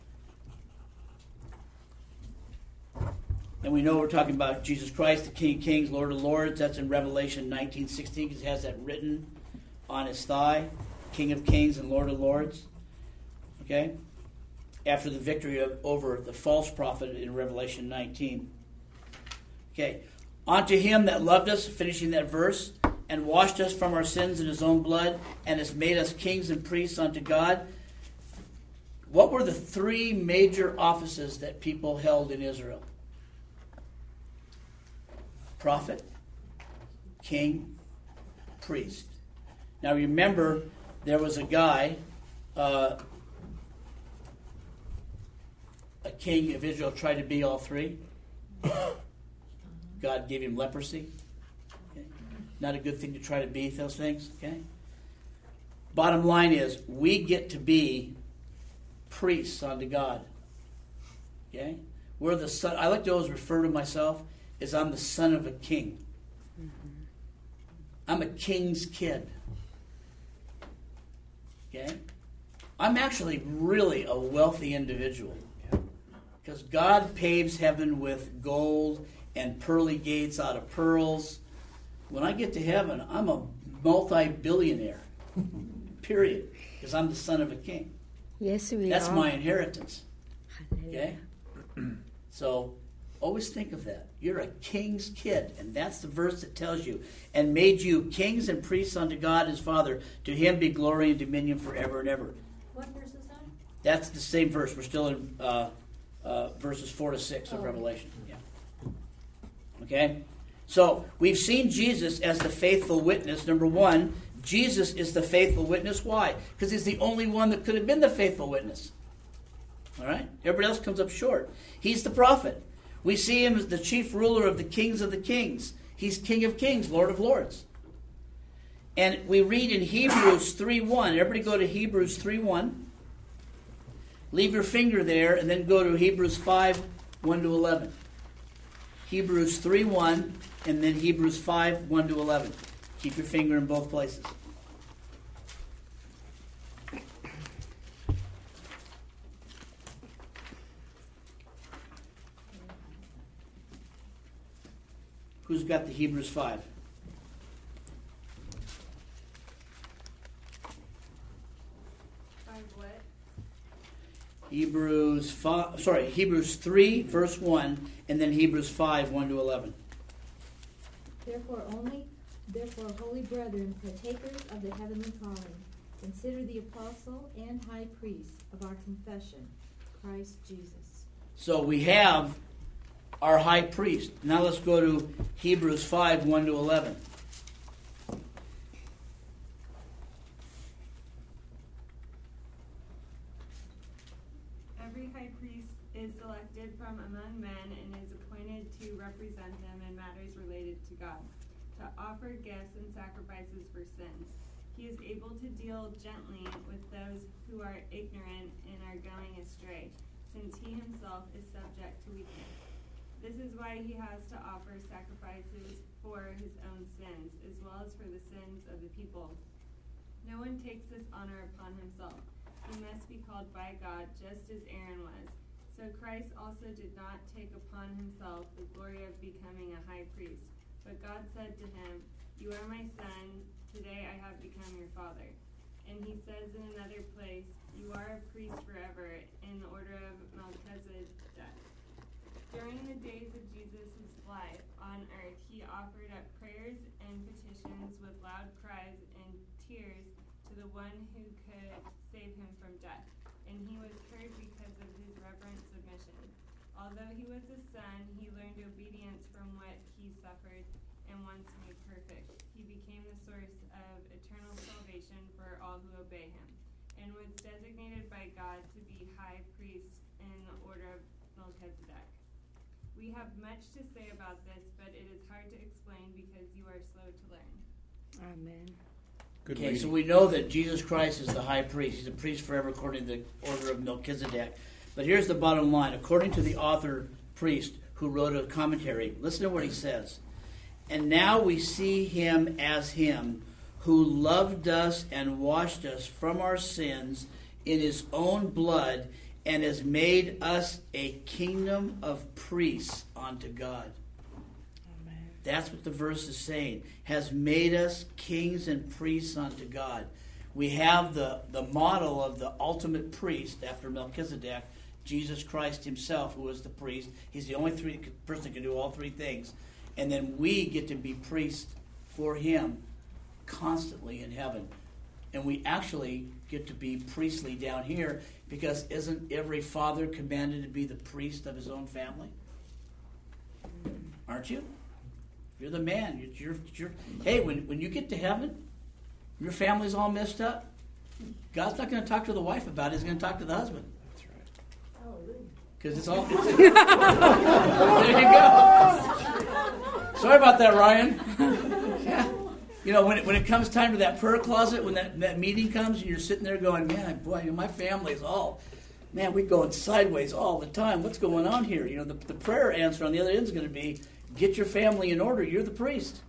And we know we're talking about Jesus Christ, the King of Kings, Lord of Lords. That's in Revelation nineteen sixteen, because it has that written on his thigh. King of Kings and Lord of Lords. Okay? After the victory of, over the false prophet in Revelation nineteen. Okay. Unto him that loved us, finishing that verse, and washed us from our sins in his own blood, and has made us kings and priests unto God. What were the three major offices that people held in Israel? Prophet, king, priest. Now remember, there was a guy, uh, a king of Israel tried to be all three. God gave him leprosy. Okay? Not a good thing to try to be those things. Okay. Bottom line is, we get to be priests unto God. Okay. We're the son. I like to always refer to myself as I'm the son of a king. I'm a king's kid. Okay? I'm actually really a wealthy individual. Because God paves heaven with gold and pearly gates out of pearls. When I get to heaven, I'm a multi-billionaire. Period. Because I'm the son of a king. Yes, we That's are. my inheritance. Okay? So, always think of that. You're a king's kid, and that's the verse that tells you, and made you kings and priests unto God his Father. To him be glory and dominion forever and ever. What verse is that? That's the same verse. We're still in uh, uh, verses four to six of Oh. Revelation. Yeah. Okay? So, we've seen Jesus as the faithful witness. Number one, Jesus is the faithful witness. Why? Because he's the only one that could have been the faithful witness. All right? Everybody else comes up short. He's the prophet. We see him as the chief ruler of the kings of the kings. He's King of Kings, Lord of Lords. And we read in Hebrews three one. Everybody go to Hebrews three one. Leave your finger there and then go to Hebrews five one to eleven. Hebrews three one and then Hebrews five one to eleven. Keep your finger in both places. Who's got the Hebrews five? Five what? Hebrews five, sorry, Hebrews three, verse one, and then Hebrews five, one to eleven. Therefore only, therefore, holy brethren, partakers of the heavenly calling, consider the apostle and high priest of our confession, Christ Jesus. So we have our high priest. Now let's go to Hebrews five, one to eleven. Every high priest is selected from among men and is appointed represent him in matters related to God, to offer gifts and sacrifices for sins. He is able to deal gently with those who are ignorant and are going astray, since he himself is subject to weakness. This is why he has to offer sacrifices for his own sins, as well as for the sins of the people. No one takes this honor upon himself. He must be called by God, just as Aaron was. So Christ also did not take upon himself the glory of becoming a high priest. But God said to him, "You are my son, today I have become your father." And he says in another place, "You are a priest forever, in the order of Melchizedek." During the days of Jesus' life on earth, he offered up prayers and petitions with loud cries and tears to the one who could save him from death. And he was heard because of his reverent submission. Although he was a son, he learned obedience from what he suffered, and once made perfect, he became the source of eternal salvation for all who obey him, and was designated by God to be high priest in the order of Melchizedek. We have much to say about this, but it is hard to explain because you are slow to learn. Amen. Good okay, reading. So we know that Jesus Christ is the high priest. He's a priest forever according to the order of Melchizedek. But here's the bottom line. According to the author priest who wrote a commentary, listen to what he says. "And now we see him as him who loved us and washed us from our sins in his own blood and has made us a kingdom of priests unto God." Amen. That's what the verse is saying. Has made us kings and priests unto God. We have the, the model of the ultimate priest after Melchizedek, Jesus Christ himself, who is the priest. He's the only three person that can do all three things. And then we get to be priests for him constantly in heaven. And we actually get to be priestly down here, because isn't every father commanded to be the priest of his own family? Aren't you? You're the man. You're, you're, you're, hey, when, when you get to heaven, your family's all messed up, God's not going to talk to the wife about it. He's going to talk to the husband. That's right. Because it's all... It's, there you go. Sorry about that, Ryan. Yeah. You know, when it, when it comes time to that prayer closet, when that, that meeting comes, and you're sitting there going, man, boy, you know, my family's all, man, we're going sideways all the time. What's going on here? You know, the, the prayer answer on the other end is going to be, get your family in order. You're the priest.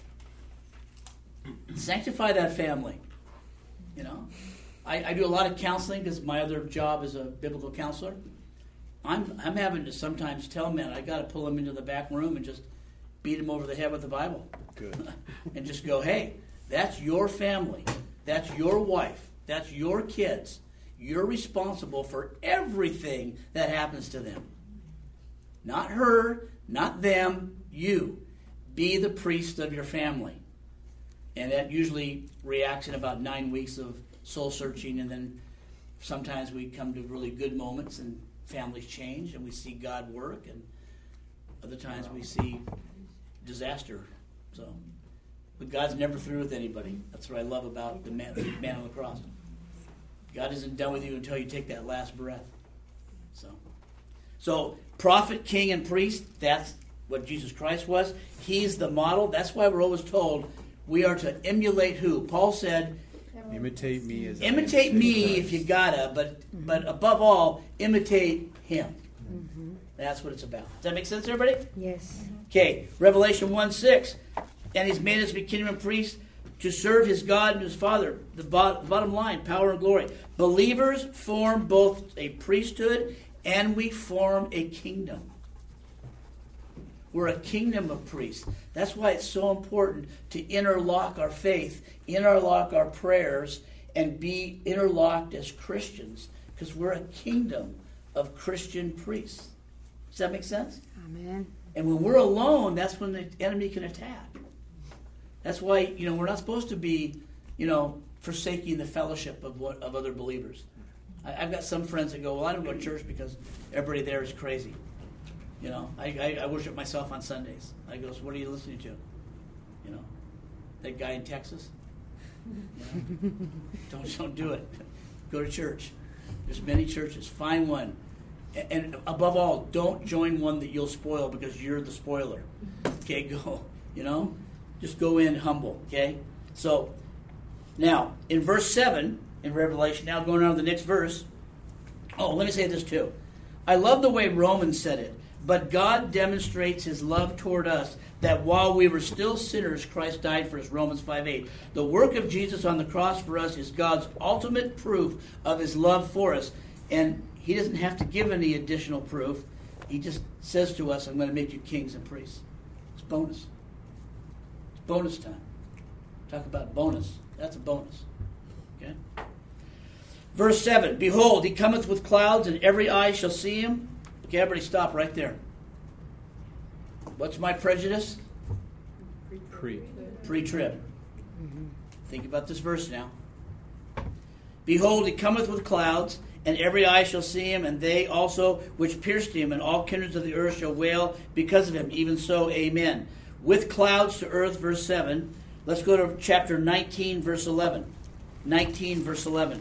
Sanctify that family. You know, I, I do a lot of counseling because my other job is a biblical counselor. I'm I'm having to sometimes tell men I got to pull them into the back room and just beat them over the head with the Bible. Good. And just go, hey, that's your family. That's your wife. That's your kids. You're responsible for everything that happens to them. Not her, not them, you. Be the priest of your family. And that usually reacts in about nine weeks of soul searching, and then sometimes we come to really good moments and families change and we see God work, and other times we see disaster. So, but God's never through with anybody. That's what I love about the man, the man on the cross. God isn't done with you until you take that last breath. So, so prophet, king, and priest, that's what Jesus Christ was. He's the model. That's why we're always told we are to emulate who? Paul said, imitate me as imitate me if you gotta, but but above all, imitate him. Mm-hmm. That's what it's about. Does that make sense, everybody? Yes. Okay, Revelation one six. And he's made us be kingdom and priests to serve his God and his Father. The, bo- the bottom line, power and glory. Believers form both a priesthood and we form a kingdom. We're a kingdom of priests. That's why it's so important to interlock our faith, interlock our prayers, and be interlocked as Christians, because we're a kingdom of Christian priests. Does that make sense? Amen. And when we're alone, that's when the enemy can attack. That's why, you know, we're not supposed to be, you know, forsaking the fellowship of what, of other believers. I, I've got some friends that go, well, I don't go to church because everybody there is crazy. You know, I, I, I worship myself on Sundays. I go, so what are you listening to? You know, that guy in Texas? You know, don't, don't do it. Go to church. There's many churches. Find one And above all, don't join one that you'll spoil because you're the spoiler. Okay, go, you know, just go in humble, okay? So, now, in verse seven, in Revelation, now going on to the next verse, oh, let me say this too. I love the way Romans said it, but God demonstrates his love toward us, that while we were still sinners, Christ died for us, Romans five eight. The work of Jesus on the cross for us is God's ultimate proof of his love for us, and he doesn't have to give any additional proof. He just says to us, I'm going to make you kings and priests. It's bonus. It's bonus time. Talk about bonus. That's a bonus. Okay? Verse seven, behold, he cometh with clouds, and every eye shall see him. Okay, everybody stop right there. What's my prejudice? Pre. Pre-trib. Mm-hmm. Think about this verse now. Behold, he cometh with clouds, and every eye shall see him, and they also which pierced him, and all kindreds of the earth shall wail because of him. Even so, amen. With clouds to earth, verse seven. Let's go to chapter nineteen, verse eleven. nineteen, verse eleven.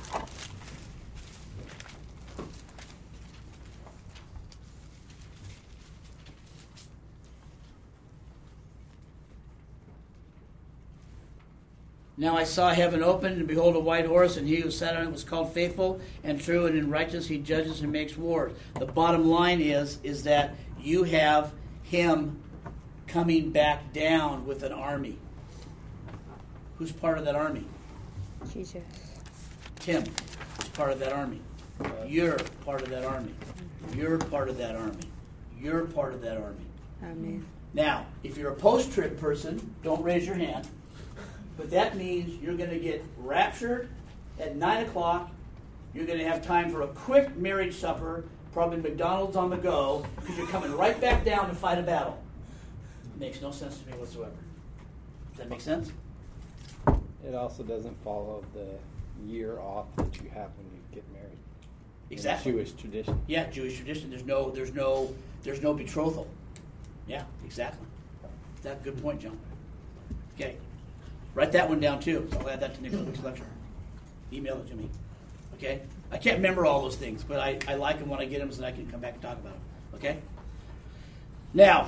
Now I saw heaven opened, and behold a white horse, and he who sat on it was called Faithful and True, and in righteousness he judges and makes war. The bottom line is, is that you have him coming back down with an army. Who's part of that army? Jesus. Tim is part of that army. You're part of that army. You're part of that army. You're part of that army. Amen. Now, if you're a post-trib person, don't raise your hand. But that means you're going to get raptured at nine o'clock. You're going to have time for a quick marriage supper, probably McDonald's on the go, because you're coming right back down to fight a battle. Makes no sense to me whatsoever. Does that make sense? It also doesn't follow the year off that you have when you get married. Exactly. In Jewish tradition. Yeah, Jewish tradition. There's no, there's no, there's no betrothal. Yeah, exactly. That's a good point, John. Okay. Write that one down too. So I'll add that to next week's lecture. Email it to me. Okay? I can't remember all those things, but I, I like them when I get them so I can come back and talk about them. Okay? Now,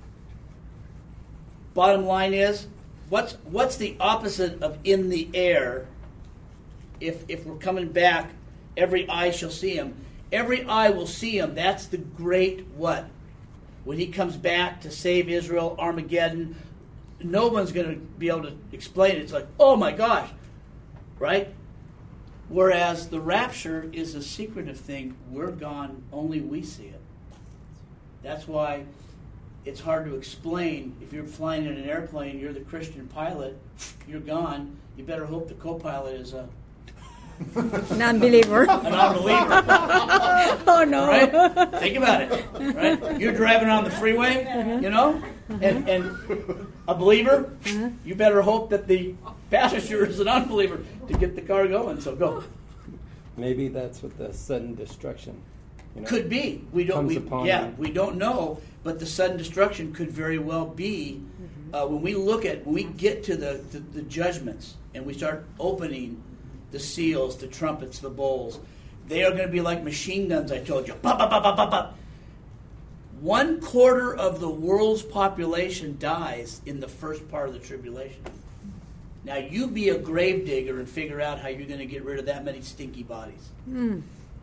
bottom line is, what's what's the opposite of in the air? If if we're coming back, every eye shall see him. Every eye will see him. That's the great what? When he comes back to save Israel, Armageddon, no one's going to be able to explain it. It's like, oh my gosh, right? Whereas the rapture is a secretive thing. We're gone, only we see it. That's why it's hard to explain. If you're flying in an airplane, you're the Christian pilot, you're gone. You better hope the co-pilot is a non-believer. An unbeliever. Oh no! Right? Think about it. Right? You're driving on the freeway, uh-huh. you know, and and a believer. Uh-huh. You better hope that the passenger is an unbeliever to get the car going. So go. Maybe that's what the sudden destruction. You know, could be. We don't. We, yeah, you. we don't know. But the sudden destruction could very well be uh, when we look at when we get to the, the the judgments and we start opening the seals, the trumpets, the bowls. They are going to be like machine guns, I told you. Pop, pop, pop, pop, pop, pop. One quarter of the world's population dies in the first part of the tribulation. Now, you be a grave digger and figure out how you're going to get rid of that many stinky bodies. Mm.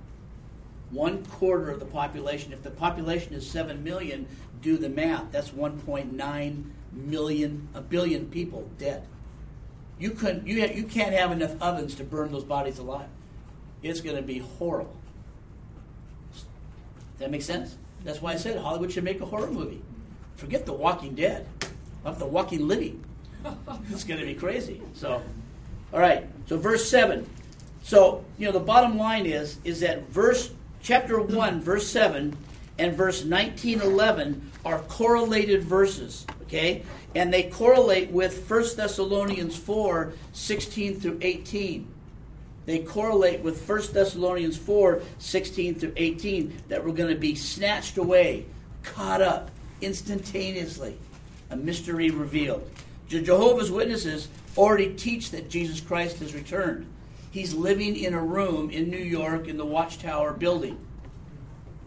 One quarter of the population. If the population is seven million, do the math. That's one point nine million, a billion people dead. You couldn't. You have, you can't have enough ovens to burn those bodies alive. It's going to be horrible. Does that make sense? That's why I said Hollywood should make a horror movie. Forget The Walking Dead. Have The Walking Living. It's going to be crazy. So, all right. So verse seven. So you know the bottom line is is that verse chapter one, verse seven, and verse nineteen eleven are correlated verses. Okay. And they correlate with First Thessalonians four, sixteen through eighteen. They correlate with First Thessalonians four, sixteen through eighteen, that we're going to be snatched away, caught up, instantaneously. A mystery revealed. The Jehovah's Witnesses already teach that Jesus Christ has returned. He's living in a room in New York in the Watchtower building.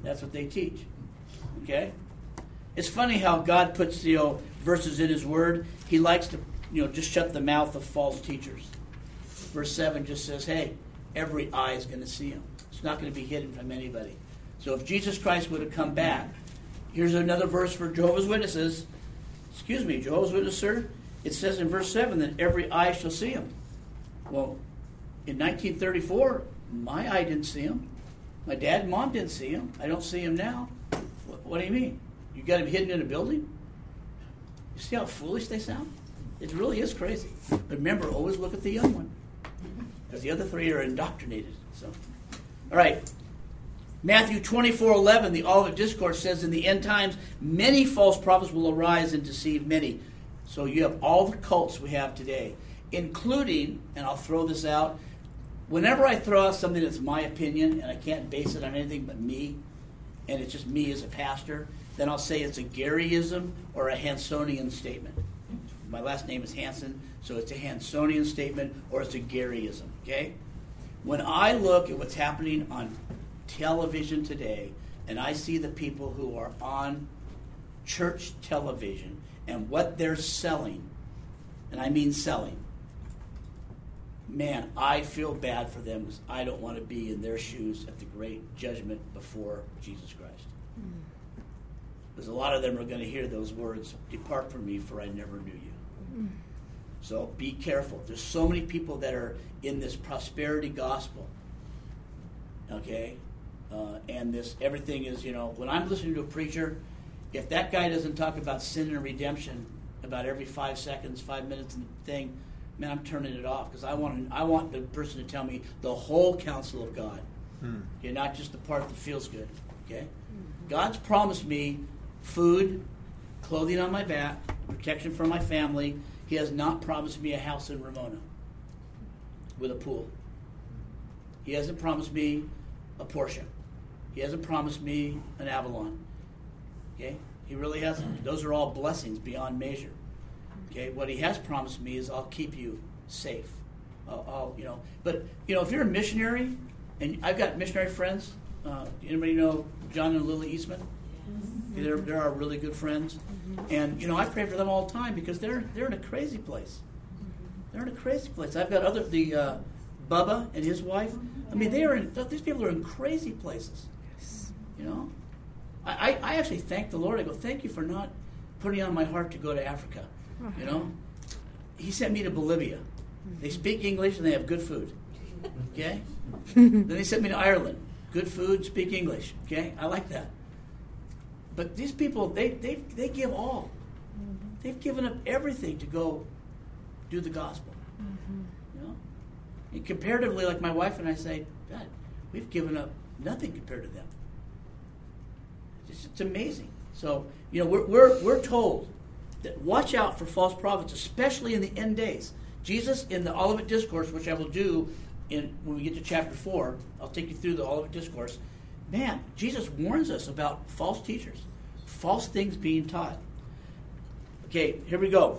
That's what they teach. Okay? It's funny how God puts, you know, verses in his word. He likes to, you know, just shut the mouth of false teachers. Verse seven just says, hey, every eye is going to see him. It's not going to be hidden from anybody. So if Jesus Christ would have come back, here's another verse for Jehovah's Witnesses. Excuse me, Jehovah's Witness, sir. It says in verse seven that every eye shall see him. Well, in nineteen thirty-four, my eye didn't see him. My dad and mom didn't see him. I don't see him now. What, what do you mean? You got him hidden in a building? You see how foolish they sound? It really is crazy. But remember, always look at the young one. Because the other three are indoctrinated. So, all right. Matthew twenty-four eleven, the Olivet Discourse says, in the end times, many false prophets will arise and deceive many. So you have all the cults we have today, including, and I'll throw this out, whenever I throw out something that's my opinion and I can't base it on anything but me, and it's just me as a pastor, then I'll say it's a Garyism or a Hansonian statement. My last name is Hanson, so it's a Hansonian statement or it's a Garyism, okay? When I look at what's happening on television today, and I see the people who are on church television and what they're selling, and I mean selling, man, I feel bad for them because I don't want to be in their shoes at the great judgment before Jesus Christ. Because a lot of them are going to hear those words, depart from me, for I never knew you. So be careful. There's so many people that are in this prosperity gospel, okay? Uh, and this, everything is, you know, when I'm listening to a preacher, if that guy doesn't talk about sin and redemption about every five seconds, five minutes in the thing, man, I'm turning it off because I want to, I want the person to tell me the whole counsel of God. Hmm. Okay, not just the part that feels good. Okay, God's promised me food, clothing on my back, protection for my family. He has not promised me a house in Ramona with a pool. He hasn't promised me a Porsche. He hasn't promised me an Avalon. Okay, he really hasn't. Those are all blessings beyond measure. Okay, what he has promised me is I'll keep you safe. I'll, I'll you know, but you know, if you're a missionary, and I've got missionary friends. Uh, anybody know John and Lily Eastman? Okay, they're they're our really good friends, and you know, I pray for them all the time because they're they're in a crazy place. They're in a crazy place. I've got other the uh, Bubba and his wife. I mean, they are in, these people are in crazy places. You know, I, I actually thank the Lord. I go, thank you for not putting on my heart to go to Africa. You know, he sent me to Bolivia. They speak English and they have good food. Okay? Then he sent me to Ireland. Good food, speak English. Okay? I like that. But these people, they they they give all. They've given up everything to go do the gospel. You know? And comparatively, like my wife and I say, God, we've given up nothing compared to them. It's, it's amazing. So, you know, we're we're we're told that watch out for false prophets, especially in the end days. Jesus, in the Olivet Discourse, which I will do in when we get to chapter four, I'll take you through the Olivet Discourse. Man, Jesus warns us about false teachers, false things being taught. Okay, here we go.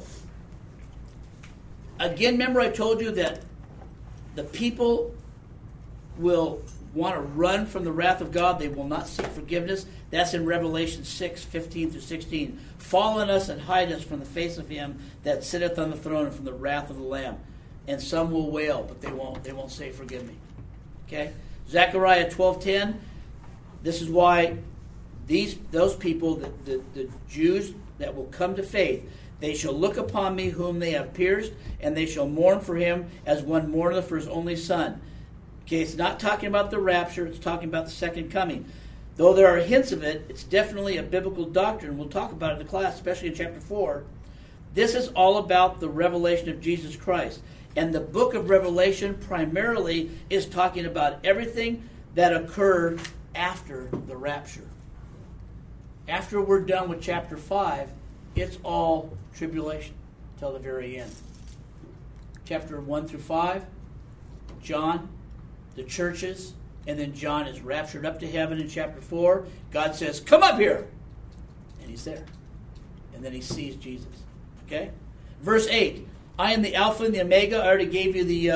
Again, remember I told you that the people will want to run from the wrath of God. They will not seek forgiveness. That's in Revelation six, fifteen through sixteen. Fall on us and hide us from the face of him that sitteth on the throne and from the wrath of the Lamb. And some will wail, but they won't they won't say, forgive me. Okay? Zechariah twelve ten. This is why these those people, the, the, the Jews that will come to faith, they shall look upon me whom they have pierced, and they shall mourn for him as one mourneth for his only son. Okay, it's not talking about the rapture, it's talking about the second coming. Though there are hints of it, it's definitely a biblical doctrine. We'll talk about it in the class, especially in chapter four. This is all about the revelation of Jesus Christ. And the book of Revelation primarily is talking about everything that occurred after the rapture. After we're done with chapter five, it's all tribulation till the very end. Chapter one through five, John, the churches, and then John is raptured up to heaven in chapter four. God says, come up here. And he's there. And then he sees Jesus. Okay? Verse eight, I am the Alpha and the Omega. I already gave you the uh,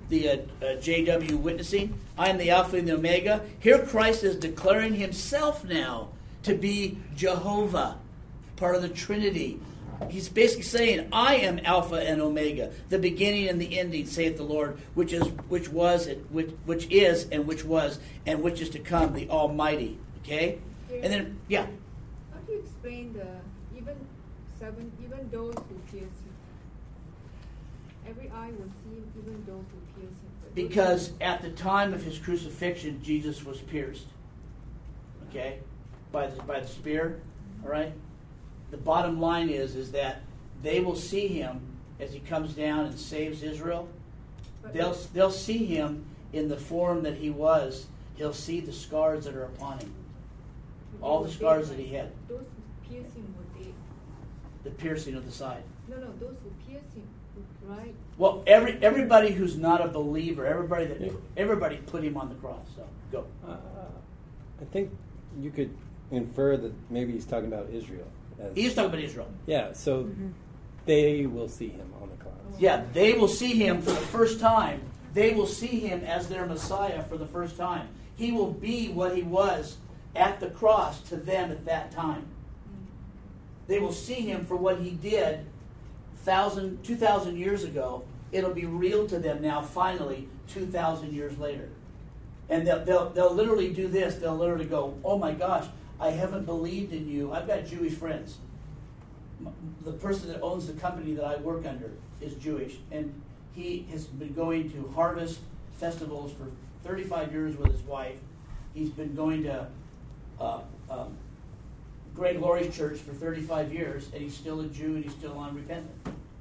the uh, uh, J W witnessing. I am the Alpha and the Omega. Here Christ is declaring himself now to be Jehovah, part of the Trinity. He's basically saying, I am Alpha and Omega, the beginning and the ending, saith the Lord, which is, which was, which, which is, and which was, and which is to come, the Almighty. Okay? And then, yeah. How do you explain the even seven, even those who pierce him? Every eye will see him, even those who pierce him. But Because at the time of his crucifixion, Jesus was pierced. Okay? By the, by the spear. All right? The bottom line is, is that they will see him as he comes down and saves Israel. They'll, they'll see him in the form that he was. He'll see the scars that are upon him. All the scars that he had. Those who pierce him were dead. The piercing of the side. No, no, those who pierce him, right? Well, every everybody who's not a believer, everybody that everybody put him on the cross. So go. Uh, I think you could infer that maybe he's talking about Israel. As, He's talking about Israel. Yeah, so mm-hmm. they will see him on the cross. Yeah, they will see him for the first time. They will see him as their Messiah for the first time. He will be what he was at the cross to them at that time. They will see him for what he did thousand, two thousand years ago. It'll be real to them now, finally, two thousand years later. And they'll, they'll, they'll literally do this. They'll literally go, oh my gosh, I haven't believed in you. I've got Jewish friends. The person that owns the company that I work under is Jewish, and he has been going to harvest festivals for thirty-five years with his wife. He's been going to uh, um, Greg Laurie's church for thirty-five years, and he's still a Jew, and he's still unrepentant.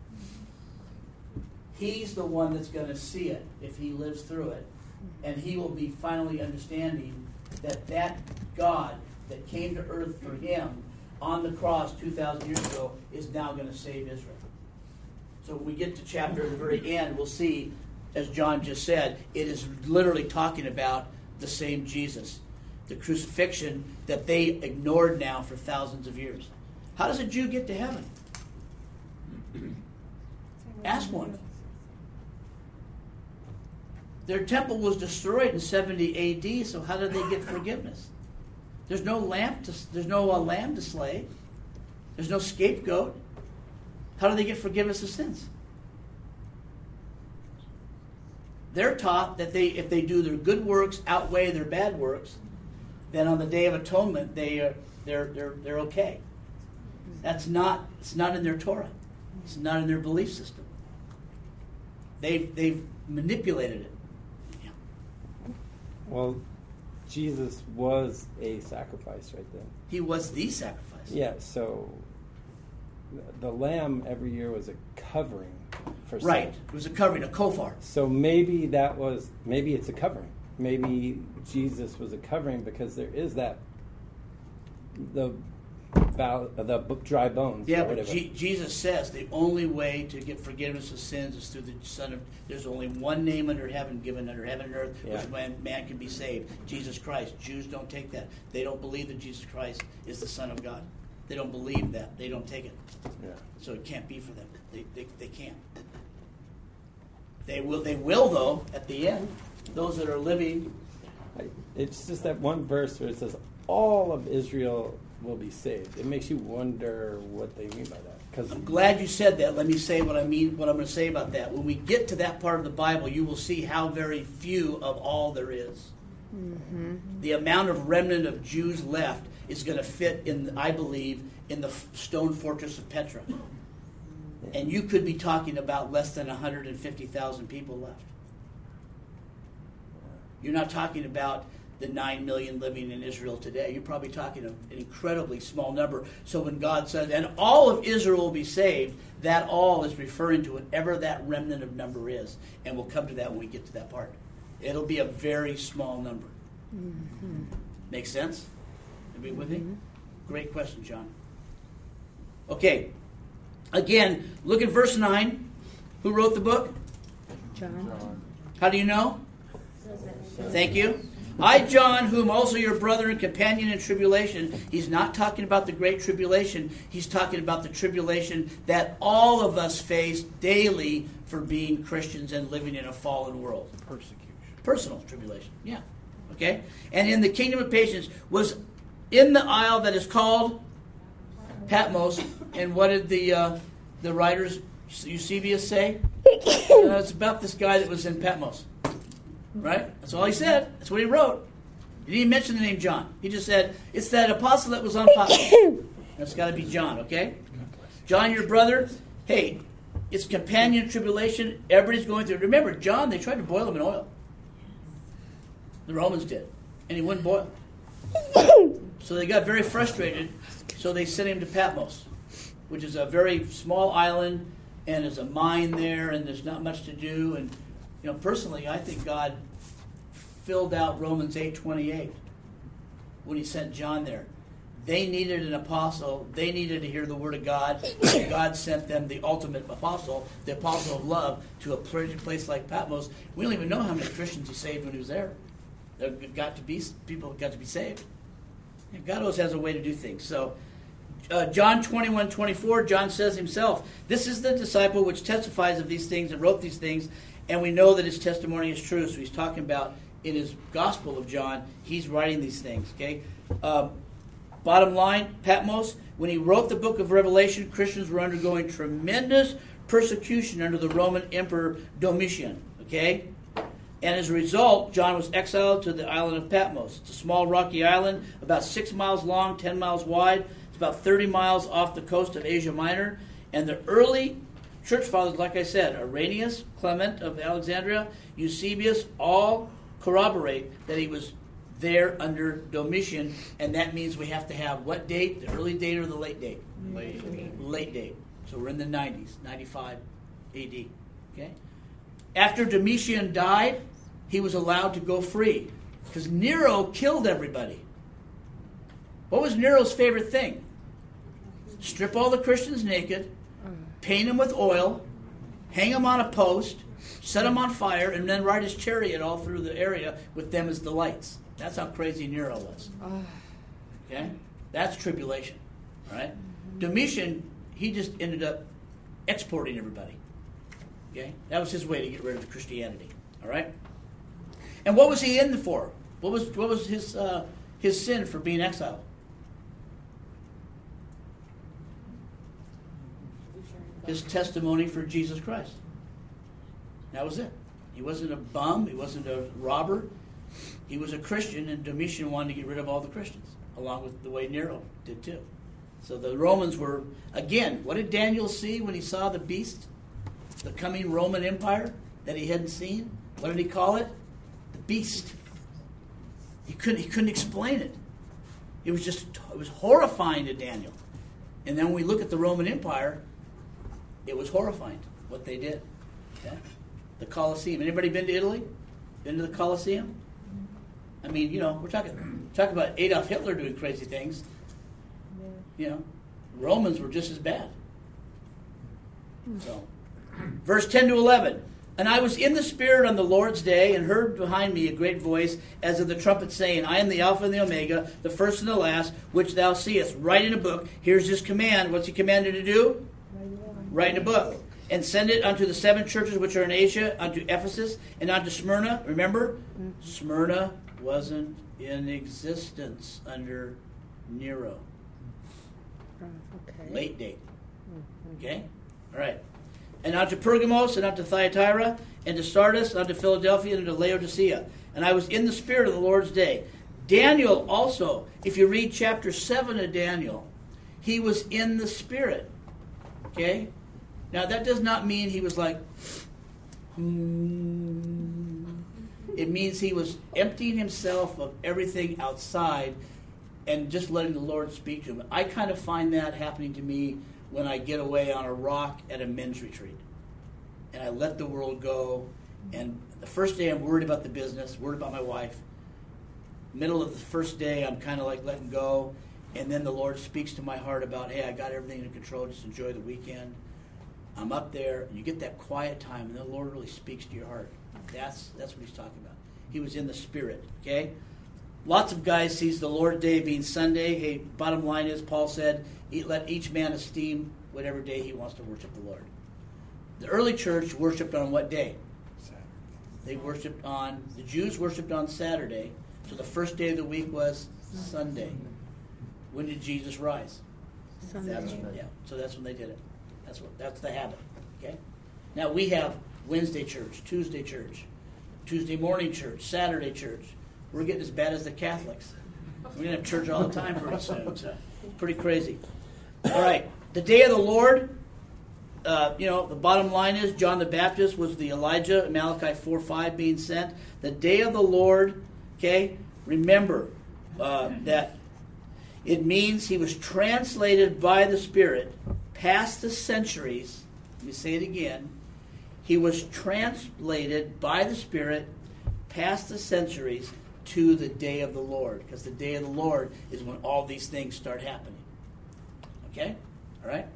He's the one that's going to see it if he lives through it, and he will be finally understanding that that God that came to earth for him on the cross two thousand years ago is now going to save Israel. So when we get to chapter at the very end, we'll see, as John just said, it is literally talking about the same Jesus. The crucifixion that they ignored now for thousands of years. How does a Jew get to heaven? Ask one. Their temple was destroyed in seventy A D, so how did they get forgiveness? There's no lamb to, there's no uh, lamb to slay. There's no scapegoat. How do they get forgiveness of sins? They're taught that they, if they do their good works outweigh their bad works, then on the Day of Atonement they are they're they're they're okay. That's not it's not in their Torah. It's not in their belief system. They've they've manipulated it. Yeah. Well, Jesus was a sacrifice right then. He was the sacrifice. Yeah, so the lamb every year was a covering for sin. Right. It was a covering, a kofar. So maybe that was, maybe it's a covering. Maybe Jesus was a covering because there is that, the val, the dry bones. Yeah, or but G- Jesus says the only way to get forgiveness of sins is through the Son of, there's only one name under heaven given under heaven and earth yeah. which man, man can be saved. Jesus Christ. Jews don't take that. They don't believe that Jesus Christ is the Son of God. They don't believe that. They don't take it. Yeah. So it can't be for them. They, they, they can't. They will, they will, though, at the end. Those that are living. It's just that one verse where it says, all of Israel will be saved. It makes you wonder what they mean by that. Cause I'm glad you said that. Let me say what I mean, what I'm going to say about that. When we get to that part of the Bible, you will see how very few of all there is. Mm-hmm. The amount of remnant of Jews left is going to fit in, I believe, in the stone fortress of Petra. And you could be talking about less than one hundred fifty thousand people left. You're not talking about the nine million living in Israel today. You're probably talking an incredibly small number. So when God says, and all of Israel will be saved, that all is referring to whatever that remnant of number is. And we'll come to that when we get to that part. It'll be a very small number. Mm-hmm. Make sense? Are you with me? Great question, John. Okay. Again, look at verse nine. Who wrote the book? John. How do you know? Thank you. I, John, whom also your brother and companion in tribulation. He's not talking about the great tribulation. He's talking about the tribulation that all of us face daily for being Christians and living in a fallen world. Persecution. Personal tribulation, yeah. Okay? And in the kingdom of patience was in the isle that is called Patmos. And what did the uh, the writers, Eusebius, say? Uh, it's about this guy that was in Patmos. Right? That's all he said. That's what he wrote. He didn't mention the name John. He just said, it's that apostle that was on Patmos. That's got to be John, okay? John, your brother. Hey, it's companion tribulation. Everybody's going through. Remember, John, they tried to boil him in oil. The Romans did. And he wouldn't boil. So they got very frustrated. So they sent him to Patmos, which is a very small island, and there's a mine there, and there's not much to do. And, you know, personally, I think God filled out Romans eight twenty-eight when he sent John there. They needed an apostle. They needed to hear the word of God. And God sent them the ultimate apostle, the apostle of love, to a place like Patmos. We don't even know how many Christians he saved when he was there. There got to be people got to be saved. And God always has a way to do things. So, uh, John twenty-one twenty-four, John says himself, "This is the disciple which testifies of these things and wrote these things, and we know that his testimony is true." So he's talking about in his Gospel of John, he's writing these things. Okay. Um, bottom line, Patmos, when he wrote the book of Revelation, Christians were undergoing tremendous persecution under the Roman Emperor Domitian. Okay. And as a result, John was exiled to the island of Patmos. It's a small rocky island, about six miles long, ten miles wide. It's about thirty miles off the coast of Asia Minor. And the early church fathers, like I said, Irenaeus, Clement of Alexandria, Eusebius, all corroborate that he was there under Domitian. And that means we have to have what date? The early date or the late date? Late. Late date. So we're in the nineties, ninety-five A D. Okay? After Domitian died, he was allowed to go free because Nero killed everybody. What was Nero's favorite thing? Strip all the Christians naked, paint them with oil, hang them on a post, set them on fire, and then ride his chariot all through the area with them as the lights. That's how crazy Nero was. Okay? That's tribulation. All right? Domitian, he just ended up exporting everybody. Okay? That was his way to get rid of Christianity. All right? And what was he in for? What was what was his uh, his sin for being exiled? His testimony for Jesus Christ. That was it. He wasn't a bum. He wasn't a robber. He was a Christian, and Domitian wanted to get rid of all the Christians, along with the way Nero did too. So the Romans were, again, what did Daniel see when he saw the beast? The coming Roman Empire that he hadn't seen. What did he call it? The beast. He couldn't. He couldn't explain it. It was just. It was horrifying to Daniel. And then when we look at the Roman Empire, it was horrifying what they did. Okay? The Colosseum. Anybody been to Italy? Been to the Colosseum? I mean, you know, we're talking talking about Adolf Hitler doing crazy things. You know, Romans were just as bad. So. Verse ten to eleven. And I was in the Spirit on the Lord's day, and heard behind me a great voice, as of the trumpet, saying, I am the Alpha and the Omega, the first and the last, which thou seest. Write in a book. Here's his command. What's he commanded to do? Write in a book. And send it unto the seven churches which are in Asia, unto Ephesus, and unto Smyrna. Remember? Mm-hmm. Smyrna wasn't in existence under Nero. Okay. Late date. Okay? All right. And unto Pergamos, and unto Thyatira, and to Sardis, and unto Philadelphia, and unto Laodicea. And I was in the Spirit of the Lord's day. Daniel also, if you read chapter seven of Daniel, he was in the Spirit. Okay? Now that does not mean he was like, hmm. It means he was emptying himself of everything outside and just letting the Lord speak to him. I kind of find that happening to me when I get away on a rock at a men's retreat. And I let the world go. And the first day I'm worried about the business, worried about my wife. Middle of the first day I'm kind of like letting go. And then the Lord speaks to my heart about, hey, I got everything under control, just enjoy the weekend. I'm up there, and you get that quiet time, and the Lord really speaks to your heart. That's that's what he's talking about. he was in the Spirit. Okay? Lots of guys sees the Lord's Day being Sunday. Hey, bottom line is, Paul said, let each man esteem whatever day he wants to worship the Lord. The early church worshipped on what day? Saturday. They worshipped on, the Jews worshipped on Saturday, so the first day of the week was Sunday. When did Jesus rise? Sunday. That's, yeah, so that's when they did it. That's what that's the habit. Okay? Now we have Wednesday church, Tuesday church, Tuesday morning church, Saturday church. We're getting as bad as the Catholics. We're going to have church all the time pretty soon. So pretty crazy. All right. The day of the Lord, uh, you know, the bottom line is John the Baptist was the Elijah, Malachi four five being sent. The day of the Lord, okay, remember uh, that it means he was translated by the Spirit past the centuries. Let me say it again. He was translated by the Spirit past the centuries to the day of the Lord. Because the day of the Lord is when all these things start happening. Okay? All right?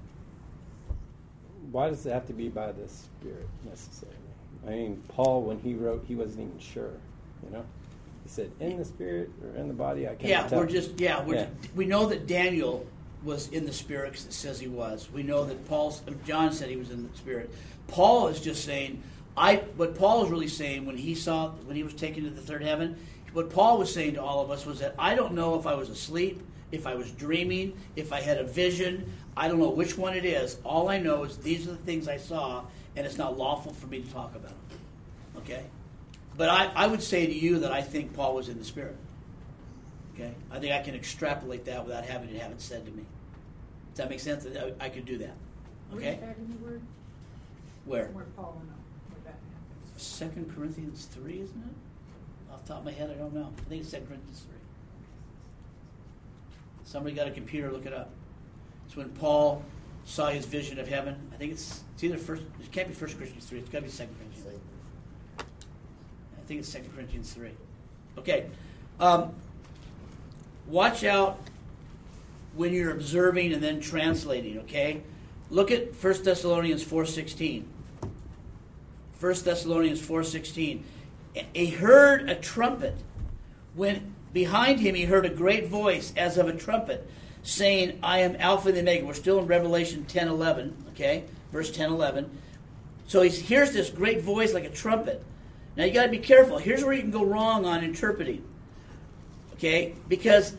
Why does it have to be by the Spirit necessarily? I mean, Paul, when he wrote, he wasn't even sure, you know? He said, in the Spirit or in the body, I can't yeah, tell. We're just, yeah, we're yeah. Just, we know that Daniel was in the Spirit because it says he was. We know that Paul, John said he was in the Spirit. Paul is just saying, I. What Paul is really saying when he saw, when he was taken to the third heaven, what Paul was saying to all of us was that I don't know if I was asleep, if I was dreaming, if I had a vision. I don't know which one it is. All I know is these are the things I saw, and it's not lawful for me to talk about them. Okay? But I, I would say to you that I think Paul was in the Spirit. Okay? I think I can extrapolate that without having to have it said to me. Does that make sense? I, I could do that. Okay? Where's that in the Word? Where? Where Paul went on, where that happens. Second Corinthians three, isn't it? Off the top of my head, I don't know. I think it's Second Corinthians three. Somebody got a computer, look it up. It's when Paul saw his vision of heaven. I think it's, it's either first. It can't be First Corinthians three. It's got to be Second Corinthians. I think it's Second Corinthians three. Okay. Um, watch out when you're observing and then translating. Okay. Look at First Thessalonians four sixteen. First Thessalonians four sixteen. He heard a trumpet. When behind him he heard a great voice as of a trumpet, saying, I am Alpha and the Omega. We're still in Revelation ten eleven, okay? Verse ten eleven. So he hears this great voice like a trumpet. Now you got to be careful. Here's where you can go wrong on interpreting. Okay? Because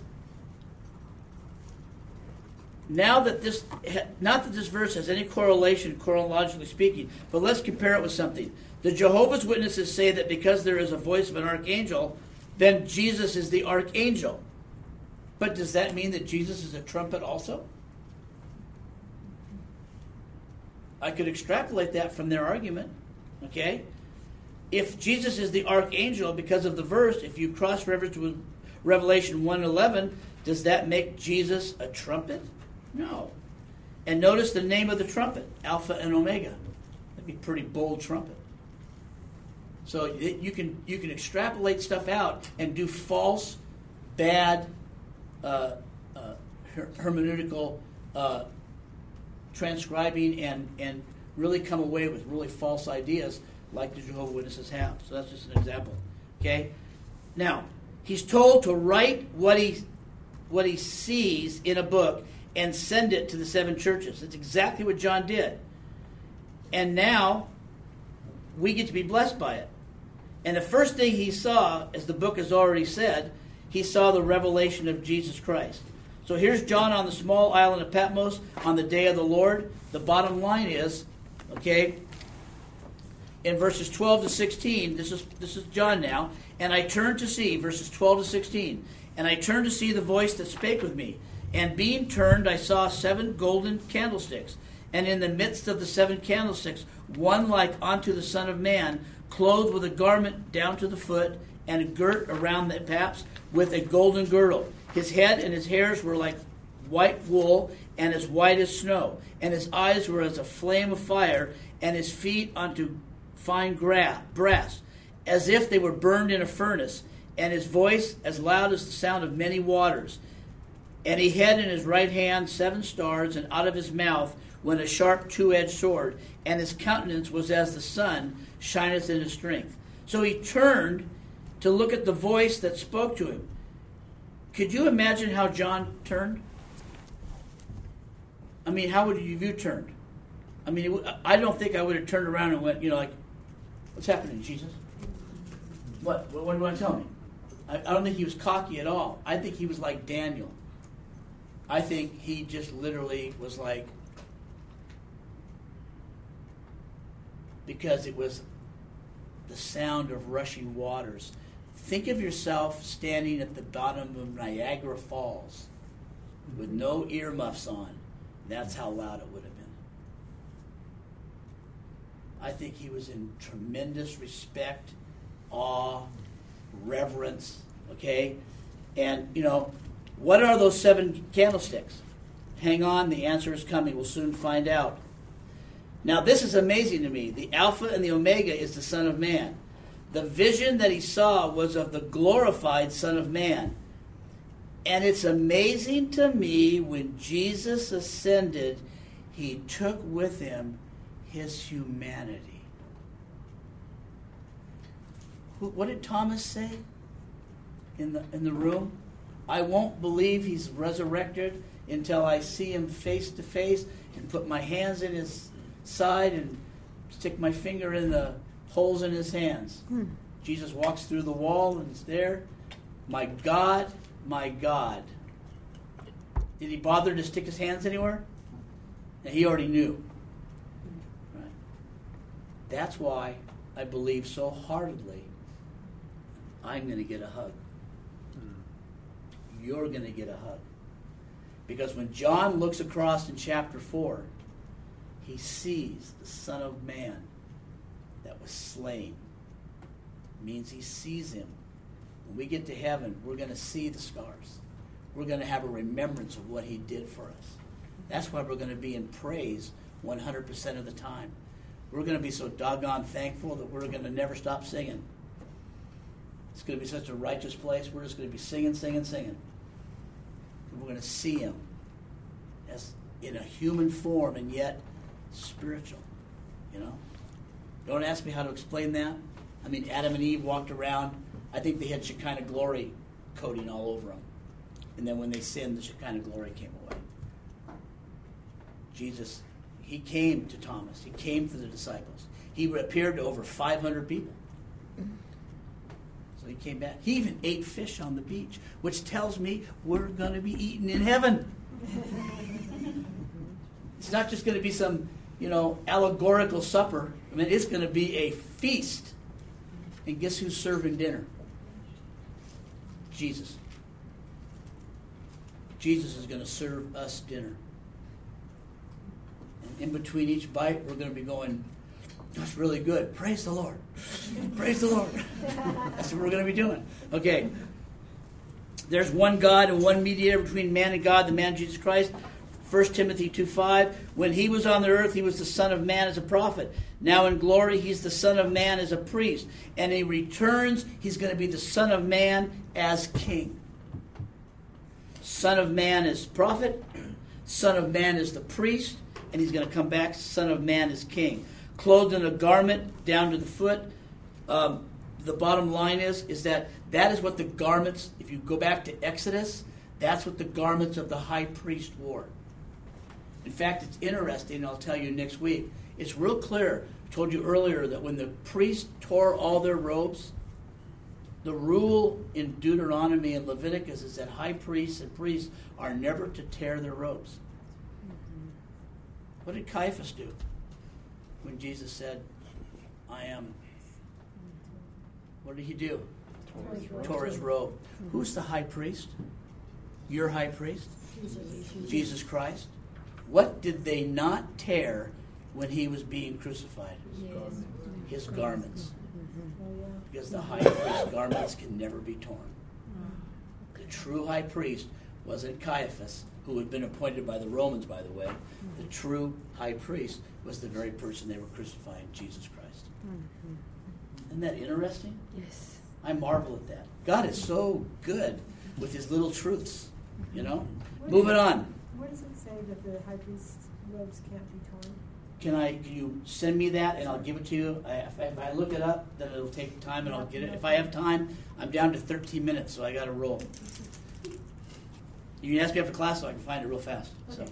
now that this, not that this verse has any correlation chronologically speaking, but let's compare it with something. The Jehovah's Witnesses say that because there is a voice of an archangel, then Jesus is the archangel. But does that mean that Jesus is a trumpet also? I could extrapolate that from their argument. Okay? If Jesus is the archangel because of the verse, if you cross-reference with Revelation one eleven, does that make Jesus a trumpet? No. And notice the name of the trumpet, Alpha and Omega. That'd be a pretty bold trumpet. So it, you can you can extrapolate stuff out and do false, bad, uh, uh, her- hermeneutical uh, transcribing and, and really come away with really false ideas like the Jehovah's Witnesses have. So that's just an example. Okay? Now, he's told to write what he what he sees in a book and send it to the seven churches. That's exactly what John did. And now we get to be blessed by it. And the first thing he saw, as the book has already said, he saw the revelation of Jesus Christ. So here's John on the small island of Patmos on the day of the Lord. The bottom line is, okay, in verses twelve to sixteen, this is this is John now, and I turned to see, verses twelve to sixteen, and I turned to see the voice that spake with me. And being turned, I saw seven golden candlesticks, and in the midst of the seven candlesticks, one like unto the Son of Man, clothed with a garment down to the foot, and girt around the paps with a golden girdle. His head and his hairs were like white wool, and as white as snow. And his eyes were as a flame of fire, and his feet unto fine gra- brass, as if they were burned in a furnace. And his voice as loud as the sound of many waters. And he had in his right hand seven stars, and out of his mouth went a sharp two-edged sword, and his countenance was as the sun shineth in his strength. So he turned to look at the voice that spoke to him. Could you imagine how John turned? I mean, how would you have you turned? I mean, it, I don't think I would have turned around and went, you know, like, what's happening, Jesus? What? What, what do you want to tell me? I, I don't think he was cocky at all. I think he was like Daniel. I think he just literally was like, because it was the sound of rushing waters. Think of yourself standing at the bottom of Niagara Falls with no earmuffs on. That's how loud it would have been. I think he was in tremendous respect, awe, reverence, okay? And, you know, what are those seven candlesticks? Hang on, the answer is coming. We'll soon find out. Now, this is amazing to me. The Alpha and the Omega is the Son of Man. The vision that he saw was of the glorified Son of Man. And it's amazing to me when Jesus ascended, he took with him his humanity. What did Thomas say in the in the room? I won't believe he's resurrected until I see him face to face and put my hands in his side and stick my finger in the holes in his hands. Hmm. Jesus walks through the wall and is there. My God, my God. Did he bother to stick his hands anywhere? Now, he already knew. Right? That's why I believe so heartedly I'm going to get a hug. You're going to get a hug. Because when John looks across in chapter four, he sees the Son of Man that was slain. It means he sees him. When we get to heaven, we're going to see the scars. We're going to have a remembrance of what he did for us. That's why we're going to be in praise one hundred percent of the time. We're going to be so doggone thankful that we're going to never stop singing. It's going to be such a righteous place. We're just going to be singing, singing, singing. And we're going to see him as in a human form and yet spiritual. You know? Don't ask me how to explain that. I mean, Adam and Eve walked around. I think they had Shekinah glory coating all over them. And then when they sinned, the Shekinah glory came away. Jesus, he came to Thomas. He came to the disciples. He appeared to over five hundred people. So he came back. He even ate fish on the beach, which tells me we're going to be eating in heaven. It's not just going to be some, you know, allegorical supper. I mean, it's going to be a feast. And guess who's serving dinner? Jesus. Jesus is going to serve us dinner. And in between each bite, we're going to be going, that's really good. Praise the Lord. Praise the Lord. That's what we're going to be doing. Okay. There's one God and one mediator between man and God, the man Jesus Christ. First Timothy two five. When he was on the earth, he was the Son of Man as a prophet. Now in glory, he's the Son of Man as a priest. And he returns, he's going to be the Son of Man as king. Son of Man as prophet. Son of Man as the priest. And he's going to come back, Son of Man as king. Clothed in a garment down to the foot. Um, the bottom line is, is that that is what the garments, if you go back to Exodus, that's what the garments of the high priest wore. In fact, it's interesting, I'll tell you next week. It's real clear. I told you earlier that when the priests tore all their robes, the rule in Deuteronomy and Leviticus is that high priests and priests are never to tear their robes. What did Caiaphas do when Jesus said, I am? What did he do? Tore his robe. Tore his robe. Who's the high priest? Your high priest? Jesus. Jesus Christ. What did they not tear when he was being crucified? Yes. His garments. Because the high priest's garments can never be torn. The true high priest wasn't Caiaphas, who had been appointed by the Romans, by the way. The true high priest was the very person they were crucifying, Jesus Christ. Isn't that interesting? Yes. I marvel at that. God is so good with his little truths, you know? Where Moving does, on. Where does it say that the high priest's robes can't be torn? can I? Can you send me that and I'll give it to you? I, if, if I look it up, then it'll take time and I'll get it. If I have time, I'm down to thirteen minutes, so I got to roll. You can ask me after class so I can find it real fast. So.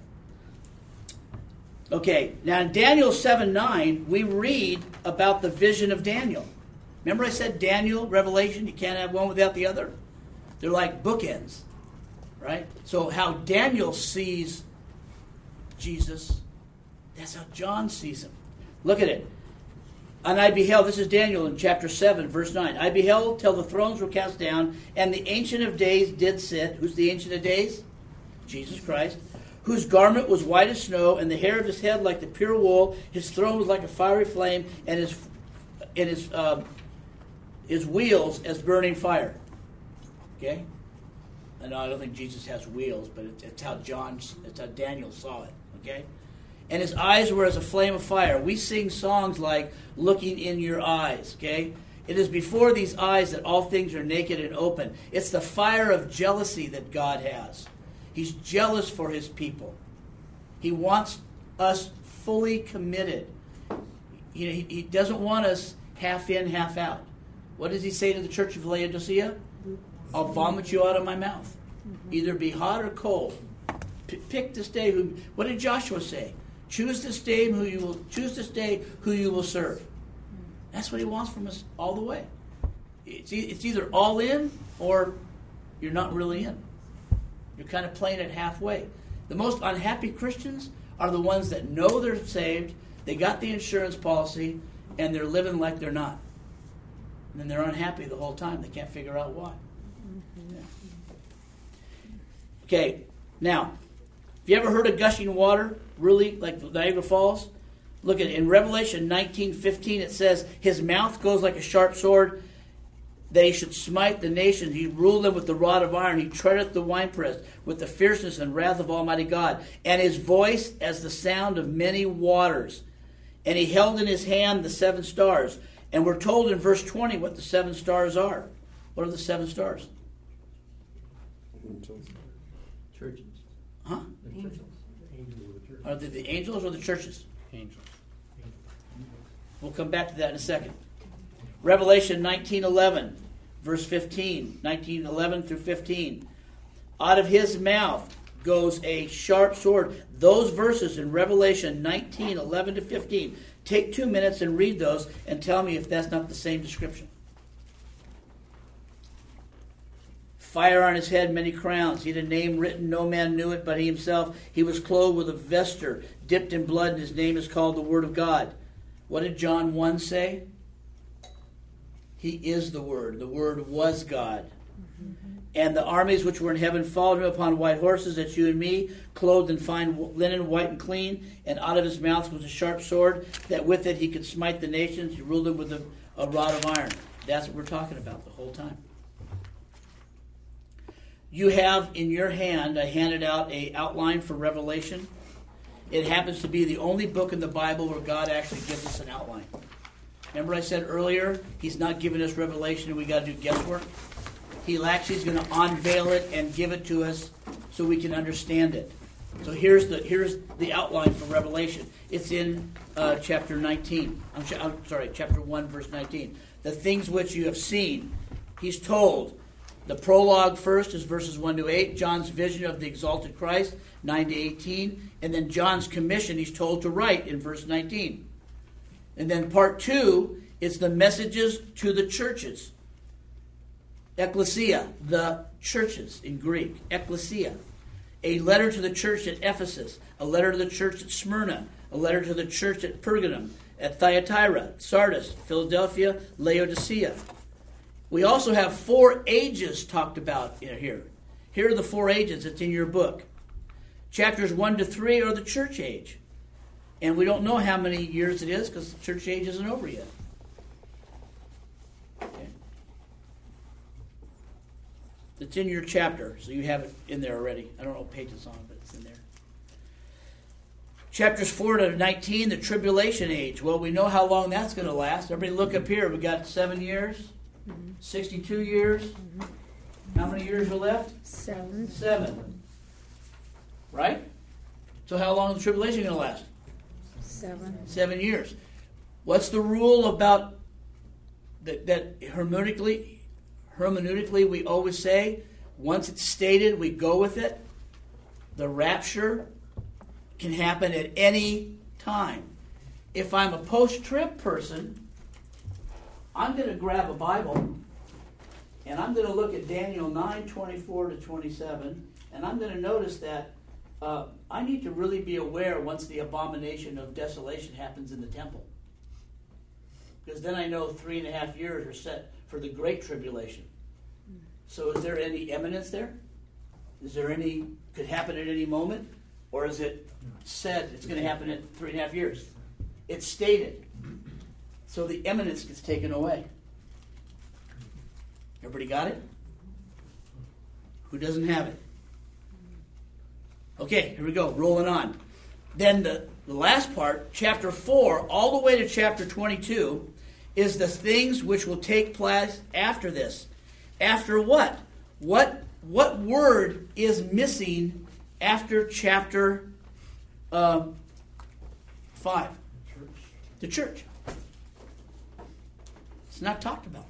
Okay, now in Daniel seven nine, we read about the vision of Daniel. Remember I said Daniel, Revelation, you can't have one without the other? They're like bookends, right? So how Daniel sees Jesus, that's how John sees him. Look at it. And I beheld, this is Daniel in chapter seven, verse nine. I beheld till the thrones were cast down, and the Ancient of Days did sit. Who's the Ancient of Days? Jesus Christ. Whose garment was white as snow, and the hair of his head like the pure wool. His throne was like a fiery flame, and his and his uh, his wheels as burning fire. Okay? And I don't think Jesus has wheels, but it's, it's how John, it's how Daniel saw it. Okay? And his eyes were as a flame of fire. We sing songs like "Looking in Your Eyes." Okay? It is before these eyes that all things are naked and open. It's the fire of jealousy that God has. He's jealous for his people. He wants us fully committed. He, he, he doesn't want us half in, half out. What does he say to the church of Laodicea? I'll vomit you out of my mouth. Either be hot or cold. P- pick this day who. What did Joshua say? Choose this day who you will choose this day who you will serve. That's what he wants from us all the way. It's, e- it's either all in or you're not really in. You're kind of playing it halfway. The most unhappy Christians are the ones that know they're saved, they got the insurance policy, and they're living like they're not. And then they're unhappy the whole time. They can't figure out why. Yeah. Okay, now, have you ever heard of gushing water, really, like Niagara Falls? Look at it. In Revelation nineteen fifteen, it says, his mouth goes like a sharp sword. They should smite the nations. He ruled them with the rod of iron. He treadeth the winepress with the fierceness and wrath of Almighty God. And his voice as the sound of many waters. And he held in his hand the seven stars. And we're told in verse twenty what the seven stars are. What are the seven stars? Angels. Churches. Huh? The churches. Are they the angels or the churches? Angels. We'll come back to that in a second. Revelation nineteen eleven, verse fifteen, nineteen eleven through fifteen. Out of his mouth goes a sharp sword. Those verses in Revelation nineteen eleven to fifteen. Take two minutes and read those and tell me if that's not the same description. Fire on his head, many crowns. He had a name written, no man knew it but he himself. He was clothed with a vesture dipped in blood, and his name is called the Word of God. What did John one say? He is the Word. The Word was God. Mm-hmm. And the armies which were in heaven followed him upon white horses, that's you and me, clothed in fine linen, white and clean. And out of his mouth was a sharp sword, that with it he could smite the nations. He ruled them with a, a rod of iron. That's what we're talking about the whole time. You have in your hand, I handed out an outline for Revelation. It happens to be the only book in the Bible where God actually gives us an outline. Remember I said earlier, he's not giving us revelation and we got to do guesswork? He actually is going to unveil it and give it to us so we can understand it. So here's the here's the outline for Revelation. It's in uh, chapter nineteen. I'm, I'm sorry, chapter one, verse nineteen. The things which you have seen, he's told. The prologue first is verses one to eight. John's vision of the exalted Christ, nine to eighteen. And then John's commission, he's told to write in verse nineteen. And then part two is the messages to the churches. Ecclesia, the churches in Greek. Ecclesia. A letter to the church at Ephesus. A letter to the church at Smyrna. A letter to the church at Pergamum. At Thyatira, Sardis, Philadelphia, Laodicea. We also have four ages talked about here. Here are the four ages. It's in your book. Chapters one to three are the church age. And we don't know how many years it is because the church age isn't over yet. Okay. It's in your chapter, so you have it in there already. I don't know what page it's on, but it's in there. Chapters four to nineteen, the tribulation age. Well, we know how long that's going to last. Everybody look up here. We got seven years, mm-hmm. sixty-two years. Mm-hmm. How many years are left? Seven. Seven. Right? So how long is the tribulation going to last? Seven. Seven years. What's the rule about that, that hermeneutically, hermeneutically we always say, once it's stated, we go with it. The rapture can happen at any time. If I'm a post-trib person, I'm going to grab a Bible and I'm going to look at Daniel nine, twenty-four to twenty-seven, and I'm going to notice that uh, I need to really be aware once the abomination of desolation happens in the temple. Because then I know three and a half years are set for the Great Tribulation. So is there any eminence there? Is there any, could happen at any moment? Or is it said it's going to happen in three and a half years? It's stated. So the eminence gets taken away. Everybody got it? Who doesn't have it? Okay, here we go, rolling on. Then the, the last part, chapter four, all the way to chapter twenty-two, is the things which will take place after this. After what? What what word is missing after chapter uh, five? Church. The church. It's not talked about.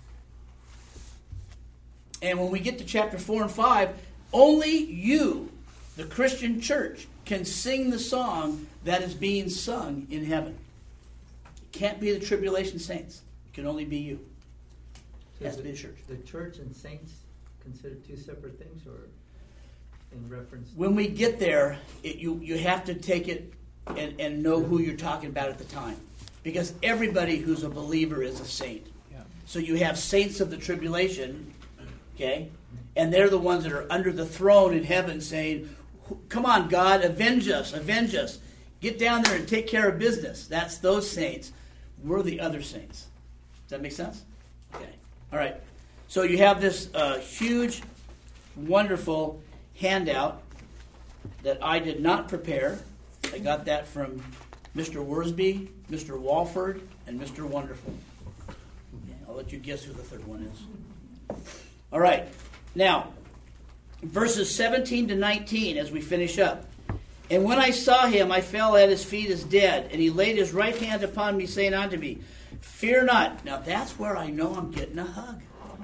And when we get to chapter four and five, only you, the Christian church, can sing the song that is being sung in heaven. It can't be the tribulation saints. It can only be you. It has to be the church. The church and saints considered two separate things, or in reference? When we get there, it, you, you have to take it and, and know who you're talking about at the time. Because everybody who's a believer is a saint. Yeah. So you have saints of the tribulation, okay? And they're the ones that are under the throne in heaven saying, come on, God, avenge us, avenge us. Get down there and take care of business. That's those saints. We're the other saints. Does that make sense? Okay. All right. So you have this uh, huge, wonderful handout that I did not prepare. I got that from Mister Worsby, Mister Walford, and Mister Wonderful. Okay, I'll let you guess who the third one is. All right. Now, verses seventeen to nineteen as we finish up. And when I saw him, I fell at his feet as dead, and he laid his right hand upon me, saying unto me, fear not. Now that's where I know I'm getting a hug.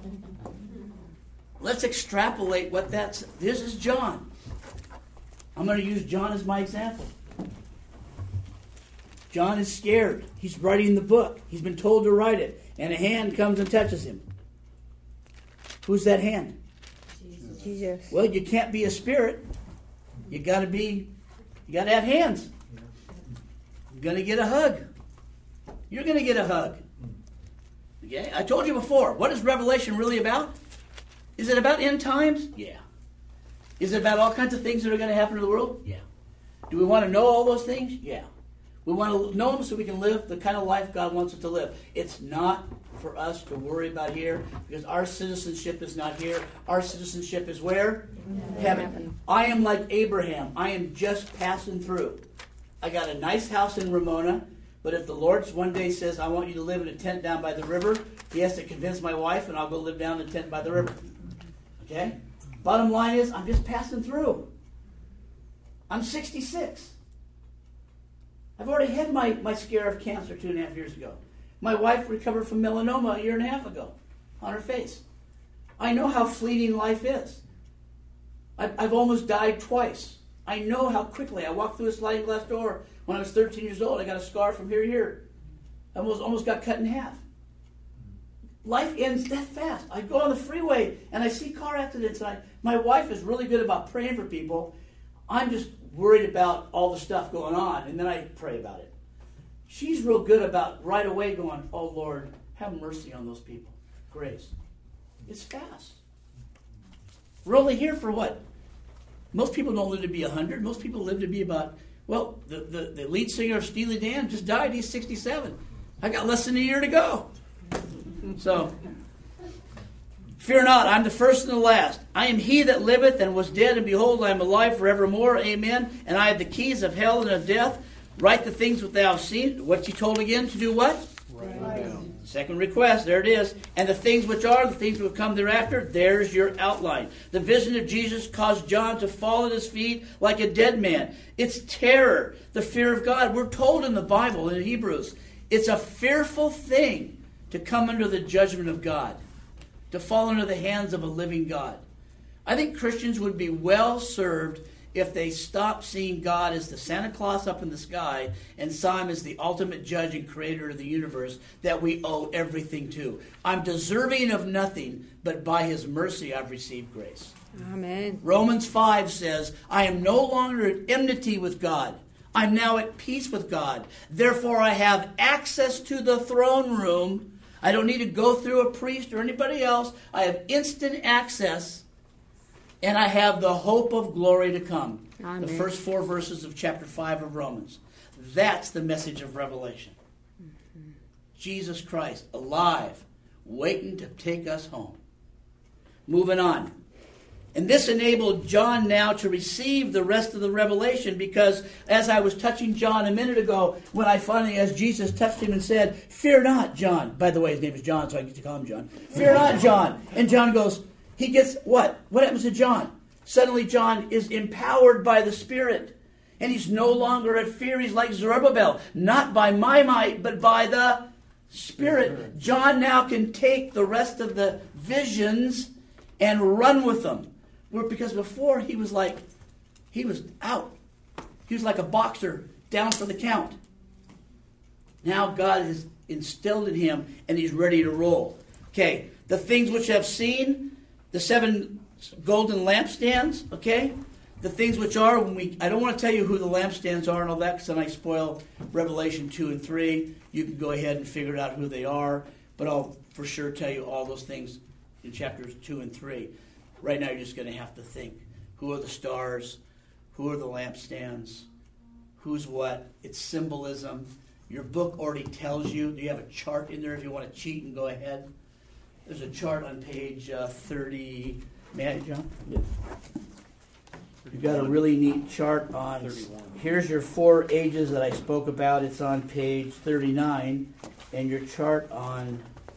Let's extrapolate what that's. This is John. I'm going to use John as my example. John is scared. He's writing the book. He's been told to write it. And a hand comes and touches him. Who's that hand? Jesus. Well, you can't be a spirit. You got to be, you got to have hands. You're going to get a hug. You're going to get a hug. Okay? I told you before, what is Revelation really about? Is it about end times? Yeah. Is it about all kinds of things that are going to happen to the world? Yeah. Do we want to know all those things? Yeah. We want to know them so we can live the kind of life God wants us to live. It's not for us to worry about here because our citizenship is not here. Our citizenship is where? Yeah. Heaven. I am like Abraham. I am just passing through. I got a nice house in Ramona, but if the Lord one day says, I want you to live in a tent down by the river, he has to convince my wife and I'll go live down in a tent by the river. Okay? Bottom line is, I'm just passing through. I'm sixty-six. I've already had my, my scare of cancer two and a half years ago. My wife recovered from melanoma a year and a half ago on her face. I know how fleeting life is. I've, I've almost died twice. I know how quickly. I walked through a sliding glass door when I was thirteen years old. I got a scar from here to here. I almost, almost got cut in half. Life ends that fast. I go on the freeway and I see car accidents. And I, my wife is really good about praying for people. I'm just worried about all the stuff going on, and then I pray about it. She's real good about right away going, oh, Lord, have mercy on those people. Grace. It's fast. We're only here for what? Most people don't live to be one hundred. Most people live to be about, well, the, the, the lead singer of Steely Dan just died. He's sixty-seven. I got less than a year to go. So, fear not, I'm the first and the last. I am he that liveth and was dead, and behold, I am alive forevermore. Amen. And I have the keys of hell and of death. Write the things that thou hast seen. What's he told again? To do what? Write them down. Second request, there it is. And the things which are, the things which will come thereafter, there's your outline. The vision of Jesus caused John to fall at his feet like a dead man. It's terror, the fear of God. We're told in the Bible, in Hebrews, it's a fearful thing to come under the judgment of God, to fall into the hands of a living God. I think Christians would be well served if they stopped seeing God as the Santa Claus up in the sky and saw him as the ultimate judge and creator of the universe that we owe everything to. I'm deserving of nothing, but by his mercy I've received grace. Amen. Romans five says, I am no longer at enmity with God. I'm now at peace with God. Therefore I have access to the throne room. I don't need to go through a priest or anybody else. I have instant access. And I have the hope of glory to come. Amen. The first four verses of chapter five of Romans. That's the message of Revelation. Mm-hmm. Jesus Christ, alive, waiting to take us home. Moving on. And this enabled John now to receive the rest of the revelation, because as I was touching John a minute ago, when I finally, as Jesus touched him and said, fear not, John. By the way, his name is John, so I get to call him John. Fear not, John. And John goes, he gets what? What happens to John? Suddenly John is empowered by the Spirit. And he's no longer at fear. He's like Zerubbabel. Not by my might, but by the Spirit. John now can take the rest of the visions and run with them. Because before he was like, he was out. He was like a boxer down for the count. Now God has instilled in him and he's ready to roll. Okay, the things which I've seen, the seven golden lampstands, okay? The things which are, when we, I don't want to tell you who the lampstands are and all that, because then I spoil Revelation two and three. You can go ahead and figure out who they are, but I'll for sure tell you all those things in chapters two and three. Right now you're just going to have to think. Who are the stars? Who are the lampstands? Who's what? It's symbolism. Your book already tells you. Do you have a chart in there if you want to cheat and go ahead? There's a chart on page uh, thirty. May I, John? Yes. You've got a really neat chart on. thirty-one. Here's your four ages that I spoke about. It's on page thirty-nine. And your chart on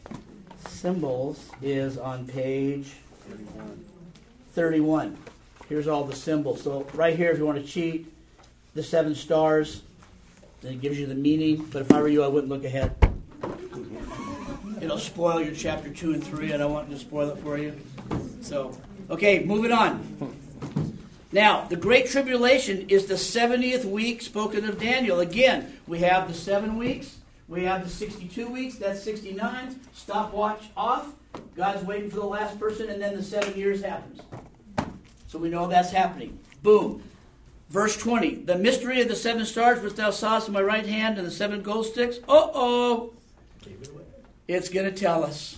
symbols is on page thirty-one. thirty-one. Here's all the symbols. So right here, if you want to cheat, the seven stars, then it gives you the meaning. But if I were you, I wouldn't look ahead. It'll spoil your chapter two and three. I don't want to spoil it for you. So, okay, moving on. Now, the Great Tribulation is the seventieth week spoken of Daniel. Again, we have the seven weeks. We have the sixty-two weeks. That's sixty-nine. Stopwatch off. God's waiting for the last person, and then the seven years happens. So we know that's happening. Boom. Verse twenty. The mystery of the seven stars which thou sawest in my right hand and the seven gold sticks. Uh-oh. It's going to tell us.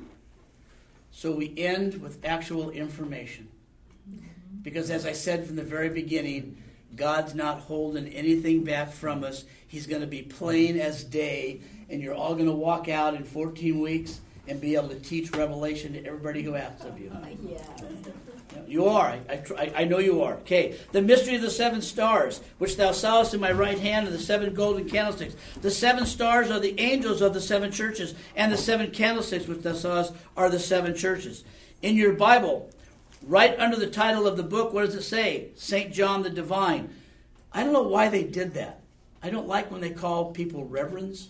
So we end with actual information. Because as I said from the very beginning, God's not holding anything back from us. He's going to be plain as day, and you're all going to walk out in fourteen weeks and be able to teach Revelation to everybody who asks of you. Uh, yeah. You are. I, I, I know you are. Okay. The mystery of the seven stars, which thou sawest in my right hand, and the seven golden candlesticks. The seven stars are the angels of the seven churches, and the seven candlesticks which thou sawest are the seven churches. In your Bible, right under the title of the book, what does it say? Saint John the Divine. I don't know why they did that. I don't like when they call people reverends.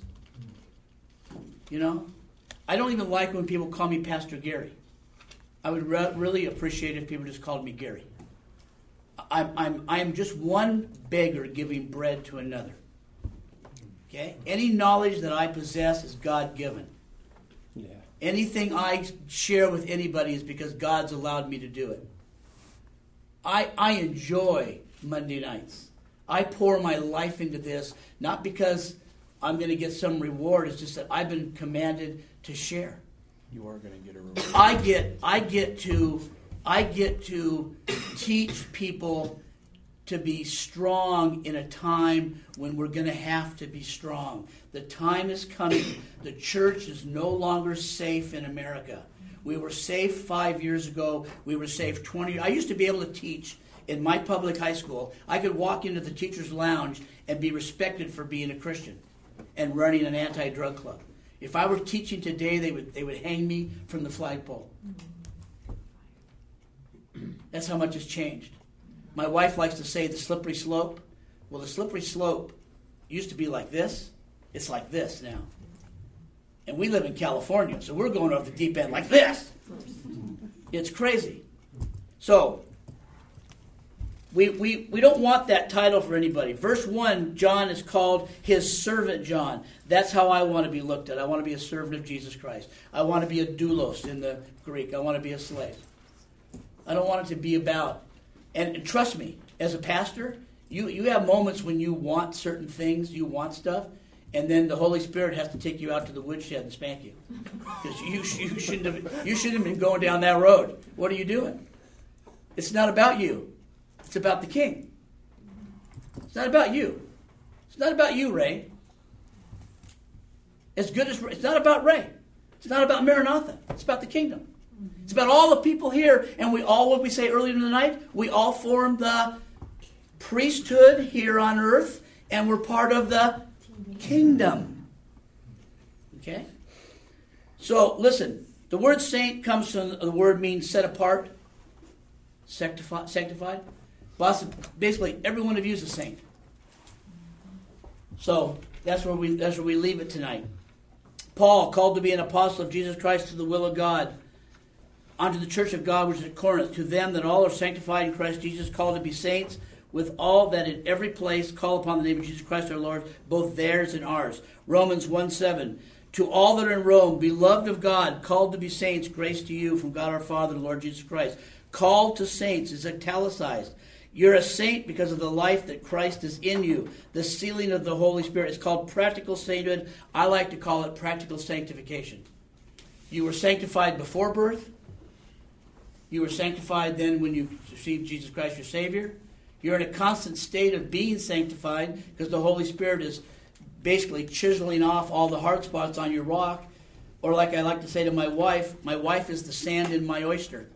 You know? I don't even like when people call me Pastor Gary. I would re- really appreciate if people just called me Gary. I'm, I'm, I'm just one beggar giving bread to another. Okay? Any knowledge that I possess is God-given. Yeah. Anything I share with anybody is because God's allowed me to do it. I, I enjoy Monday nights. I pour my life into this, not because I'm going to get some reward. It's just that I've been commanded to share. You are going to get a reward. I get, I get to, I get to teach people to be strong in a time when we're going to have to be strong. The time is coming. The church is no longer safe in America. We were safe five years ago. We were safe twenty. I used to be able to teach in my public high school. I could walk into the teacher's lounge and be respected for being a Christian and running an anti-drug club. If I were teaching today, they would they would hang me from the flagpole. That's how much has changed. My wife likes to say the slippery slope. Well, the slippery slope used to be like this. It's like this now. And we live in California, so we're going off the deep end like this. It's crazy. So, we, we, we don't want that title for anybody. Verse one, John is called his servant John. That's how I want to be looked at. I want to be a servant of Jesus Christ. I want to be a doulos in the Greek. I want to be a slave. I don't want it to be about... And, and trust me, as a pastor, you, you have moments when you want certain things, you want stuff, and then the Holy Spirit has to take you out to the woodshed and spank you. Because you, you, shouldn't have, you shouldn't have been going down that road. What are you doing? It's not about you. It's about the King. It's not about you. It's not about you, Ray. As good as it's not about Ray. It's not about Maranatha. It's about the kingdom. It's about all the people here, and we all, what we say earlier in the night, we all form the priesthood here on earth, and we're part of the kingdom. Okay? So, listen, the word saint comes from the word means set apart, sanctified. sanctified. Basically, every one of you is a saint. So, that's where we that's where we leave it tonight. Paul, called to be an apostle of Jesus Christ to the will of God, unto the church of God which is at Corinth, to them that all are sanctified in Christ Jesus, called to be saints, with all that in every place call upon the name of Jesus Christ our Lord, both theirs and ours. Romans one seven. To all that are in Rome, beloved of God, called to be saints, grace to you from God our Father, the Lord Jesus Christ. Called to saints is italicized. You're a saint because of the life that Christ is in you. The sealing of the Holy Spirit. It's called practical sainthood. I like to call it practical sanctification. You were sanctified before birth. You were sanctified then when you received Jesus Christ your Savior. You're in a constant state of being sanctified because the Holy Spirit is basically chiseling off all the hard spots on your rock. Or like I like to say to my wife, my wife is the sand in my oyster.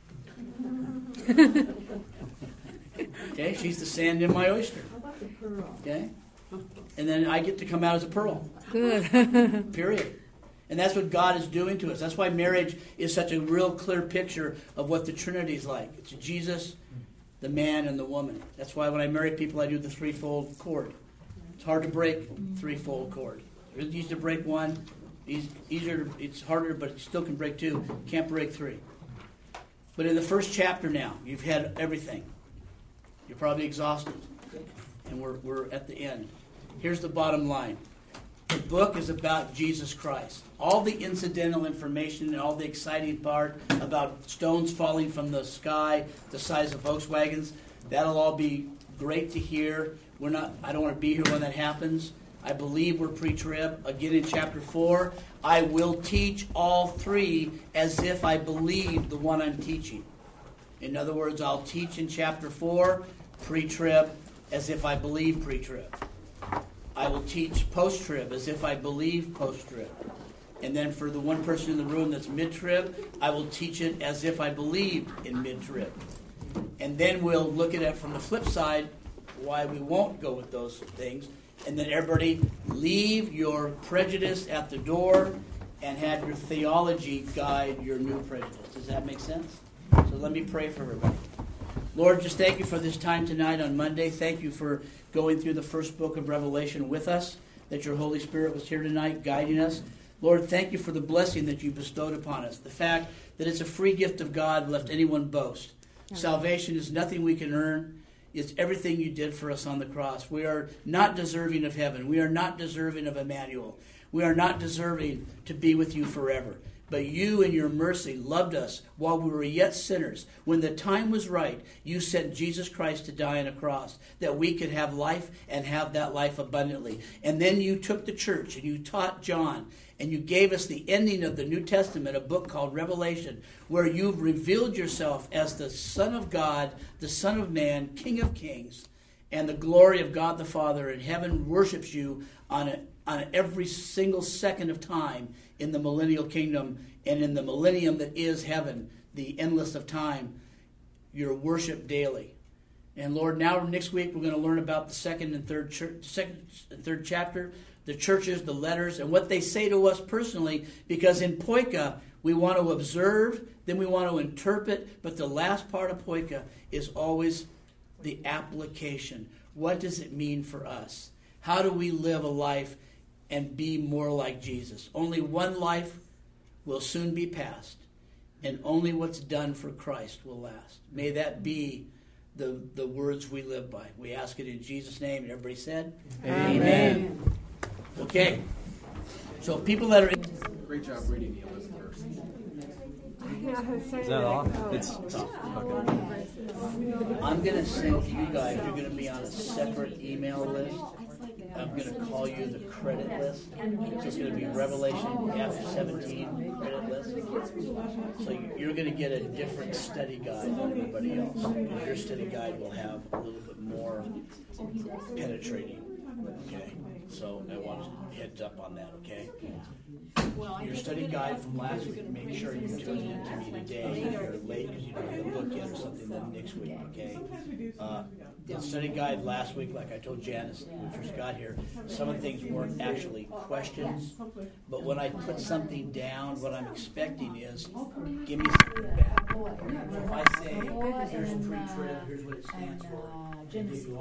Okay, she's the sand in my oyster. How about the pearl? Okay? And then I get to come out as a pearl. Good. Period. And that's what God is doing to us. That's why marriage is such a real clear picture of what the Trinity is like. It's Jesus, the man, and the woman. That's why when I marry people, I do the threefold cord. It's hard to break threefold cord. It's easy to break one. It's easier. It's harder, but you still can break two. Can't break three. But in the first chapter now, you've had everything. You're probably exhausted. And we're we're at the end. Here's the bottom line. The book is about Jesus Christ. All the incidental information and all the exciting part about stones falling from the sky the size of Volkswagens, that'll all be great to hear. We're not. I don't want to be here when that happens. I believe we're pre-trib. Again in chapter four, I will teach all three as if I believe the one I'm teaching. In other words, I'll teach in chapter four, pre-trib, as if I believe pre-trib. I will teach post-trib as if I believe post-trib. And then for the one person in the room that's mid-trib, I will teach it as if I believe in mid-trib. And then we'll look at it from the flip side, why we won't go with those things. And then everybody leave your prejudice at the door and have your theology guide your new prejudice. Does that make sense? So let me pray for everybody. Lord, just thank you for this time tonight on Monday. Thank you for going through the first book of Revelation with us, that your Holy Spirit was here tonight guiding us. Lord, thank you for the blessing that you bestowed upon us, the fact that it's a free gift of God, lest anyone boast. Salvation is nothing we can earn. It's everything you did for us on the cross. We are not deserving of heaven. We are not deserving of Emmanuel. We are not deserving to be with you forever. But you in your mercy loved us while we were yet sinners. When the time was right, you sent Jesus Christ to die on a cross, that we could have life and have that life abundantly. And then you took the church and you taught John, and you gave us the ending of the New Testament, a book called Revelation, where you've revealed yourself as the Son of God, the Son of Man, King of Kings, and the glory of God the Father in heaven worships you on a, on every single second of time in the millennial kingdom and in the millennium that is heaven, the endless of time. You're worshiped daily. And Lord, now next week we're going to learn about the second and third church, second and third chapter the churches, the letters, and what they say to us personally, because in Poika, we want to observe, then we want to interpret, but the last part of Poika is always the application. What does it mean for us? How do we live a life and be more like Jesus? Only one life will soon be passed, and only what's done for Christ will last. May that be the, the words we live by. We ask it in Jesus' name, and everybody said? Amen. Amen. Okay. So people that are in... Great job reading the Elizabeth verse. Is that all? It's okay. I'm going to send you guys, you're going to be on a separate email list. I'm going to call you the credit list. It's just going to be Revelation F seventeen credit list. So you're going to get a different study guide than everybody else. And your study guide will have a little bit more penetrating. Okay? So I want to heads up on that, okay? Your study guide from last week, make sure you tune in to me today. If you're late because you don't have a book yet or something, then next week, okay? Uh, the study guide last week, like I told Janice when we first got here, some of the things weren't actually questions, but when I put something down, what I'm expecting is, give me something back. If I say, here's pre-trib, here's what it stands for, and give you all